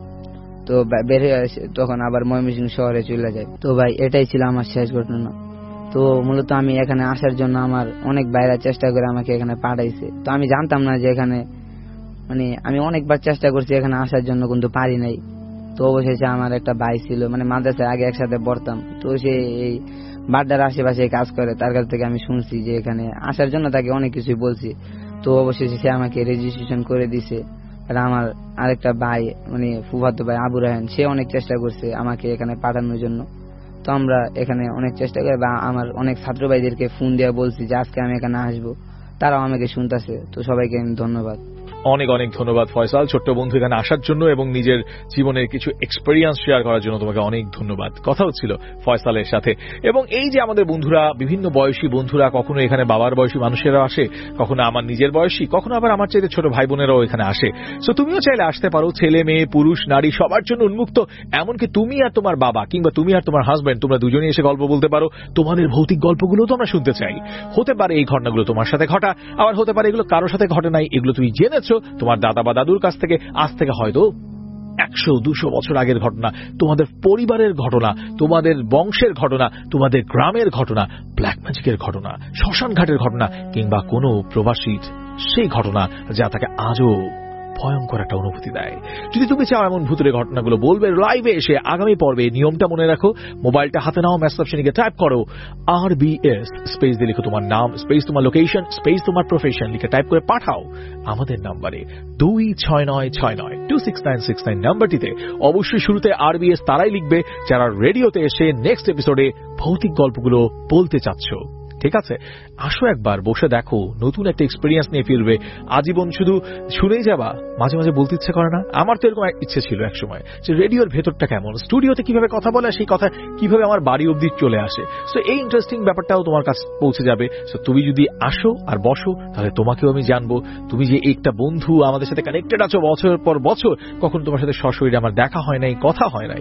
Speaker 5: তো বের হয়ে তখন আবার ময়মনসিংহ শহরে চলে যায়। তো ভাই এটাই ছিল আমার শেষ ঘটনা। তো মূলত আমি এখানে আসার জন্য আমার অনেক বাইরে চেষ্টা করে আমাকে এখানে পাঠাইছে। তো আমি জানতাম না যে এখানে মানে আমি অনেকবার চেষ্টা করছি এখানে আসার জন্য কিন্তু পারি নাই। তো অবশেষে আমার একটা ভাই ছিল মানে মাদ্রাসায় আগে একসাথে পড়তাম, তো সে এই বাড্ডার আশেপাশে কাজ করে, তার কাছ থেকে আমি শুনছি যে এখানে আসার জন্য তাকে অনেক কিছুই বলছি। তো অবশেষে সে আমাকে রেজিস্ট্রেশন করে দিছে। আর আমার আরেকটা ভাই মানে ফুফাতো ভাই আবু রায়হান, সে অনেক চেষ্টা করছে আমাকে এখানে পাঠানোর জন্য। তো আমরা এখানে অনেক চেষ্টা করি বা আমার অনেক ছাত্র ভাইদেরকে ফোন দিয়ে বলছি যে আজকে আমি এখানে আসবো, তারাও আমাকে শুনতেছে। তো সবাইকে ধন্যবাদ।
Speaker 1: অনেক অনেক ধন্যবাদ ফয়সাল, ছোট্ট বন্ধু এখানে আসার জন্য এবং নিজের জীবনের কিছু এক্সপেরিয়েন্স শেয়ার করার জন্য তোমাকে অনেক ধন্যবাদ। কথা হচ্ছিল ফয়সালের সাথে। এবং এই যে আমাদের বন্ধুরা বিভিন্ন বয়সী বন্ধুরা, কখনো এখানে বাবার বয়সী মানুষেরাও আসে, কখনো আমার নিজের বয়সী, কখনো আবার আমার চাইতে ছোট ভাই বোনেরাও এখানে আসে। সো তুমিও চাইলে আসতে পারো, ছেলে মেয়ে পুরুষ নারী সবার জন্য উন্মুক্ত। এমনকি তুমি আর তোমার বাবা কিংবা তুমি আর তোমার হাজবেন্ড তোমরা দুজনেই এসে গল্প বলতে পারো, তোমাদের ভৌতিক গল্পগুলো তো আমরা শুনতে চাই। হতে পারে এই ঘটনাগুলো তোমার সাথে ঘটা, আবার হতে পারে এগুলো কারোর সাথে ঘটে নাই, এগুলো তুমি জেনেছো তোমার দাদা বা দাদুর কাছ থেকে, আজ থেকে হয়তো একশো দুশো বছর আগের ঘটনা, তোমাদের পরিবারের ঘটনা, তোমাদের বংশের ঘটনা, তোমাদের গ্রামের ঘটনা, ব্ল্যাক ম্যাজিকের ঘটনা, শ্মশান ঘাটের ঘটনা, কিংবা কোনো প্রবাসীর সেই ঘটনা যা তাকে আজও ভয়ঙ্কর একটা অনুভূতি দেয়। যদি তুমি চাও এমন ভূতের ঘটনাগুলো বলবে লাইভে এসে আগামী পর্বে, নিয়মটা মনে রাখো, মোবাইলটা হাতে নাও, মেসেজ অপশনে গিয়ে টাইপ করো আর বি এস স্পেস দিয়ে লিখো তোমার নাম, স্পেস তোমার লোকেশন, স্পেস তোমার প্রফেশন, লিখে টাইপ করে পাঠাও আমাদের নাম্বারে দুই ছয় নয় ছয় নয় two six nine six nine নাম্বারটিতে। অবশ্যই শুরুতে আর বি এস তারাই লিখবে যারা রেডিওতে এসে নেক্সট এপিসোডে ভৌতিক গল্পগুলো বলতে চাচ্ছ। ঠিক আছে, আসো একবার বসে দেখো, নতুন একটা এক্সপেরিয়েন্স নিয়ে ফিরবে। আজীবন শুধু শুনেই যাবা, মাঝে মাঝে বলতে ইচ্ছে করে না? আমার তো এরকম ইচ্ছে ছিল এক সময় যে রেডিওর ভেতরটা কেমন, স্টুডিওতে কিভাবে কথা বলে, সেই কথা কিভাবে আমার বাড়ি অবধি চলে আসে। সো এই ইন্টারেস্টিং ব্যাপারটাও তোমার কাছে পৌঁছে যাবে। সো তুমি যদি আসো আর বসো, তাহলে তোমাকেও আমি জানবো। তুমি যে একটা বন্ধু আমাদের সাথে কানেক্টেড আছো বছর পর বছর, কখন তোমার সাথে সশরীরে আমার দেখা হয় নাই, কথা হয় নাই,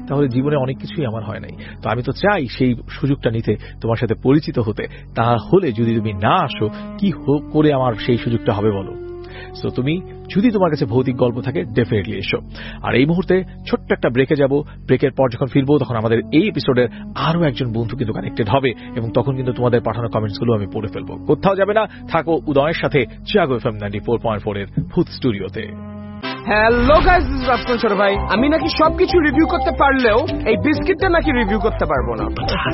Speaker 1: তাহলে জীবনে অনেক কিছুই আমার হয় নাই। তো আমি তো চাই সেই সুযোগটা নিতে, তোমার সাথে পরিচিত হতে। তাহলে যদি তুমি না আসো, কি করে আমার সেই সুযোগটা হবে বলো? সো তুমি যদি তোমার কাছে ভৌতিক গল্প থাকে ডেফিনেটলি এসো। আর এই মুহূর্তে ছোট্ট একটা ব্রেকে যাব। ব্রেকের পর যখন ফিরবো তখন আমাদের এই এপিসোডের আরো একজন বন্ধু কিন্তু কানেক্টেড হবে এবং তখন কিন্তু তোমাদের পাঠানো কমেন্টস গুলো আমি পড়ে ফেলবো। কোথাও যাবে না, থাকো উদয়ের সাথে Jago FM ninety four point four এর ভূত স্টুডিওতে।
Speaker 3: Hello guys, this is Rafsan Choto Bhai. আমি নাকি সবকিছু রিভিউ করতে পারলেও এই বিস্কিটটা নাকি রিভিউ করতে পারবো না।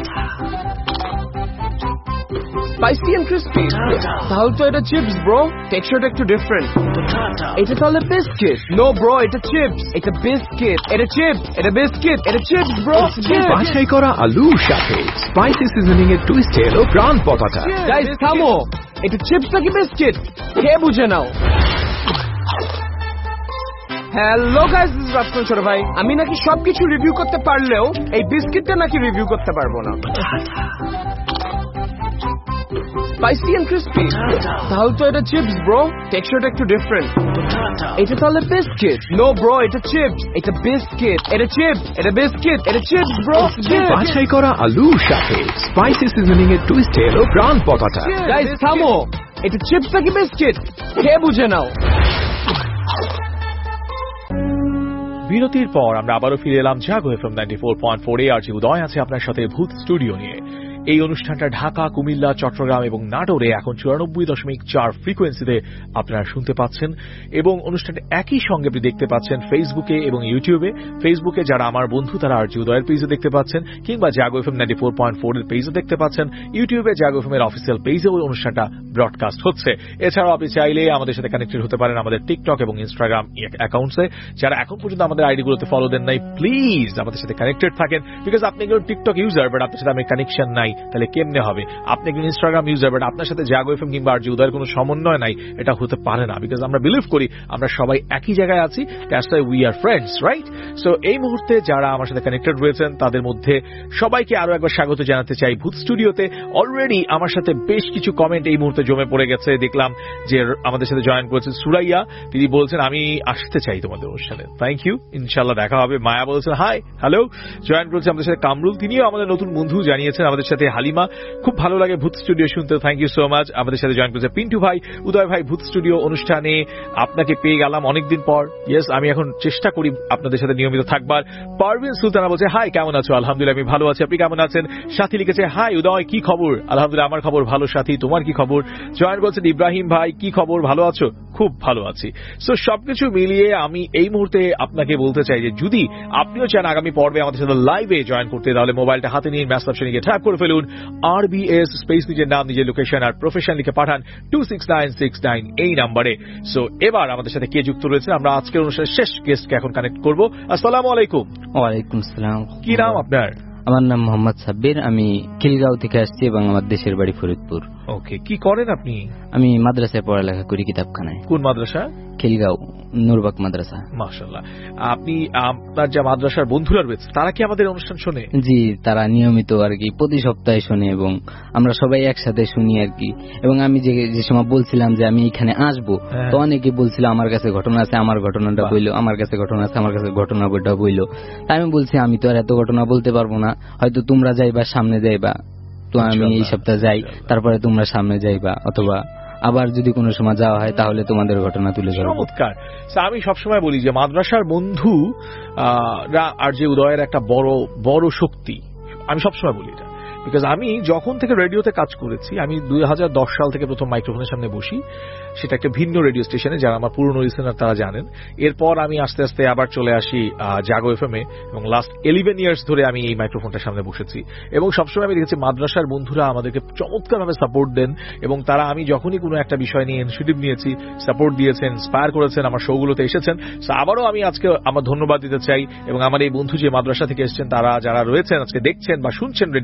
Speaker 3: স্পাইসি এন্ড ক্রিস্পি, তাহলে তো এটা চিপস ব্রো, টেক্সচারটা একটু ডিফারেন্ট। এটা তাহলে বিস্কিট? নো ব্রো, এটা চিপস, এটা বিস্কিট, এটা চিপস, এটা বিস্কিট, এটা চিপস ব্রো।
Speaker 4: বাছাই করা আলুর সাথে স্পাইসি সিজনিং এর টুইস্টে এলো প্রাণ পতাকা।
Speaker 3: গাইস থামো, এটা চিপস নাকি বিস্কিট কে বুঝে নাও। Hello guys, this is Rafsan Choto Bhai. আমি নাকি সবকিছু রিভিউ করতে পারলেও এই বিস্কিটটা নাকি রিভিউ করতে পারবো না। স্পাইসি এন্ড ক্রিস্পি, তাহলে তো এটা চিপস ব্রো, টেক্সচারটা একটু ডিফারেন্ট। এটা তাহলে বিস্কিট? নো ব্রো, এটা চিপস, এটা বিস্কিট, এটা চিপস, এটা বিস্কিট, এটা চিপস ব্রো।
Speaker 4: বাছাই করা আলুর সাথে স্পাইসি সিজনিং এর টুইস্টে এলো প্রাণ পতাকা।
Speaker 3: গাইস থামো, এটা চিপস নাকি বিস্কিট কে বুঝে নাও।
Speaker 1: বিরতির পর আমরা আবারও ফিরে এলাম Jago FM ninety four point four এ। আর যে উদয় আছে আপনার সাথে ভূত স্টুডিও নিয়ে। এই অনুষ্ঠানটা ঢাকা, কুমিল্লা, চট্টগ্রাম এবং নাটোরে এখন চুরানব্বই দশমিক চার ফ্রিকোয়েন্সিতে আপনারা শুনতে পাচ্ছেন এবং অনুষ্ঠানটা একই সঙ্গে আপনি দেখতে পাচ্ছেন ফেসবুকে এবং ইউটিউবে। ফেসবুকে যারা আমার বন্ধু তারা আর জি উদয়ের পেজে দেখতে পাচ্ছেন, কিংবা Jago FM ninety four point four এর পেজে দেখতে পাচ্ছেন। ইউটিউবে জাগো এফএম এর অফিসিয়াল পেজেও অনুষ্ঠানটা ব্রডকাস্ট হচ্ছে। এছাড়াও আপনি চাইলে আমাদের সাথে কানেক্টেড হতে পারেন আমাদের টিকটক এবং ইনস্টাগ্রাম অ্যাকাউন্টসে। যারা এখন পর্যন্ত আমাদের আইডিগুলোতে ফলো দেন নাই, প্লিজ আমাদের সাথে কানেক্টেড থাকেন। বিকজ আপনি একজন টিকটক ইউজার বাট আপনার সাথে আমার কানেকশন নাই, তাহলে কেমনে হবে? আপনি একজন ইনস্টাগ্রাম ইউজার বাট আপনার সাথে জাগো এফএম কিংবা আর জি উদয়ের কোনো সমন্বয় নাই, এটা হতে পারে না। বিকজ আমরা বিলিভ করি আমরা সবাই একই জায়গায় আছি, that's why we are friends, right? So এই মুহূর্তে যারা আমার সাথে কানেক্টেড রয়েছেন তাদের মধ্যে সবাইকে আরো একবার স্বাগত জানাতে চাই ভূত স্টুডিওতে। অলরেডি আমার সাথে বেশ কিছু কমেন্ট এই মুহূর্তে জমে পড়ে গেছে। দেখলাম যে আমাদের সাথে জয়েন করেছেন সুরাইয়া, তিনি বলছেন আমি আসতে চাই তোমাদের অনুষ্ঠানে। থ্যাংক ইউ, ইনশাল্লাহ দেখা হবে। মায়া বলছেন হাই, হ্যালো, জয়েন করেছে আমাদের সাথে কামরুল, তিনিও আমাদের নতুন বন্ধু জানিয়েছেন। আমাদের সাথে হালিমা, খুব ভালো লাগে ভূত স্টুডিও শুনতে, থ্যাংক ইউ সো মাচ। আমাদের সাথে জয়েন করেছে পিন্টু ভাই, উদয় ভাই, ভূত স্টুডিও অনুষ্ঠানে আপনাকে পেয়ে গেলাম অনেকদিন পর। ইয়েস, আমি এখন চেষ্টা করি আপনাদের সাথে নিয়মিত থাকবার। পারভিন সুলতানা বলছে হাই, কেমন আছো? আলহামদুলিল্লাহ আমি ভালো আছি, আপনি কেমন আছেন? সাথী লিখেছে হাই উদয়, কি খবর? আলহামদুলিল্লাহ আমার খবর ভালো। সাথী তোমার কি খবর? জয়েন করছেন ইব্রাহিম ভাই, কি খবর, ভালো আছো? খুব ভালো আছি। সো সবকিছু মিলিয়ে আমি এই মুহূর্তে আপনাকে বলতে চাই যে যদি আপনিও চান আগামী পর্বে আমাদের সাথে লাইভে জয়েন করতে, তাহলে মোবাইলটা হাতে নিয়ে মেসেজ অপশনে গিয়ে ট্যাপ করে ফেলুন আর বি এস স্পেস নিজের নাম, নিজের লোকেশন আর প্রফেশন লিখে পাঠান two six nine six nine এই নাম্বারে। সো এবার আমাদের সাথে কে যুক্ত রয়েছে? আমরা আজকের অনুষ্ঠানের শেষ গেস্টকে এখন কানেক্ট করবো। আসসালামু আলাইকুম।
Speaker 5: ওয়ালাইকুম আসসালাম।
Speaker 1: কি নাম আপনার?
Speaker 5: আমার নাম মোহাম্মদ সাব্বির, আমি খিলগাঁও থেকে আসছি এবং আমার দেশের বাড়ি ফরিদপুর।
Speaker 1: ওকে, কি করেন আপনি?
Speaker 5: আমি মাদ্রাসায় পড়ালেখা করি, কিতাবখানায়।
Speaker 1: কোন মাদ্রাসা?
Speaker 5: খিলগাঁও নুরবাগ মাদ্রাসা।
Speaker 1: মাশাআল্লাহ। আপনি আপনার যে মাদ্রাসার বন্ধুরা রয়েছে তারা কি আমাদের অনুষ্ঠান শোনে?
Speaker 5: জি, তারা নিয়মিত আর কি প্রতি সপ্তাহে শোনে এবং আমরা সবাই একসাথে শুনি আর কি। এবং আমি যে যে সময় বলছিলাম যে আমি এখানে আসবো, তো অনেকে বলছিল আমার কাছে ঘটনা আছে, আমার ঘটনাটা বইলো, আমার কাছে ঘটনা আছে, আমার কাছে ঘটনা বইটা বইলো। তাই আমি বলছি আমি তো আর এত ঘটনা বলতে পারবো না, হয়তো তোমরা যাইবা সামনে যাইবা, তো আমি এই সপ্তাহে যাই, তারপরে তোমরা সামনে যাইবা, অথবা আবার যদি কোনো সময় যাওয়া হয় তাহলে তোমাদের ঘটনা তুলে ধরবো।
Speaker 1: চমৎকার। আমি সবসময় বলি যে মাদ্রাসার বন্ধু আর যে উদয়ের একটা বড় বড় শক্তি, আমি সবসময় বলি এটা। বিকজ আমি যখন থেকে রেডিওতে কাজ করেছি, আমি দুই হাজার দশ সাল থেকে প্রথম মাইক্রোফোনের সামনে বসি, সেটা একটা ভিন্ন রেডিও স্টেশনে, যারা আমার পুরনো লিসেনার তারা জানেন। এরপর আমি আস্তে আস্তে আবার চলে আসি জাগো এফএম এ এবং লাস্ট ইলেভেন ইয়ার্স ধরে আমি এই মাইক্রোফোনটার সামনে বসেছি। এবং সবসময় আমি দেখেছি মাদ্রাসার বন্ধুরা আমাদেরকে চমৎকারভাবে সাপোর্ট দেন এবং তারা আমি যখনই কোনো একটা বিষয় নিয়ে ইনিশিয়েটিভ নিয়েছি সাপোর্ট দিয়েছেন, ইন্সপায়ার করেছেন, আমার শোগুলোতে এসেছেন। আবারও আমি আজকে আমার ধন্যবাদ দিতে চাই এবং আমার এই বন্ধু যে মাদ্রাসা থেকে এসেছেন তারা যারা রয়েছেন আজকে দেখছেন বা শুনছেন রেডিওতে,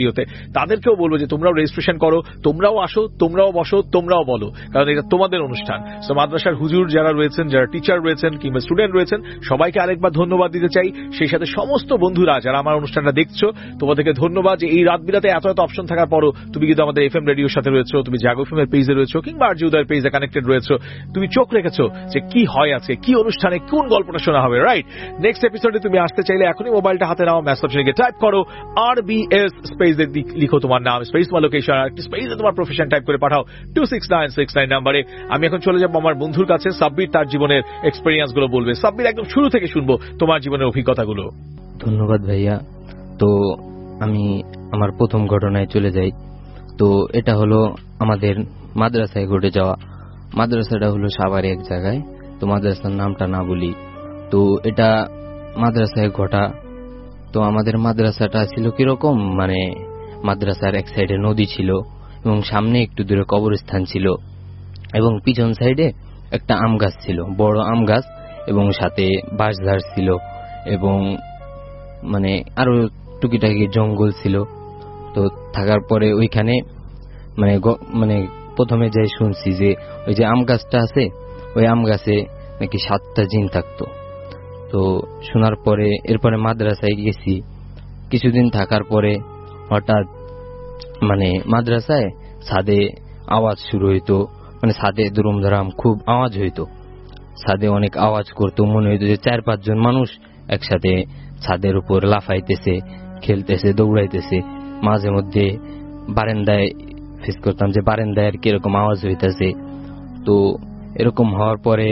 Speaker 1: তাদেরকেও বলবো যে তোমরাও রেজিস্ট্রেশন করো, তোমরাও আসো, তোমরাও বসো, তোমরাও বলো, কারণ এটা তোমাদের অনুষ্ঠান। তো মাদ্রাসার হুজুর যারা রয়েছেন, যারা টিচার রয়েছেন কিংবা স্টুডেন্ট রয়েছেন, সবাইকে আরেকবার ধন্যবাদ দিতে চাই। সেই সাথে সমস্ত বন্ধুরা যারা আমার অনুষ্ঠানটা দেখছো, তোমাদেরকে ধন্যবাদ যে এই রাত বিরাতে এত এত অপশন থাকার পরও তুমি কিন্তু আমাদের এফএম রেডিওর সাথে রয়েছো, তুমি জাগো এফএম এর পেজে রয়েছো কিংবা আরজি উদয়ের পেজে কানেক্টেড রয়েছো, তুমি চোখ রেখেছো যে কি হয় আজকে, কি অনুষ্ঠানে কোন গল্পটা শোনা হবে। রাইট, নেক্সট এপিসোডে তুমি আসতে চাইলে এখনই মোবাইলটা হাতে নাও, মেসেজ অপশনে গিয়ে টাইপ করো আর বি এস স্পেস, লিখো তোমার নাম, স্পেস তোমার লোকেশন, আর স্পেসে তোমার প্রফেশন টাইপ করে পাঠাও two six nine six nine নাম্বারে। আমি এখন চলে যাবো আমার বন্ধুর কাছে, সাব্বির তার জীবনের এক্সপেরিয়েন্স গুলো বলবে। সাব্বির, একদম শুরু থেকে শুনবো তোমার জীবনের অভিজ্ঞতাগুলো।
Speaker 6: ধন্যবাদ ভাইয়া। তো আমি আমার প্রথম ঘটনায় চলে যাই। তো এটা হলো আমাদের মাদ্রাসায় ঘটে যাওয়া। মাদ্রাসাটা হলো সাভারে এক জায়গায়, তো মাদ্রাসার নামটা না বলি। তো এটা মাদ্রাসায় ঘটা। তো আমাদের মাদ্রাসাটা ছিল কিরকম, মানে মাদ্রাসার এক সাইডে নদী ছিল এবং সামনে একটু দূরে কবরস্থান ছিল এবং পিছন সাইডে একটা আম গাছ ছিল, বড় আম গাছ, এবং সাথে বাঁশঝাড় ছিল এবং মানে আরো টুকিটাকি জঙ্গল ছিল। তো থাকার পরে ওইখানে মানে মানে প্রথমে যাই শুনছি যে ওই যে আম গাছটা আছে, ওই আম গাছে নাকি সাতটা জিন থাকতো। তো শোনার পরে এরপরে মাদ্রাসায় গেছি। কিছুদিন থাকার পরে হঠাৎ মানে মাদ্রাসায় ছাদে আওয়াজ শুরু হইতো, মানে ছাদে দুরুম ধরাম খুব আওয়াজ হইতো। ছাদে অনেক আওয়াজ করতো, মনে হইতো যে চার পাঁচজন মানুষ একসাথে ছাদের উপর লাফাইতেছে, খেলতেছে, দৌড়াইতেছে। মাঝে মধ্যে বারান্দায় ফেস করতাম যে বারান্দায় আর কিরকম আওয়াজ হইতেছে। তো এরকম হওয়ার পরে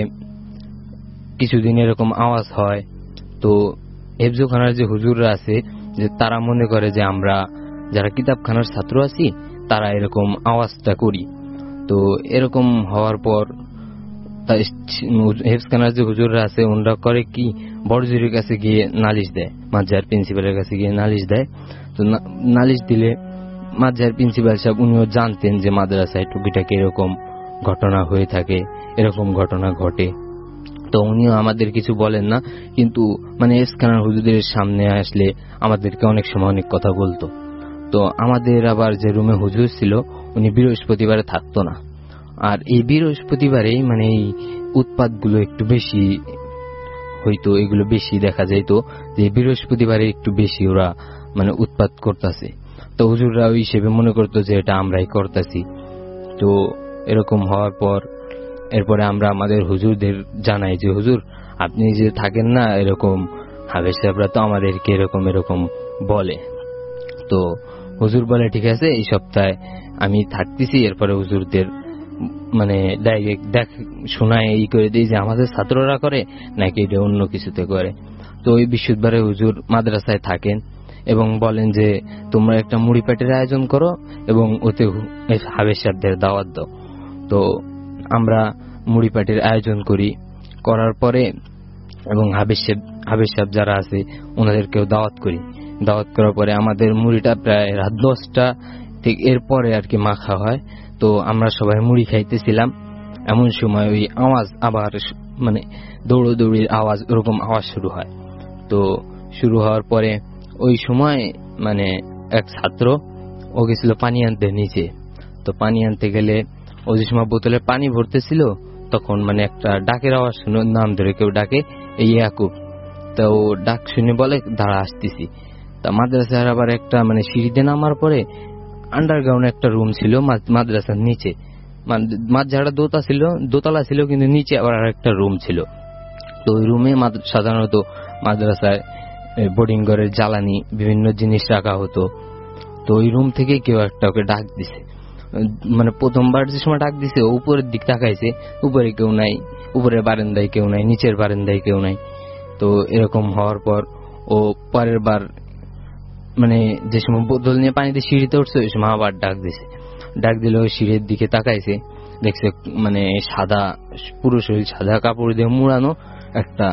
Speaker 6: কিছুদিন এরকম আওয়াজ হয়। তো হেফজোখানার যে হুজুররা আছে, যে তারা মনে করে যে আমরা যারা কিতাবখানার ছাত্র আছি তারা এরকম আওয়াজটা করি। তো এরকম হওয়ার পর হেফজখানার যে হুজুররা আছে ওনারা করে কি, বড়জুরির কাছে গিয়ে নালিশ দেয়, মাদ্রাসার প্রিন্সিপালের কাছে গিয়ে নালিশ দেয়। তো নালিশ দিলে মাদ্রাসার প্রিন্সিপাল সাহেব উনিও জানতেন যে মাদ্রাসায় টুকিটাকি এরকম ঘটনা হয়ে থাকে, এরকম ঘটনা ঘটে। তো উনিও আমাদের কিছু বলেন না, কিন্তু মানে হেফজখানার হুজুরদের সামনে আসলে আমাদেরকে অনেক সময় অনেক কথা বলতো। তো আমাদের আবার যে রুমে হুজুর ছিল উনি বৃহস্পতিবারে থাকতো না, আর এই বৃহস্পতিবারেই মানে এই উৎপাতগুলো একটু বেশি হইতো, এগুলো বেশি দেখা যাইত যে বৃহস্পতিবারে একটু বেশি ওরা মানে উৎপাত করতেছে। তো হুজুররা ওই হিসেবে মনে করতো যে এটা আমরাই করতেছি। তো এরকম হওয়ার পর এরপরে আমরা আমাদের হুজুরদের জানাই যে হুজুর আপনি যে থাকেন না, এরকম হাফেজ সাহেবরা তো আমাদেরকে এরকম এরকম বলে। তো হুজুর বলে ঠিক আছে, এই সপ্তাহে আমি থাকতেছি। এরপরে হুজুরদের মানে ডাইরেক্ট দেখ শোনায় এই করে দিই যে আমাদের ছাত্ররা করে নাকি এটা অন্য কিছুতে করে। তো ওই বৃহস্পতিবারে হুজুর মাদ্রাসায় থাকেন এবং বলেন যে তোমরা একটা মুড়ি পেটের আয়োজন করো এবং ওতে হাফেজ সাহেবদের দাওয়াত দাও। তো আমরা মুড়ি পেটের আয়োজন করি, করার পরে এবং হাফেজ সাহেব হাফেজ সাহেব যারা আছে ওনাদেরকেও দাওয়াত করি। দাওয়াত করার পরে আমাদের মুড়িটা প্রায় রাত দশটা ঠিক এরপরে আর কি মাখা হয়। তো আমরা সবাই মুড়ি খাইতেছিলাম, এমন সময় ওই আওয়াজ আবার মানে দৌড়োদৌড়ির আওয়াজ, ওরকম আওয়াজ শুরু হয়। তো শুরু হওয়ার পরে ওই সময় মানে এক ছাত্র ও গেছিল পানি আনতে নিচে। তো পানি আনতে গেলে ও যে সময় বোতলে পানি ভরতেছিল তখন মানে একটা ডাকের আওয়াজ শুনে, নাম ধরে কেউ ডাকে, এই ইয়াকুব। তো ডাক শুনে বলে দাঁড়া আসতেছি। তা মাদ্রাসার আবার একটা মানে সিঁড়িতে নামার পরে আন্ডারগ্রাউন্ড একটা রুম ছিল মাদ্রাসার নিচে। মাদ্রাসাটা দোতা ছিল, দোতলা ছিল, কিন্তু নিচে আবার আর একটা রুম ছিল। তো ওই রুমে সাধারণত মাদ্রাসায় বোর্ডিং ঘরের জ্বালানি বিভিন্ন জিনিস রাখা হতো। তো ওই রুম থেকে কেউ একটা ওকে ডাক দিছে। মানে প্রথমবার যে সময় ডাক দিছে উপরের দিক তাকাইছে, উপরে কেউ নাই, উপরের বারান্দায় কেউ নাই, নিচের বারান্দায় কেউ নাই। তো এরকম হওয়ার পর ও পরের বার মানে যে সময় বোতল নিয়ে পানিতে সিঁড়িতে উঠছে ওই সময় আবার ডাক দিছে। ডাক দিলে ওই সিঁড়ির দিকে তাকাইছে, দেখছে মানে সাদা পুরো শরীর সাদা কাপড় দিয়ে মুড়ানো একটা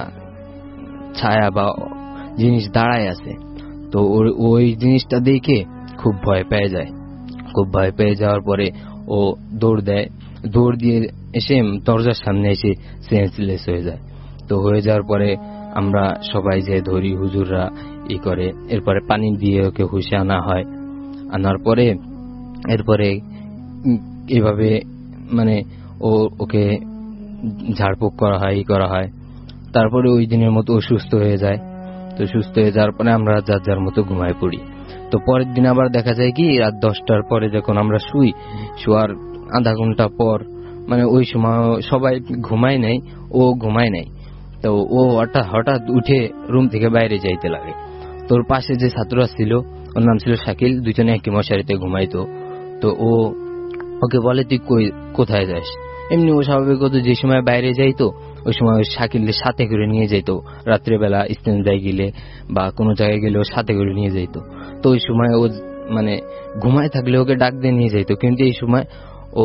Speaker 6: ছায়া বা জিনিস দাঁড়ায় আছে। তো ওই জিনিসটা দেখে খুব ভয় পেয়ে যায়। খুব ভয় পেয়ে যাওয়ার পরে ও দৌড় দেয়, দৌড় দিয়ে এসে দরজার সামনে এসে সেন্সলেস হয়ে যায়। তো হয়ে যাওয়ার পরে আমরা সবাই যে ধরি, হুজুররা ই করে, এরপরে পানি দিয়ে ওকে হুঁশে আনা হয়। আনার পরে এরপরে এভাবে মানে ও ওকে ঝাড়ফুঁক করা হয়, ই করা হয়। তারপরে ওই দিনের মতো ও সুস্থ হয়ে যায়। তো সুস্থ হয়ে যাওয়ার পরে আমরা যার যার মতো ঘুমায় পড়ি। তো পরের দিন আবার দেখা যায় কি রাত দশটার পরে যখন আমরা শুই, শোয়ার আধা ঘন্টা পর মানে ওই সময় সবাই ঘুমায় নাই, ও ঘুমায় নাই। তো ও হঠাৎ হঠাৎ উঠে রুম থেকে বাইরে যাইতে লাগে। তোর পাশে যে ছাত্ররা ছিল ওর নাম ছিল শাকিল, দুজনে একই মশারিতে ঘুমাইতো। তো ও ওকে বলে তুই কোথায় যাস? এমনি ও স্বাভাবিকত যে সময় বাইরে যাইতো ওই সময় শাকিলের সাথে করে নিয়ে যাইতো, রাত্রেবেলা ইস্তেঞ্জায় গেলে বা কোনো জায়গায় গেলে ও সাথে করে নিয়ে যাইতো। তো ওই সময় ও মানে ঘুমায় থাকলে ওকে ডাক দিয়ে নিয়ে যাইতো, কিন্তু এই সময় ও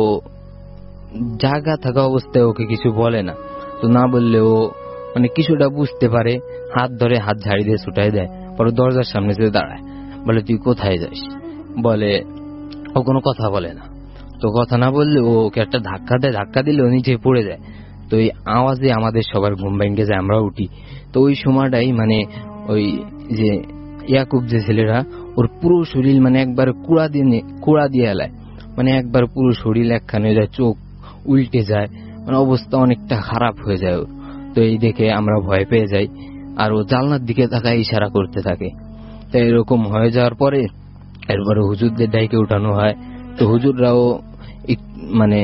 Speaker 6: জাগা থাকা অবস্থায় ওকে কিছু বলে না। তো না বললে ও মানে কিছুটা বুঝতে পারে, হাত ধরে হাত ঝাড়ি দিয়ে ছুটাই দেয়। পরে দরজার সামনে যেয়ে দাঁড়ায়, বলে তুই কোথায় যাস? বলে ও কোনো কথা বলে না। তো কথা না বললে ও ওকে একটা ধাক্কা দেয়, ধাক্কা দিলে ও নিচে পড়ে যায়। তো এই আওয়াজে আমাদের সবার ঘুম ভেঙে যায়, আমরা উঠি। তো ওই সময়টাই মানে ওই যে ইয়াকুব যে ছেলেরা ওর পুরো শরীর মানে একবার কুড়া দিয়ে কুড়া দিয়ে এলায়, মানে একবার পুরো শরীর একখানে যায়, চোখ উল্টে যায়, মানে অবস্থা অনেকটা খারাপ হয়ে যায় ওর। তো এই দেখে আমরা ভয় পেয়ে যাই, আর ও জানলার দিকে তাকায় ইশারা করতে থাকে। তো এরকম হয়ে যাওয়ার পরে এরপরে হুজুরদের ডাইকে উঠানো হয়। তো হুজুররাও মানে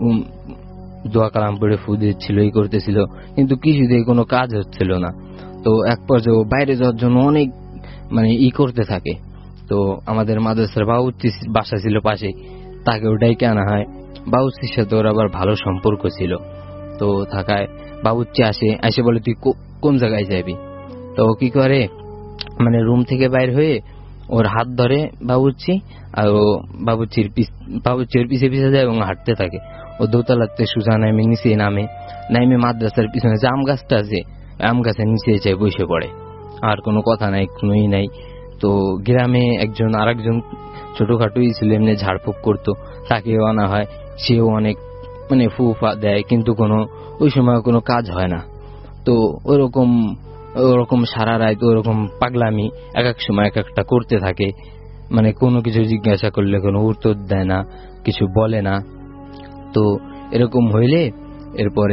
Speaker 6: দোয়া কালাম পড়ে ফু দিচ্ছিল, ই করতেছিল, কিন্তু কিছুতেই কোনো কাজ হচ্ছিল না। তো এক পর্যায়ে বাইরে যাওয়ার জন্য অনেক মানে ই করতে থাকে। তো আমাদের মাদ্রাসার বাবুর্চি বাসা ছিল পাশে, তাকে ওটাইকে আনা হয়। বাবুর্চির সাথে ওর আবার ভালো সম্পর্ক ছিল। তো থাকায় বাবুর্চি আসে, এসে বলে তুই কোন জায়গায় যাবি? তো কি করে মানে রুম থেকে বাইর হয়ে ওর হাত ধরে বাবুর্চি, আর ও বাবুর্চির বাবুর্চির পিছে পিছে যায় এবং হাঁটতে থাকে। ও দোতলাতে সুজা নামে নিচে নামে, নামে মাদ্রাসার পিছনে যে আম গাছটা আছে আম গাছের নিচে যায় বসে পড়ে। আর কোনো কথা নাই, কোনোই নাই। তো গ্রামে একজন আর একজন ছোটখাটোই ছিল, এমনি ঝাড়ফুঁক করতো, তাকেও আনা হয়। সেও অনেক মানে ফুফা দেয়, কিন্তু কোনো ওই সময় কোনো কাজ হয় না। তো ওরকম ওরকম সারা রাত ওরকম পাগলামি এক এক সময় এক একটা করতে থাকে। মানে কোনো কিছু জিজ্ঞাসা করলে কোনো উত্তর দেয় না, কিছু বলে না। তো এরকম হইলে এরপরে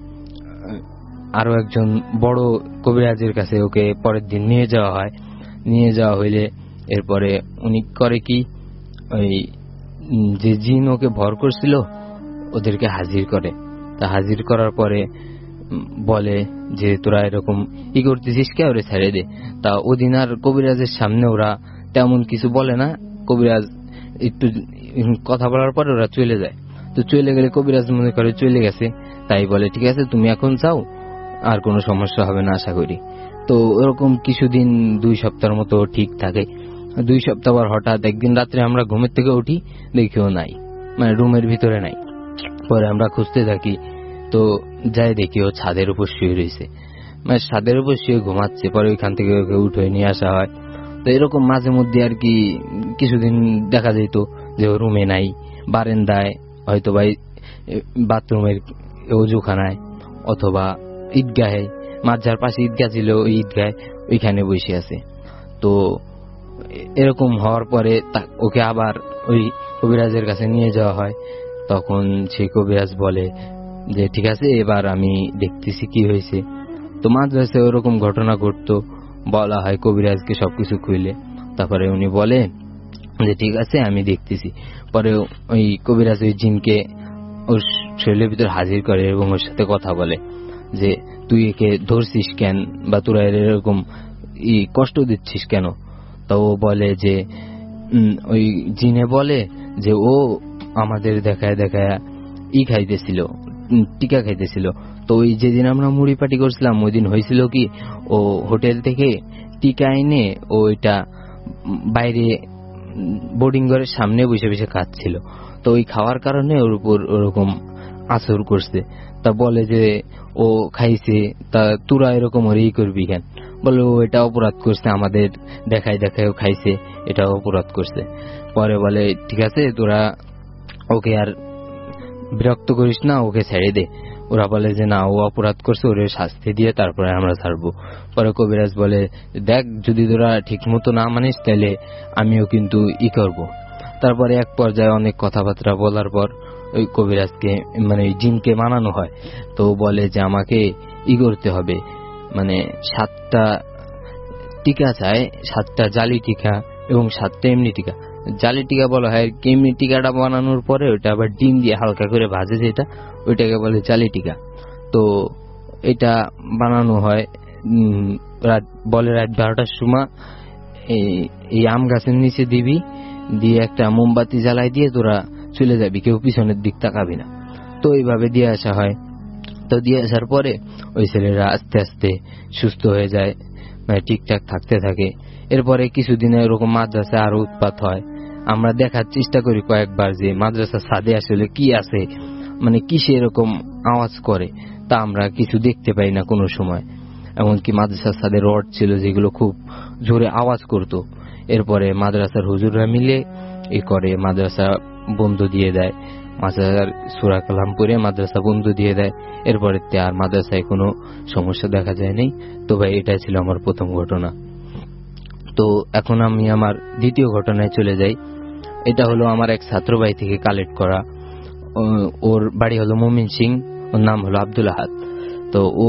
Speaker 6: আরো একজন বড় কবিরাজের কাছে ওকে পরের দিন নিয়ে যাওয়া হয়। নিয়ে যাওয়া হইলে এরপরে উনি করে কি, ওই যে জিন ওকে ভর করছিল ওদেরকে হাজির করে। তা হাজির করার পরে বলে যে তোরা এরকম ই করতেছিস কে, ওরে ছেড়ে দে। তা ওদিন আর কবিরাজের সামনে ওরা তেমন কিছু বলে না। কবিরাজ একটু কথা বলার পরে ওরা চলে যায়। তো চলে গেলে কবিরাজ মনে করে চলে গেছে, তাই বলে ঠিক আছে তুমি এখন যাও, আর কোনো সমস্যা হবে না আশা করি। তো ওরকম কিছুদিন দুই সপ্তাহের মতো ঠিক থাকে। দুই সপ্তাহ পর হঠাৎ একদিন রাত্রে আমরা ঘুমের থেকে উঠি, দেখিও নাই, মানে রুমের ভিতরে নাই। পরে আমরা খুঁজতে থাকি, তো যাই দেখি ও ছাদের উপর শুয়ে রয়েছে, মানে ছাদের উপর শুয়ে ঘুমাচ্ছে। পরে ওইখান থেকে ওকে উঠে নিয়ে আসা হয়। তো এরকম মাঝে মধ্যে আর কি কিছুদিন দেখা যেত যে ও রুমে নাই, বারান্দায় হয়তো বা বাথরুমের ওজুখানায় অথবা ঈদগাহে, মাঝার পাশে ঈদগাহ ছিল, ওই ঈদগাহে ওইখানে বসে আছে। তো এরকম হওয়ার পরে ওকে আবার ওই কবিরাজের কাছে নিয়ে যাওয়া হয়। তখন সেই কবিরাজ বলে যে ঠিক আছে এবার আমি দেখতেছি কি হয়েছে। তো মাদ্রাসায় ওরকম ঘটনা ঘটতো, বলা হয় কবিরাজকে সবকিছু খুইলে। তারপরে উনি বলে যে ঠিক আছে আমি দেখতেছি। পরে ওই কবিরাজ ওই জিনকে ওর শরীরের ভিতর হাজির করে এবং ওর সাথে কথা বলে যে তুই একে ধরছিস কেন, বা তোরা এরকম ই কষ্ট দিচ্ছিস কেন। তো ও বলে যে ওই জিনে বলে যে ও আমাদের দেখায় দেখায় ই খাইতেছিল, টিকা খাইতেছিল। তো ওই যেদিন আমরা মুড়ি পাটি করছিলাম ওই দিন হয়েছিল কি, ও হোটেল থেকে টিকা এনে ওইটা বাইরে বোর্ডিং ঘরের সামনে বসে বসে খাচ্ছিল। তো ওই খাওয়ার কারণে ওর উপর ওরকম আসর করছে। তা বলে যে ও খাইছে, তা তোরা এরকম ওরেই করবি কেন? বলে ও এটা অপরাধ করছে, আমাদের দেখায় দেখায় খাইছে, এটা অপরাধ করছে। পরে বলে ঠিক আছে তোরা ওকে আর বিরক্ত করিস না, ওকে ছেড়ে দে। ওরা বলে যে না, ও অপরাধ করছে, ওরে শাস্তি দিয়ে তারপরে আমরা ছাড়বো। পরে কবিরাজ বলে দেখ, যদি তোরা ঠিক মতো না মানিস তাহলে আমিও কিন্তু ই করব। তারপরে এক পর্যায়ে অনেক কথাবার্তা বলার পর ওই কবিরাজকে মানে জিনকে মানানো হয়। তো বলে যে আমাকে ই করতে হবে, মানে সাতটা টিকা চায়, সাতটা জালি টিকা এবং সাতটা এমনি টিকা। জালি টিকা বলা হয়, এমনি টিকাটা বানানোর পরে ওটা আবার ডিম দিয়ে হালকা করে ভাজে, যেটা ওইটাকে বলে জালি টিকা। তো এটা বানানো হয় বলে রাত বারোটার সময় এই আম গাছের নিচে দিবি, দিয়ে একটা মোমবাতি জ্বালাই দিয়ে তোরা চলে যাবি, কেউ পিছনের দিক তাকাবি না। তো এইভাবে দিয়ে আসা হয়। তো দিয়ে আসার পরে ওই ছেলেরা আস্তে আস্তে সুস্থ হয়ে যায়, মানে ঠিকঠাক থাকতে থাকে। এরপরে কিছুদিন এরকম মাদ্রাসা আরো উৎপাত হয়। আমরা দেখার চেষ্টা করি কয়েকবার যে মাদ্রাসার ছাদে আসলে কি আছে, মানে কিসে এরকম আওয়াজ করে, তা আমরা কিছু দেখতে পাই না কোনো সময়। এমনকি মাদ্রাসার ছাদে রড ছিল যেগুলো খুব জোরে আওয়াজ করত। এরপরে মাদ্রাসার হুজুররা মিলে এ করে মাদ্রাসা বন্ধ দিয়ে দেয়, মাদ্রাসার সূরা কালাম পড়ে মাদ্রাসা বন্ধ দিয়ে দেয়। এরপরে আর মাদ্রাসায় কোনো সমস্যা দেখা যায় নাই। তো ভাই, এটাই ছিল আমার প্রথম ঘটনা। তো এখন আমি আমার দ্বিতীয় ঘটনায় চলে যাই। এটা হলো আমার এক ছাত্র ভাই থেকে কালেক্ট করা। ওর বাড়ি হলো মমিন সিং, ওর নাম হলো আব্দুল আহাদ। তো ও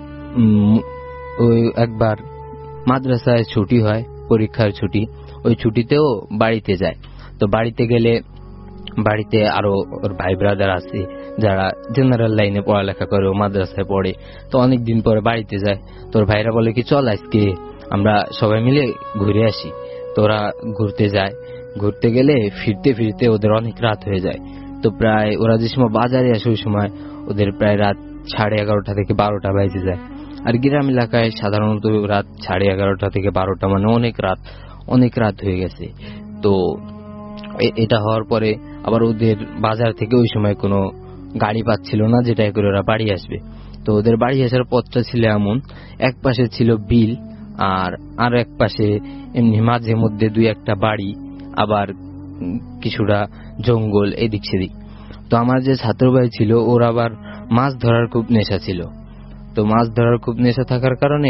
Speaker 6: ওই একবার মাদ্রাসায় ছুটি হয়, পরীক্ষার ছুটি, ওই ছুটিতেও বাড়িতে যায়। তো বাড়িতে গেলে বাড়িতে আরো ওর ভাই ব্রাদার আছে যারা জেনারেল লাইনে পড়ালেখা করে, ও মাদ্রাসায় পড়ে। তো অনেকদিন পরে বাড়িতে যায়। তোর ভাইরা বলে কি চল আজকে আমরা সবাই মিলে ঘুরে আসি। তোরা ঘুরতে যায়। ঘুরতে গেলে ফিরতে ফিরতে ওদের অনেক রাত হয়ে যায়। তো প্রায় ওরা যে সময় বাজারে আসে ওই সময় ওদের প্রায় রাত সাড়ে এগারোটা থেকে বারোটা বাজে যায়। আর গ্রাম এলাকায় সাধারণত রাত সাড়ে এগারোটা থেকে বারোটা মানে অনেক রাত, অনেক রাত হয়ে গেছে। তো এটা হওয়ার পরে আবার ওদের বাজার থেকে ওই সময় কোনো গাড়ি পাচ্ছিল না যেটা করে ওরা বাড়ি আসবে। তো ওদের বাড়ি আসার পথটা ছিল এমন, এক পাশে ছিল বিল আর আর এক পাশে এমনি মাঝে মধ্যে দুই একটা বাড়ি, আবার কিছুটা জঙ্গল এদিক সেদিক। তো আমার যে ছাত্র ভাই ছিল ওর আবার মাছ ধরার খুব নেশা ছিল। তো মাছ ধরার খুব নেশা থাকার কারণে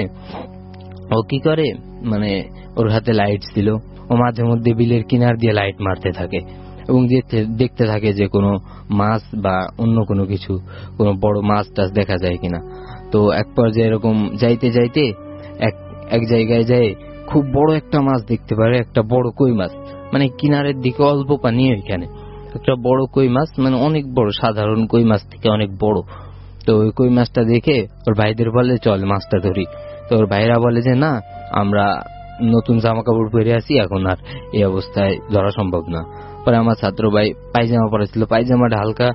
Speaker 6: ও কি করে, মানে ওর হাতে লাইট ছিল, ও মাঝে মধ্যে বিলের কিনার দিয়ে লাইট মারতে থাকে এবং দেখতে থাকে যে কোনো মাছ বা অন্য কোনো কিছু, কোনো বড় মাছ টাছ দেখা যায় কিনা। তো এক পর্যায়ে এরকম যাইতে যাইতে এক এক জায়গায় যায় খুব বড় একটা মাছ দেখতে পারে, একটা বড় কই মাছ, মানে কিনারের দিকে অল্প পানি, ওইখানে একটা বড় কই মাছ, মানে অনেক বড়, সাধারণ কই মাছ থেকে অনেক বড়। তো ওই কই মাছটা দেখে ওর ভাইদের বলে চল মাছটা ধরি। তো ওর ভাইরা বলে যে না, আমরা নতুন জামা কাপড় পরে আছি, এখন আর এই অবস্থায় ধরা সম্ভব না। পরে আমার ছাত্র ভাই পায়জামা পরেছিল, পায়জামাটা হালকা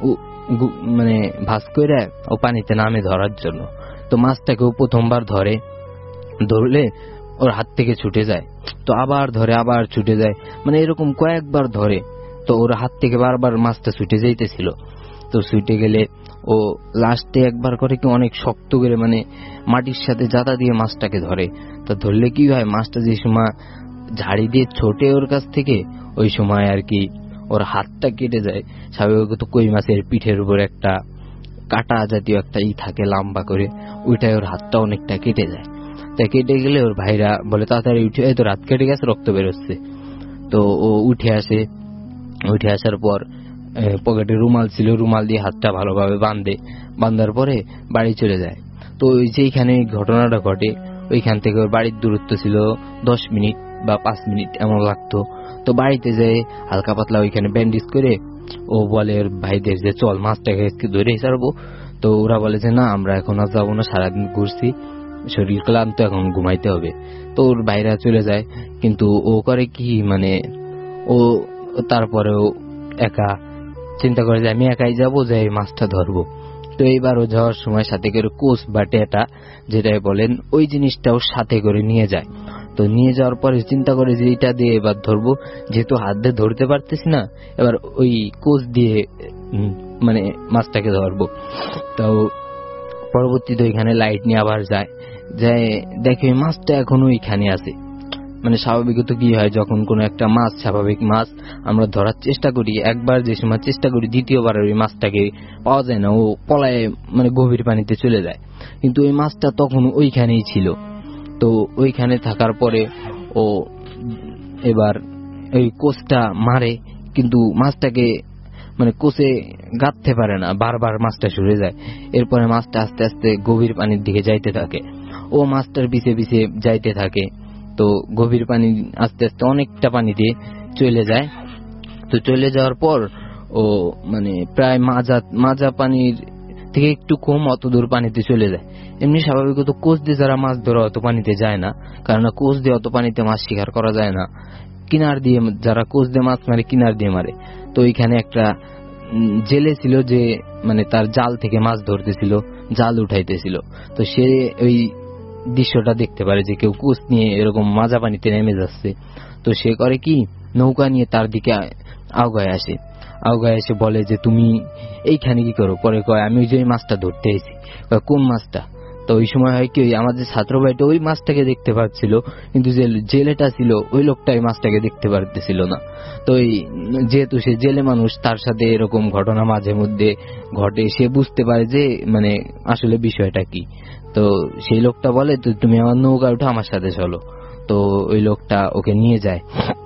Speaker 6: মানে ভাঁজ করে ও পানিতে নামে ধরার জন্য। তো মাছটাকেও প্রথমবার ধরে, ধরলে ওর হাত থেকে ছুটে যায়, তো আবার ধরে আবার ছুটে যায়, মানে এরকম কয়েকবার ধরে। তো ওর হাত থেকে বারবার মাছটা ছুটে যাইতেছিল। তো ছুটে গেলে ও লাস্টে একবার করে কি অনেক শক্ত করে মানে মাটির সাথে জাতা দিয়ে মাছটাকে ধরে। তো ধরলে কি হয়, মাছটা যে সময় ঝাড়ি দিয়ে ছোটে ওর কাছ থেকে, ওই সময় আর কি ওর হাতটা কেটে যায়। স্বাভাবিকত কই মাছের পিঠের উপর একটা কাটা জাতীয় একটা ই থাকে লম্বা করে, ওইটাই ওর হাতটা অনেকটা কেটে যায়। তাই কেটে গেলে ওর ভাইরা বলে তাড়াতাড়ি উঠে, এই তো রাত কেটে গেছে, রক্ত বেরোচ্ছে। তো ও উঠে আসে, উঠে আসার পর পকেটে রুমাল ছিল, রুমাল দিয়ে হাতটা ভালোভাবে বাঁধে, বাঁধার পরে বাড়ি চলে যায়। তো ওই যেখানে ঘটনাটা ঘটে ওইখান থেকে ওর বাড়ির দূরত্ব ছিল দশ মিনিট বা পাঁচ মিনিট এমন লাগতো। তো বাড়িতে যেয়ে হালকা পাতলা ওইখানে ব্যান্ডেজ করে ও বলে ওর ভাইদের যে চল মাছটাকে ধরে ছাড়বো। তো ওরা বলে যে না, আমরা এখন আর যাবো না, সারাদিন ঘুরছি, শরীর ক্লান্ত, এখন ঘুমাইতে হবে। তো ওর ভাইরা চলে যায়। কিন্তু ও করে কি, মানে ও তারপরেও একা চিন্তা করে যে আমি একাই যাবো, যে মাছটা ধরবো। তো এইবারও যাওয়ার সময় সাথে করে কোচ বা টেটা যেটাই বলেন, ওই জিনিসটা ওর সাথে করে নিয়ে যায়। তো নিয়ে যাওয়ার পরে চিন্তা করে যে এটা দিয়ে এবার ধরবো, যেহেতু হাত দিয়ে ধরতে পারতেছি না, এবার ওই কোচ দিয়ে মানে মাছটাকে ধরবো। তো পরবর্তীতে ওইখানে লাইট নিয়ে আবার যায়, যায় দেখে মাছটা এখনো ওইখানে আছে। মানে স্বাভাবিকত কি হয়, যখন কোনো একটা মাছ, স্বাভাবিক মাছ আমরা ধরার চেষ্টা করি, একবার যে সময় চেষ্টা করি দ্বিতীয়বার ওই মাছটাকে পাওয়া যায় না, ও পলায়ে মানে গভীর পানিতে চলে যায়। কিন্তু ওই মাছটা তখন ওইখানেই ছিল। তো ওইখানে থাকার পরে ও এবার ওই কোচটা মারে, কিন্তু মাছটাকে মানে কোচে গাঁথতে পারে না, বারবার মাছটা সরে যায়। এরপরে মাছটা আস্তে আস্তে গভীর পানির দিকে যাইতে থাকে, ও মাছটার পিছে পিছে যাইতে থাকে। তো গভীর পানি আস্তে আস্তে অনেকটা পানিতে চলে যায়। তো চলে যাওয়ার পর ও মানে প্রায় মাজা মাজা পানির থেকে একটু কম অত দূর পানিতে চলে যায়। এমনি স্বাভাবিকত কোচ দিয়ে যারা মাছ ধরা অত পানিতে যায় না, কারণ কোচ দিয়ে অত পানিতে মাছ শিকার করা যায় না। কিনার দিয়ে যারা কোচ দিয়ে মাছ মারে কিনার দিয়ে মারে। তো ওইখানে একটা জেলে ছিল যে মানে তার জাল থেকে মাছ ধরতেছিল, জাল উঠাইতেছিল। তো সে ওই দৃশ্যটা দেখতে পারে যে কেউ কোচ নিয়ে এরকম মাজা পানিতে নেমে যাচ্ছে। তো সে করে কি, নৌকা নিয়ে তার দিকে আওগায় আসে। আওগায় এসে বলে যে তুমি এইখানে কি করো? পরে কয় আমি ওই যে মাছটা ধরতে এসেছি। কোন মাছটা? তো ওই সময় হয় কি, আমাদের ছাত্র ভাইটা ওই মাছটাকে দেখতে পাচ্ছিল, কিন্তু যে জেলেটা ছিল ওই লোকটা ওই মাছটাকে দেখতে পারতেছিল না। তো যেহেতু সে জেলে মানুষ, তার সাথে এরকম ঘটনা মাঝে মধ্যে ঘটে, সে বুঝতে পারে যে মানে আসলে বিষয়টা কি। তো সেই লোকটা বলে তো তুমি আমার নৌকা উঠে আমার সাথে চলো। তো ওই লোকটা ওকে নিয়ে যায়,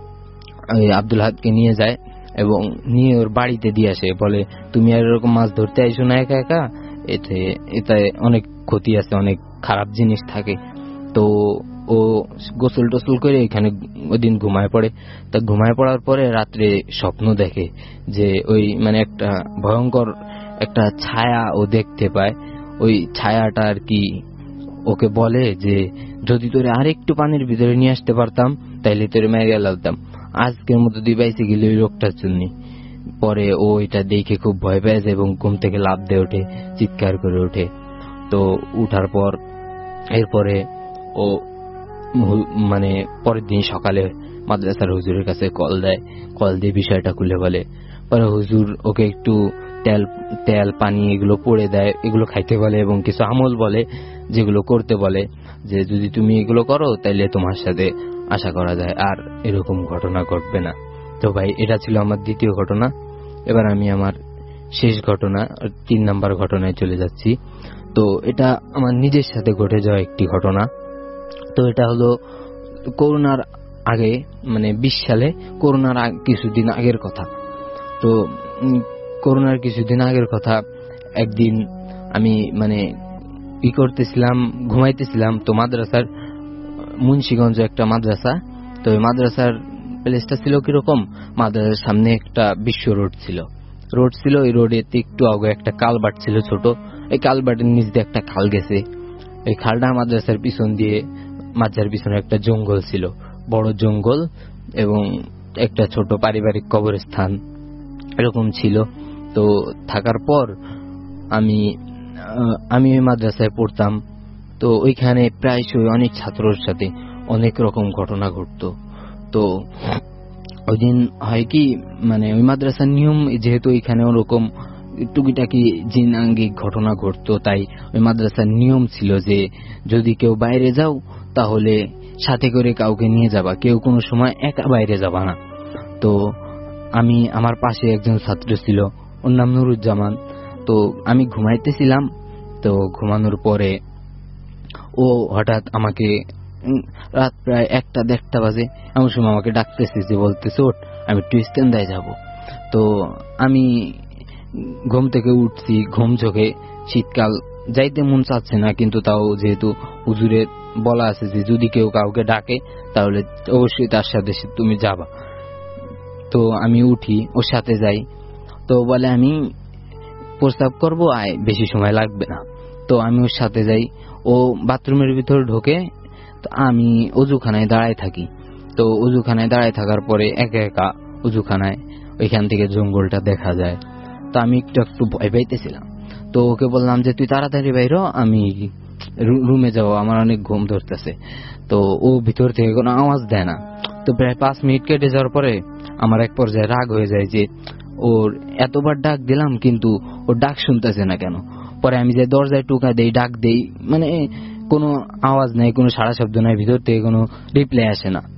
Speaker 6: ওই আব্দুল হাদকে নিয়ে যায় এবং নিয়ে ওর বাড়িতে দিয়ে আসে। বলে তুমি আর এরকম মাছ ধরতে আইসো না একা একা, এতে এতে অনেক ক্ষতি আছে, অনেক খারাপ জিনিস থাকে। তো ও গোসল টোসল করে এখানে ওই দিন ঘুমায় পড়ে। তা ঘুমায় পড়ার পরে রাত্রে স্বপ্ন দেখে যে ওই মানে একটা ভয়ঙ্কর একটা ছায়া ও দেখতে পায়। ওই ছায়াটা আর কি ওকে বলে যে যদি তোরে আরেকটু পানির ভিতরে নিয়ে আসতে পারতাম তাইলে তোরে মেরে লাগতাম, আজকের মতো তুই বাইসে গেলে ওই লোকটার জন্য। পরে ও এটা দেখে খুব ভয় পেয়ে যায় এবং ঘুম থেকে লাফ দিয়ে ওঠে, চিৎকার করে ওঠে। তো উঠার পর এরপরে ও মানে পরের দিন সকালে মাদ্রাসার হুজুরের কাছে কল দেয়, কল দিয়ে বিষয়টা খুলে বলে। পরে হুজুর ওকে একটু তেল তেল পানি এগুলো পড়ে দেয়, এগুলো খাইতে বলে এবং কিছু আমল বলে যেগুলো করতে বলে, যে যদি তুমি এগুলো করো তাইলে তোমার সাথে আশা করা যায় আর এরকম ঘটনা ঘটবে না। তো ভাই এটা ছিল আমার দ্বিতীয় ঘটনা। এবার আমি আমার শেষ ঘটনা তিন নাম্বার ঘটনায় চলে যাচ্ছি। তো এটা আমার নিজের সাথে ঘটে যাওয়া একটি ঘটনা। তো এটা হলো করোনার আগে, মানে বিশ সালে করোনার কিছুদিন আগের কথা। তো করোনার কিছুদিন আগের কথা, একদিন আমি মানে ই করতেছিলাম, ঘুমাইতেছিলাম। তো মাদ্রাসার মুন্সিগঞ্জ একটা মাদ্রাসা, তো ওই মাদ্রাসার প্লেসটা ছিল কিরকম, মাদ্রাসার সামনে একটা বিশ্ব রোড ছিল, রোড ছিল ওই রোডেতে একটু আগে একটা কালবাট ছিল ছোট, এই কালবাটের নিচ দিয়ে একটা খাল গেছে। এই খালটা মাদ্রাসার পিছন দিয়ে, মাদ্রাসার পিছনে একটা জঙ্গল ছিল, বড় জঙ্গল, এবং একটা ছোট পারিবারিক কবরস্থান এরকম ছিল। তো থাকার পর আমি আমি ওই মাদ্রাসায় পড়তাম। তো ওইখানে প্রায়শই অনেক ছাত্রর সাথে অনেক রকম ঘটনা ঘটতো। তো ওই দিন হয় কি, মানে ওই মাদ্রাসার নিয়ম যেহেতু ওইখানে ওরকম টুকিটাকি জিনাঙ্গিক ঘটনা ঘটতো, তাই ওই মাদ্রাসার নিয়ম ছিল যে যদি কেউ বাইরে যাও তাহলে সাথে করে কাউকে নিয়ে যাবা, কেউ কোনো সময় একা বাইরে যাবা না। তো আমি, আমার পাশে একজন ছাত্র ছিল, ওর নাম নুরুজ্জামান। তো আমি ঘুমাইতেছিলাম। তো ঘুমানোর পরে ও হঠাৎ আমাকে, রাত প্রায় একটা দেড়টা বাজে, এমন সময় আমাকে ডাকতেছে, যে বলতেছে ওঠ, আমি একটু স্ট্যান্ডায় যাব। তো আমি ঘুম থেকে উঠছি, ঘুম চোখে, শীতকাল, যাইতে মন চাচ্ছে না, কিন্তু তাও যেহেতু হুজুরের বলা আছে যে যদি কেউ কাউকে ডাকে তাহলে অবশ্যই তার সাথে তুমি যাবা। তো আমি উঠি, ওর সাথে যাই। তো বলে আমি প্রস্তাব করবো, আয়, বেশি সময় লাগবে না। তো আমি ওর সাথে যাই। ও বাথরুমের ভিতর ঢোকে, তো আমি অজুখানায় দাঁড়ায় থাকি। তো অজুখানায় দাঁড়ায় থাকার পরে একা একা অজুখানায় ওইখান থেকে জঙ্গলটা দেখা যায়। তো আমি একটু একটু ভয় পাইতেছিলাম। তো ওকে বললাম যে তুই তাড়াতাড়ি বাইর হ, আমি রুমে যাবো, আমার অনেক ঘুম ধরতেছে। তো ও ভিতর থেকে কোনো আওয়াজ দেয় না। তো প্রায় পাঁচ মিনিট কেটে যাওয়ার পরে আমার এক পর্যায়ে রাগ হয়ে যায় যে ওর এতবার ডাক দিলাম কিন্তু ওর ডাক শুনতেছে না কেন। পরে আমি যে দরজায় টুকা দেই, ডাক দেই, মানে কোনো আওয়াজ নাই, কোনো সাড়া শব্দ নাই, ভিতর থেকে কোনো রিপ্লাই আসে না।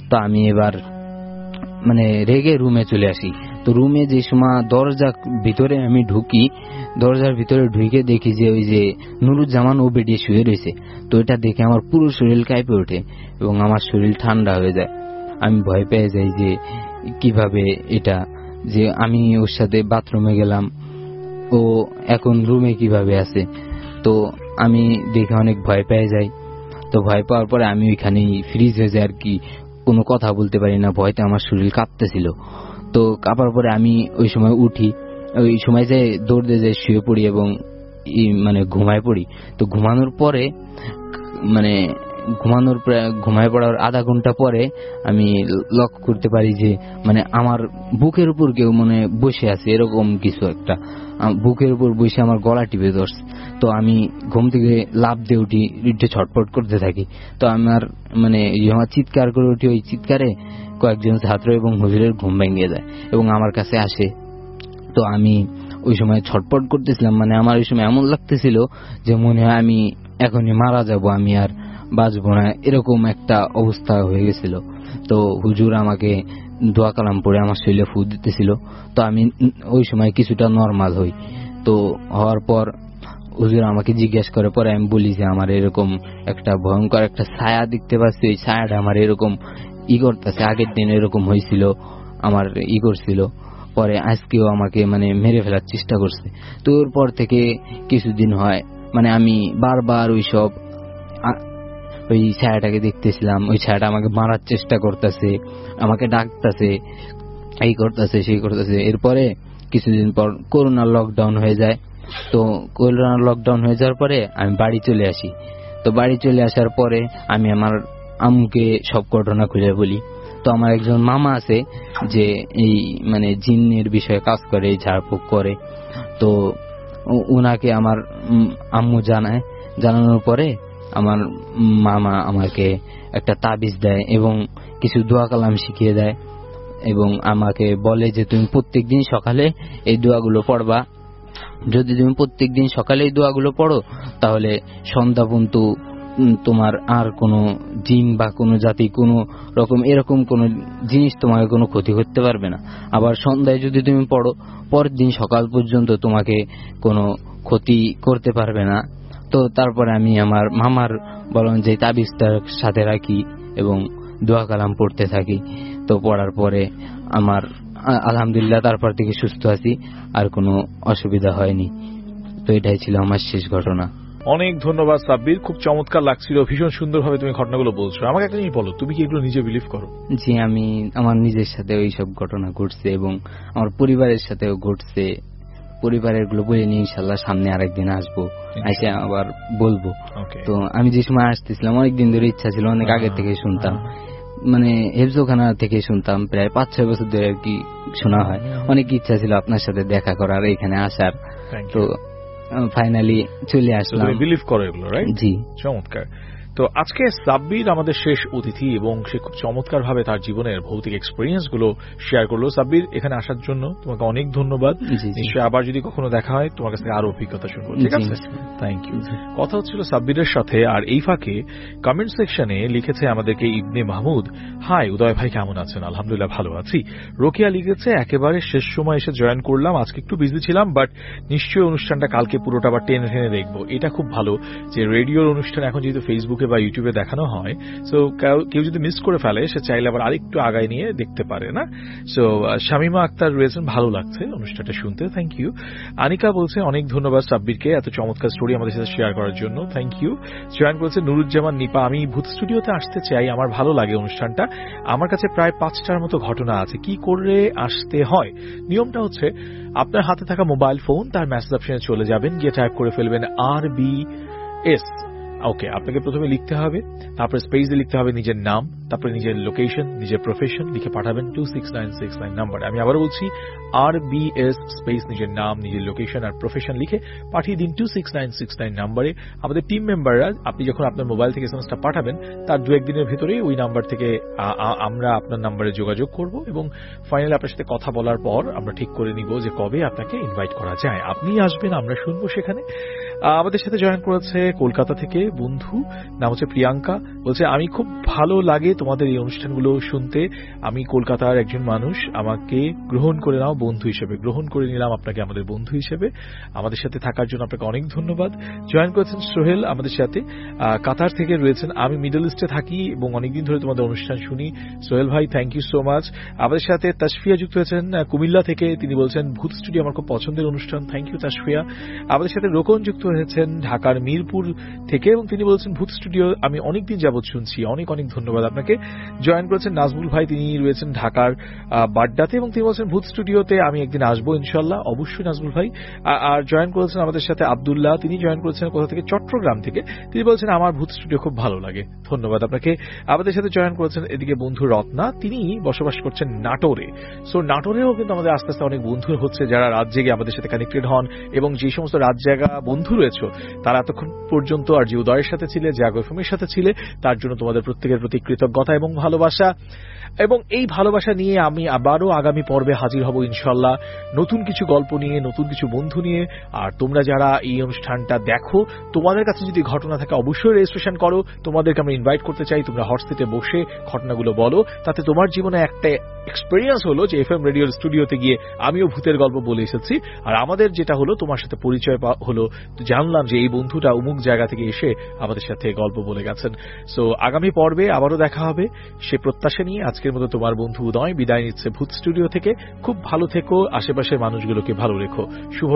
Speaker 6: তো আমি এবার মানে রেগে রুমে চলে আসি। তো রুমে যে সময় দরজা ভিতরে আমি ঢুকি, দরজার ভিতরে ঢুকে দেখি যে ওই যে নুরুজ্জামান ও বেডিয়ে শুয়ে রয়েছে। তো এটা দেখে আমার পুরো শরীর কাঁপে ওঠে এবং আমার শরীর ঠান্ডা হয়ে যায়। আমি ভয় পেয়ে যাই যে কিভাবে এটা, যে আমি ওর সাথে বাথরুমে গেলাম, ও এখন রুমে কিভাবে আছে। তো আমি দেখে অনেক ভয় পেয়ে যাই। তো ভয় পাওয়ার পরে আমি ওইখানেই ফ্রিজ হয়ে যাই আর কি, কোনো কথা বলতে পারি না, ভয়তে আমার শরীর কাঁপতেছিল। তো কাঁপার পরে আমি ওই সময় উঠি, ওই সময় যে দৌড় দিয়ে যাই শুয়ে পড়ি এবং মানে ঘুমায় পড়ি। তো ঘুমানোর পরে মানে ঘুমানোর ঘুমায় পড়ার আধা ঘন্টা পরে আমি লক্ষ্য করতে পারি যে মানে আমার বুকের উপর কেউ মানে বসে আছে, এরকম কিছু একটা বুকের উপর বসে আমার গলা টিপে ধরছে। তো আমি ঘুম থেকে লাফ দিয়ে উঠি, উঠে ছটফট করতে থাকি। তো আমার মানে আমার চিৎকার করে উঠি, ওই চিৎকারে কয়েকজন ছাত্র এবং হুজুরের ঘুম ভেঙে যায় এবং আমার কাছে আসে। তো আমি ওই সময় ছটফট করতেছিলাম, মানে আমার ওই সময় এমন লাগতেছিল যে মনে হয় আমি এখনই মারা যাব, আমি আর বাঁচবো না, এরকম একটা অবস্থা হয়ে গেছিল। তো হুজুর আমাকে দোয়া কালাম পড়ে আমার শরীরে ফু দিতেছিল। তো আমি ওই সময় কিছুটা নর্মাল হই। তো হওয়ার পর হুজুর আমাকে জিজ্ঞেস করে, পরে আমি বলি যে আমার এরকম একটা ভয়ঙ্কর একটা ছায়া দেখতে পাচ্ছি, ওই ছায়াটা আমার এরকম ই করতেছে, আগের দিন এরকম হয়েছিল, আমার ই করছিল, পরে আজকেও আমাকে মানে মেরে ফেলার চেষ্টা করছে। তো ওর পর থেকে কিছুদিন হয় মানে আমি বারবার ওই সব ওই ছায়াটাকে দেখতেছিলাম, ওই ছায়াটা আমাকে মারার চেষ্টা করতেছে, আমাকে ডাকতেছে, এই করতেছে সেই করতেছে। এরপরে কিছুদিন পর করোনার লকডাউন হয়ে যায়। তো করোনার লকডাউন হয়ে যাওয়ার পরে আমি বাড়ি চলে আসি। তো বাড়ি চলে আসার পরে আমি আমার আম্মুকে সব ঘটনা খুলে বলি। তো আমার একজন মামা আছে যে এই মানে জিন্নের বিষয়ে কাজ করে, এই ঝাড়ফুঁক করে। তো উনাকে আমার আম্মু জানায়, জানানোর পরে আমার মামা আমাকে একটা তাবিজ দেয় এবং কিছু দোয়া কালাম শিখিয়ে দেয় এবং আমাকে বলে যে তুমি প্রত্যেকদিন সকালে এই দোয়াগুলো পড়বা। যদি তুমি প্রত্যেকদিন সকালে এই দোয়াগুলো পড়ো তাহলে সন্ধ্যা পর্যন্ত তোমার আর কোনো জিন বা কোনো জাতি কোনো রকম এরকম কোনো জিনিস তোমাকে কোনো ক্ষতি করতে পারবে না। আবার সন্ধ্যায় যদি তুমি পড়ো, পরের দিন সকাল পর্যন্ত তোমাকে কোনো ক্ষতি করতে পারবে না। তো তারপরে আমি আমার মামার বললাম যে তাবিজটার সাথে রাখি এবং দোয়া কালাম পড়তে থাকি। তো পড়ার পরে আমার আলহামদুলিল্লাহ তারপর থেকে সুস্থ আছি, আর কোনো অসুবিধা হয়নি। তো এটাই ছিল আমার শেষ ঘটনা।
Speaker 1: অনেক ধন্যবাদ সাব্বির, খুব চমৎকার লাগছিল, ভীষণ সুন্দরভাবে তুমি ঘটনাগুলো বলছো। আমাকে একটা জিনিস বলো, তুমি কি এগুলো নিজে বিলিভ করো?
Speaker 6: জি, আমি আমার নিজের সাথে ওই সব ঘটনা ঘটছে এবং আমার পরিবারের সাথেও ঘটছে। পরিবারের গুলো বলে নিয়ে ইনশাল্লাহ সামনে আরেকদিন আসবো, এসে আবার বলবো। তো আমি যে সময় আসতেছিলাম অনেকদিন ধরে ইচ্ছা ছিল, অনেক আগে থেকে শুনতাম, মানে হেফজোখানা থেকে শুনতাম, প্রায় পাঁচ ছয় বছর ধরে আর কি শোনা হয়। অনেক ইচ্ছা ছিল আপনার সাথে দেখা করার, এখানে আসার। তো ফাইনালি চলে আসলাম।
Speaker 1: বিলিভ করো এগুলো, রাইট?
Speaker 6: জি,
Speaker 1: চমৎকার। তো আজকে সাব্বির আমাদের শেষ অতিথি এবং সে খুব চমৎকার ভাবে তার জীবনের ভৌতিক এক্সপেরিয়েন্স গুলো শেয়ার করলো। সাব্বির, এখানে আসার জন্য তোমাকে অনেক ধন্যবাদ। নিশ্চয়ই আবার যদি কখনো দেখা হয় তোমার কাছ থেকে আরো অভিজ্ঞতা শুনবো, ঠিক আছে? Thank you. কথা হচ্ছিল সাব্বিরের সাথে, আর এই ফাঁকে কমেন্ট সেকশনে লিখেছে আমাদেরকে ইবনে মাহমুদ, হাই উদয় ভাই, কেমন আছেন? আলহামদুলিল্লাহ ভালো আছি। রোকেয়া লিখেছে, একেবারে শেষ সময় এসে জয়েন করলাম, আজকে একটু বিজি ছিলাম, বাট নিশ্চয়ই অনুষ্ঠানটা কালকে পুরোটা আবার টেনে টেনে দেখবো। এটা খুব ভালো যে রেডিওর অনুষ্ঠান এখন যেহেতু ফেসবুকে বা ইউটিউবে দেখানো হয়, সো কেউ যদি মিস করে ফেলে সে চাইলে আবার আরেকটু আগায় নিয়ে দেখতে পারে না। সো শামিমা আক্তার রয়েছেন, ভালো লাগছে অনুষ্ঠানটা শুনতে, থ্যাংক ইউ। আনিকা বলছে, অনেক ধন্যবাদ সাব্বিরকে এত চমৎকার স্টোরি আমাদের সাথে শেয়ার করার জন্য, থ্যাংক ইউ। জয়েন বলছে নুরুজ্জামান নিপা, আমি ভূত স্টুডিওতে আসতে চাই, আমার ভালো লাগে অনুষ্ঠানটা, আমার কাছে প্রায় পাঁচটার মতো ঘটনা আছে, কি করে আসতে হয়? নিয়মটা হচ্ছে আপনার হাতে থাকা মোবাইল ফোন, তার মেসেজ অপশনে চলে যাবেন, গিয়ে টাইপ করে ফেলবেন আর বি এস। ওকে, আপনাকে প্রথমে লিখতে হবে, তারপরে স্পেসে লিখতে হবে নিজের নাম, তারপরে নিজের লোকেশন, নিজের প্রফেশন লিখে পাঠাবেন two six nine six nine নাম্বারে। আমি আবার বলছি, আর বি এস স্পেস নিজের নাম, নিজের লোকেশন আর প্রফেশন লিখে পাঠিয়ে দিন two six nine six nine নাম্বারে। আমাদের টিম মেম্বাররা, আপনি যখন আপনার মোবাইল থেকে এসএমএসটা পাঠাবেন তার দু একদিনের ভেতরেই ওই নাম্বার থেকে আমরা আপনার নাম্বারে যোগাযোগ করব এবং ফাইনালি আপনার সাথে কথা বলার পর আমরা ঠিক করে নিব যে কবে আপনাকে ইনভাইট করা যায়। আপনি আসবেন, আমরা শুনবো সেখানে। আমাদের সাথে জয়েন করেছে কলকাতা থেকে বন্ধু, নাম হচ্ছে প্রিয়াঙ্কা। বলছে আমি খুব ভালো লাগে তোমাদের এই অনুষ্ঠানগুলো শুনতে। আমি কলকাতার একজন মানুষ, আমাকে গ্রহণ করে নাও বন্ধু হিসেবে। গ্রহণ করে নিলাম আপনাকে আমাদের বন্ধু হিসেবে। আমাদের সাথে থাকার জন্য আপনাকে অনেক ধন্যবাদ। জয়েন করেছেন সোহেল আমাদের সাথে, কাতার থেকে রয়েছেন। আমি মিডল ইস্টে থাকি এবং অনেকদিন ধরে তোমাদের অনুষ্ঠান শুনি। সোহেল ভাই থ্যাংক ইউ সো মাচ। আমাদের সাথে তাসফিয়া যুক্ত হয়েছেন কুমিল্লা থেকে, তিনি বলছেন ভূত স্টুডিও আমার খুব পছন্দের অনুষ্ঠান। Thank you Tasfia. আমাদের সাথে রোকন যুক্ত হয়েছেন ঢাকার মিরপুর থেকে এবং তিনি বলছেন ভূত স্টুডিও আমি অনেকদিন যাবৎ শুনছি। অনেক অনেক ধন্যবাদ আপনাকে। জয়েন করেছেন নাজমুল ভাই, তিনি রয়েছেন ঢাকার বাড্ডাতে এবং তিনি বলছেন ভূত স্টুডিওতে আমি একদিন আসবো ইনশাল্লাহ। অবশ্যই নাজমুল ভাই। আর জয়েন করেছেন আমাদের সাথে আব্দুল্লাহ, তিনি জয়েন করেছেন কোথা থেকে, চট্টগ্রাম থেকে। তিনি বলছেন আমার ভূত স্টুডিও খুব ভালো লাগে। ধন্যবাদ আপনাকে। আমাদের সাথে জয়েন করেছেন এদিকে বন্ধু রত্না, তিনি বসবাস করছেন নাটোরে। সো নাটোরেও কিন্তু আমাদের আস্তে আস্তে অনেক বন্ধু হচ্ছে যারা রাত জেগে আমাদের সাথে কানেক্টেড হন এবং যে সমস্ত রাত জায়গা বন্ধু রয়েছে তারা এতক্ষণ পর্যন্ত আর যে উদয়ের সাথে ছিলে, যে আগফমের সাথে ছিলে, তার জন্য তোমাদের প্রত্যেকের প্রতি কৃতজ্ঞতা এবং ভালোবাসা। এবং এই ভালোবাসা নিয়ে আমি আবারও আগামী পর্বে হাজির হব ইনশাল্লাহ, নতুন কিছু গল্প নিয়ে, নতুন কিছু বন্ধু নিয়ে। আর তোমরা যারা এই অনুষ্ঠানটা দেখো, তোমাদের কাছে যদি ঘটনা থাকে অবশ্যই রেজিস্ট্রেশন করো। তোমাদেরকে আমরা ইনভাইট করতে চাই, তোমরা হট সিটে বসে ঘটনাগুলো বলো, তাতে তোমার জীবনে একটা এক্সপেরিয়েন্স হলো যে এফএম রেডিওর স্টুডিওতে গিয়ে আমিও ভূতের গল্প বলে এসেছি। আর আমাদের যেটা হলো তোমার সাথে পরিচয় হলো, জানলাম যে এই বন্ধুটা অমুক জায়গা থেকে এসে আমাদের সাথে গল্প বলে গেছেন। সো আগামী পর্বে আবারও দেখা হবে সে প্রত্যাশা নিয়ে আজকের মতো তোমার বন্ধু উদয় বিদায় নিচ্ছে ভূত স্টুডিও থেকে। খুব ভালো থেকো, আশেপাশের মানুষগুলোকে ভালো রেখো। শুভ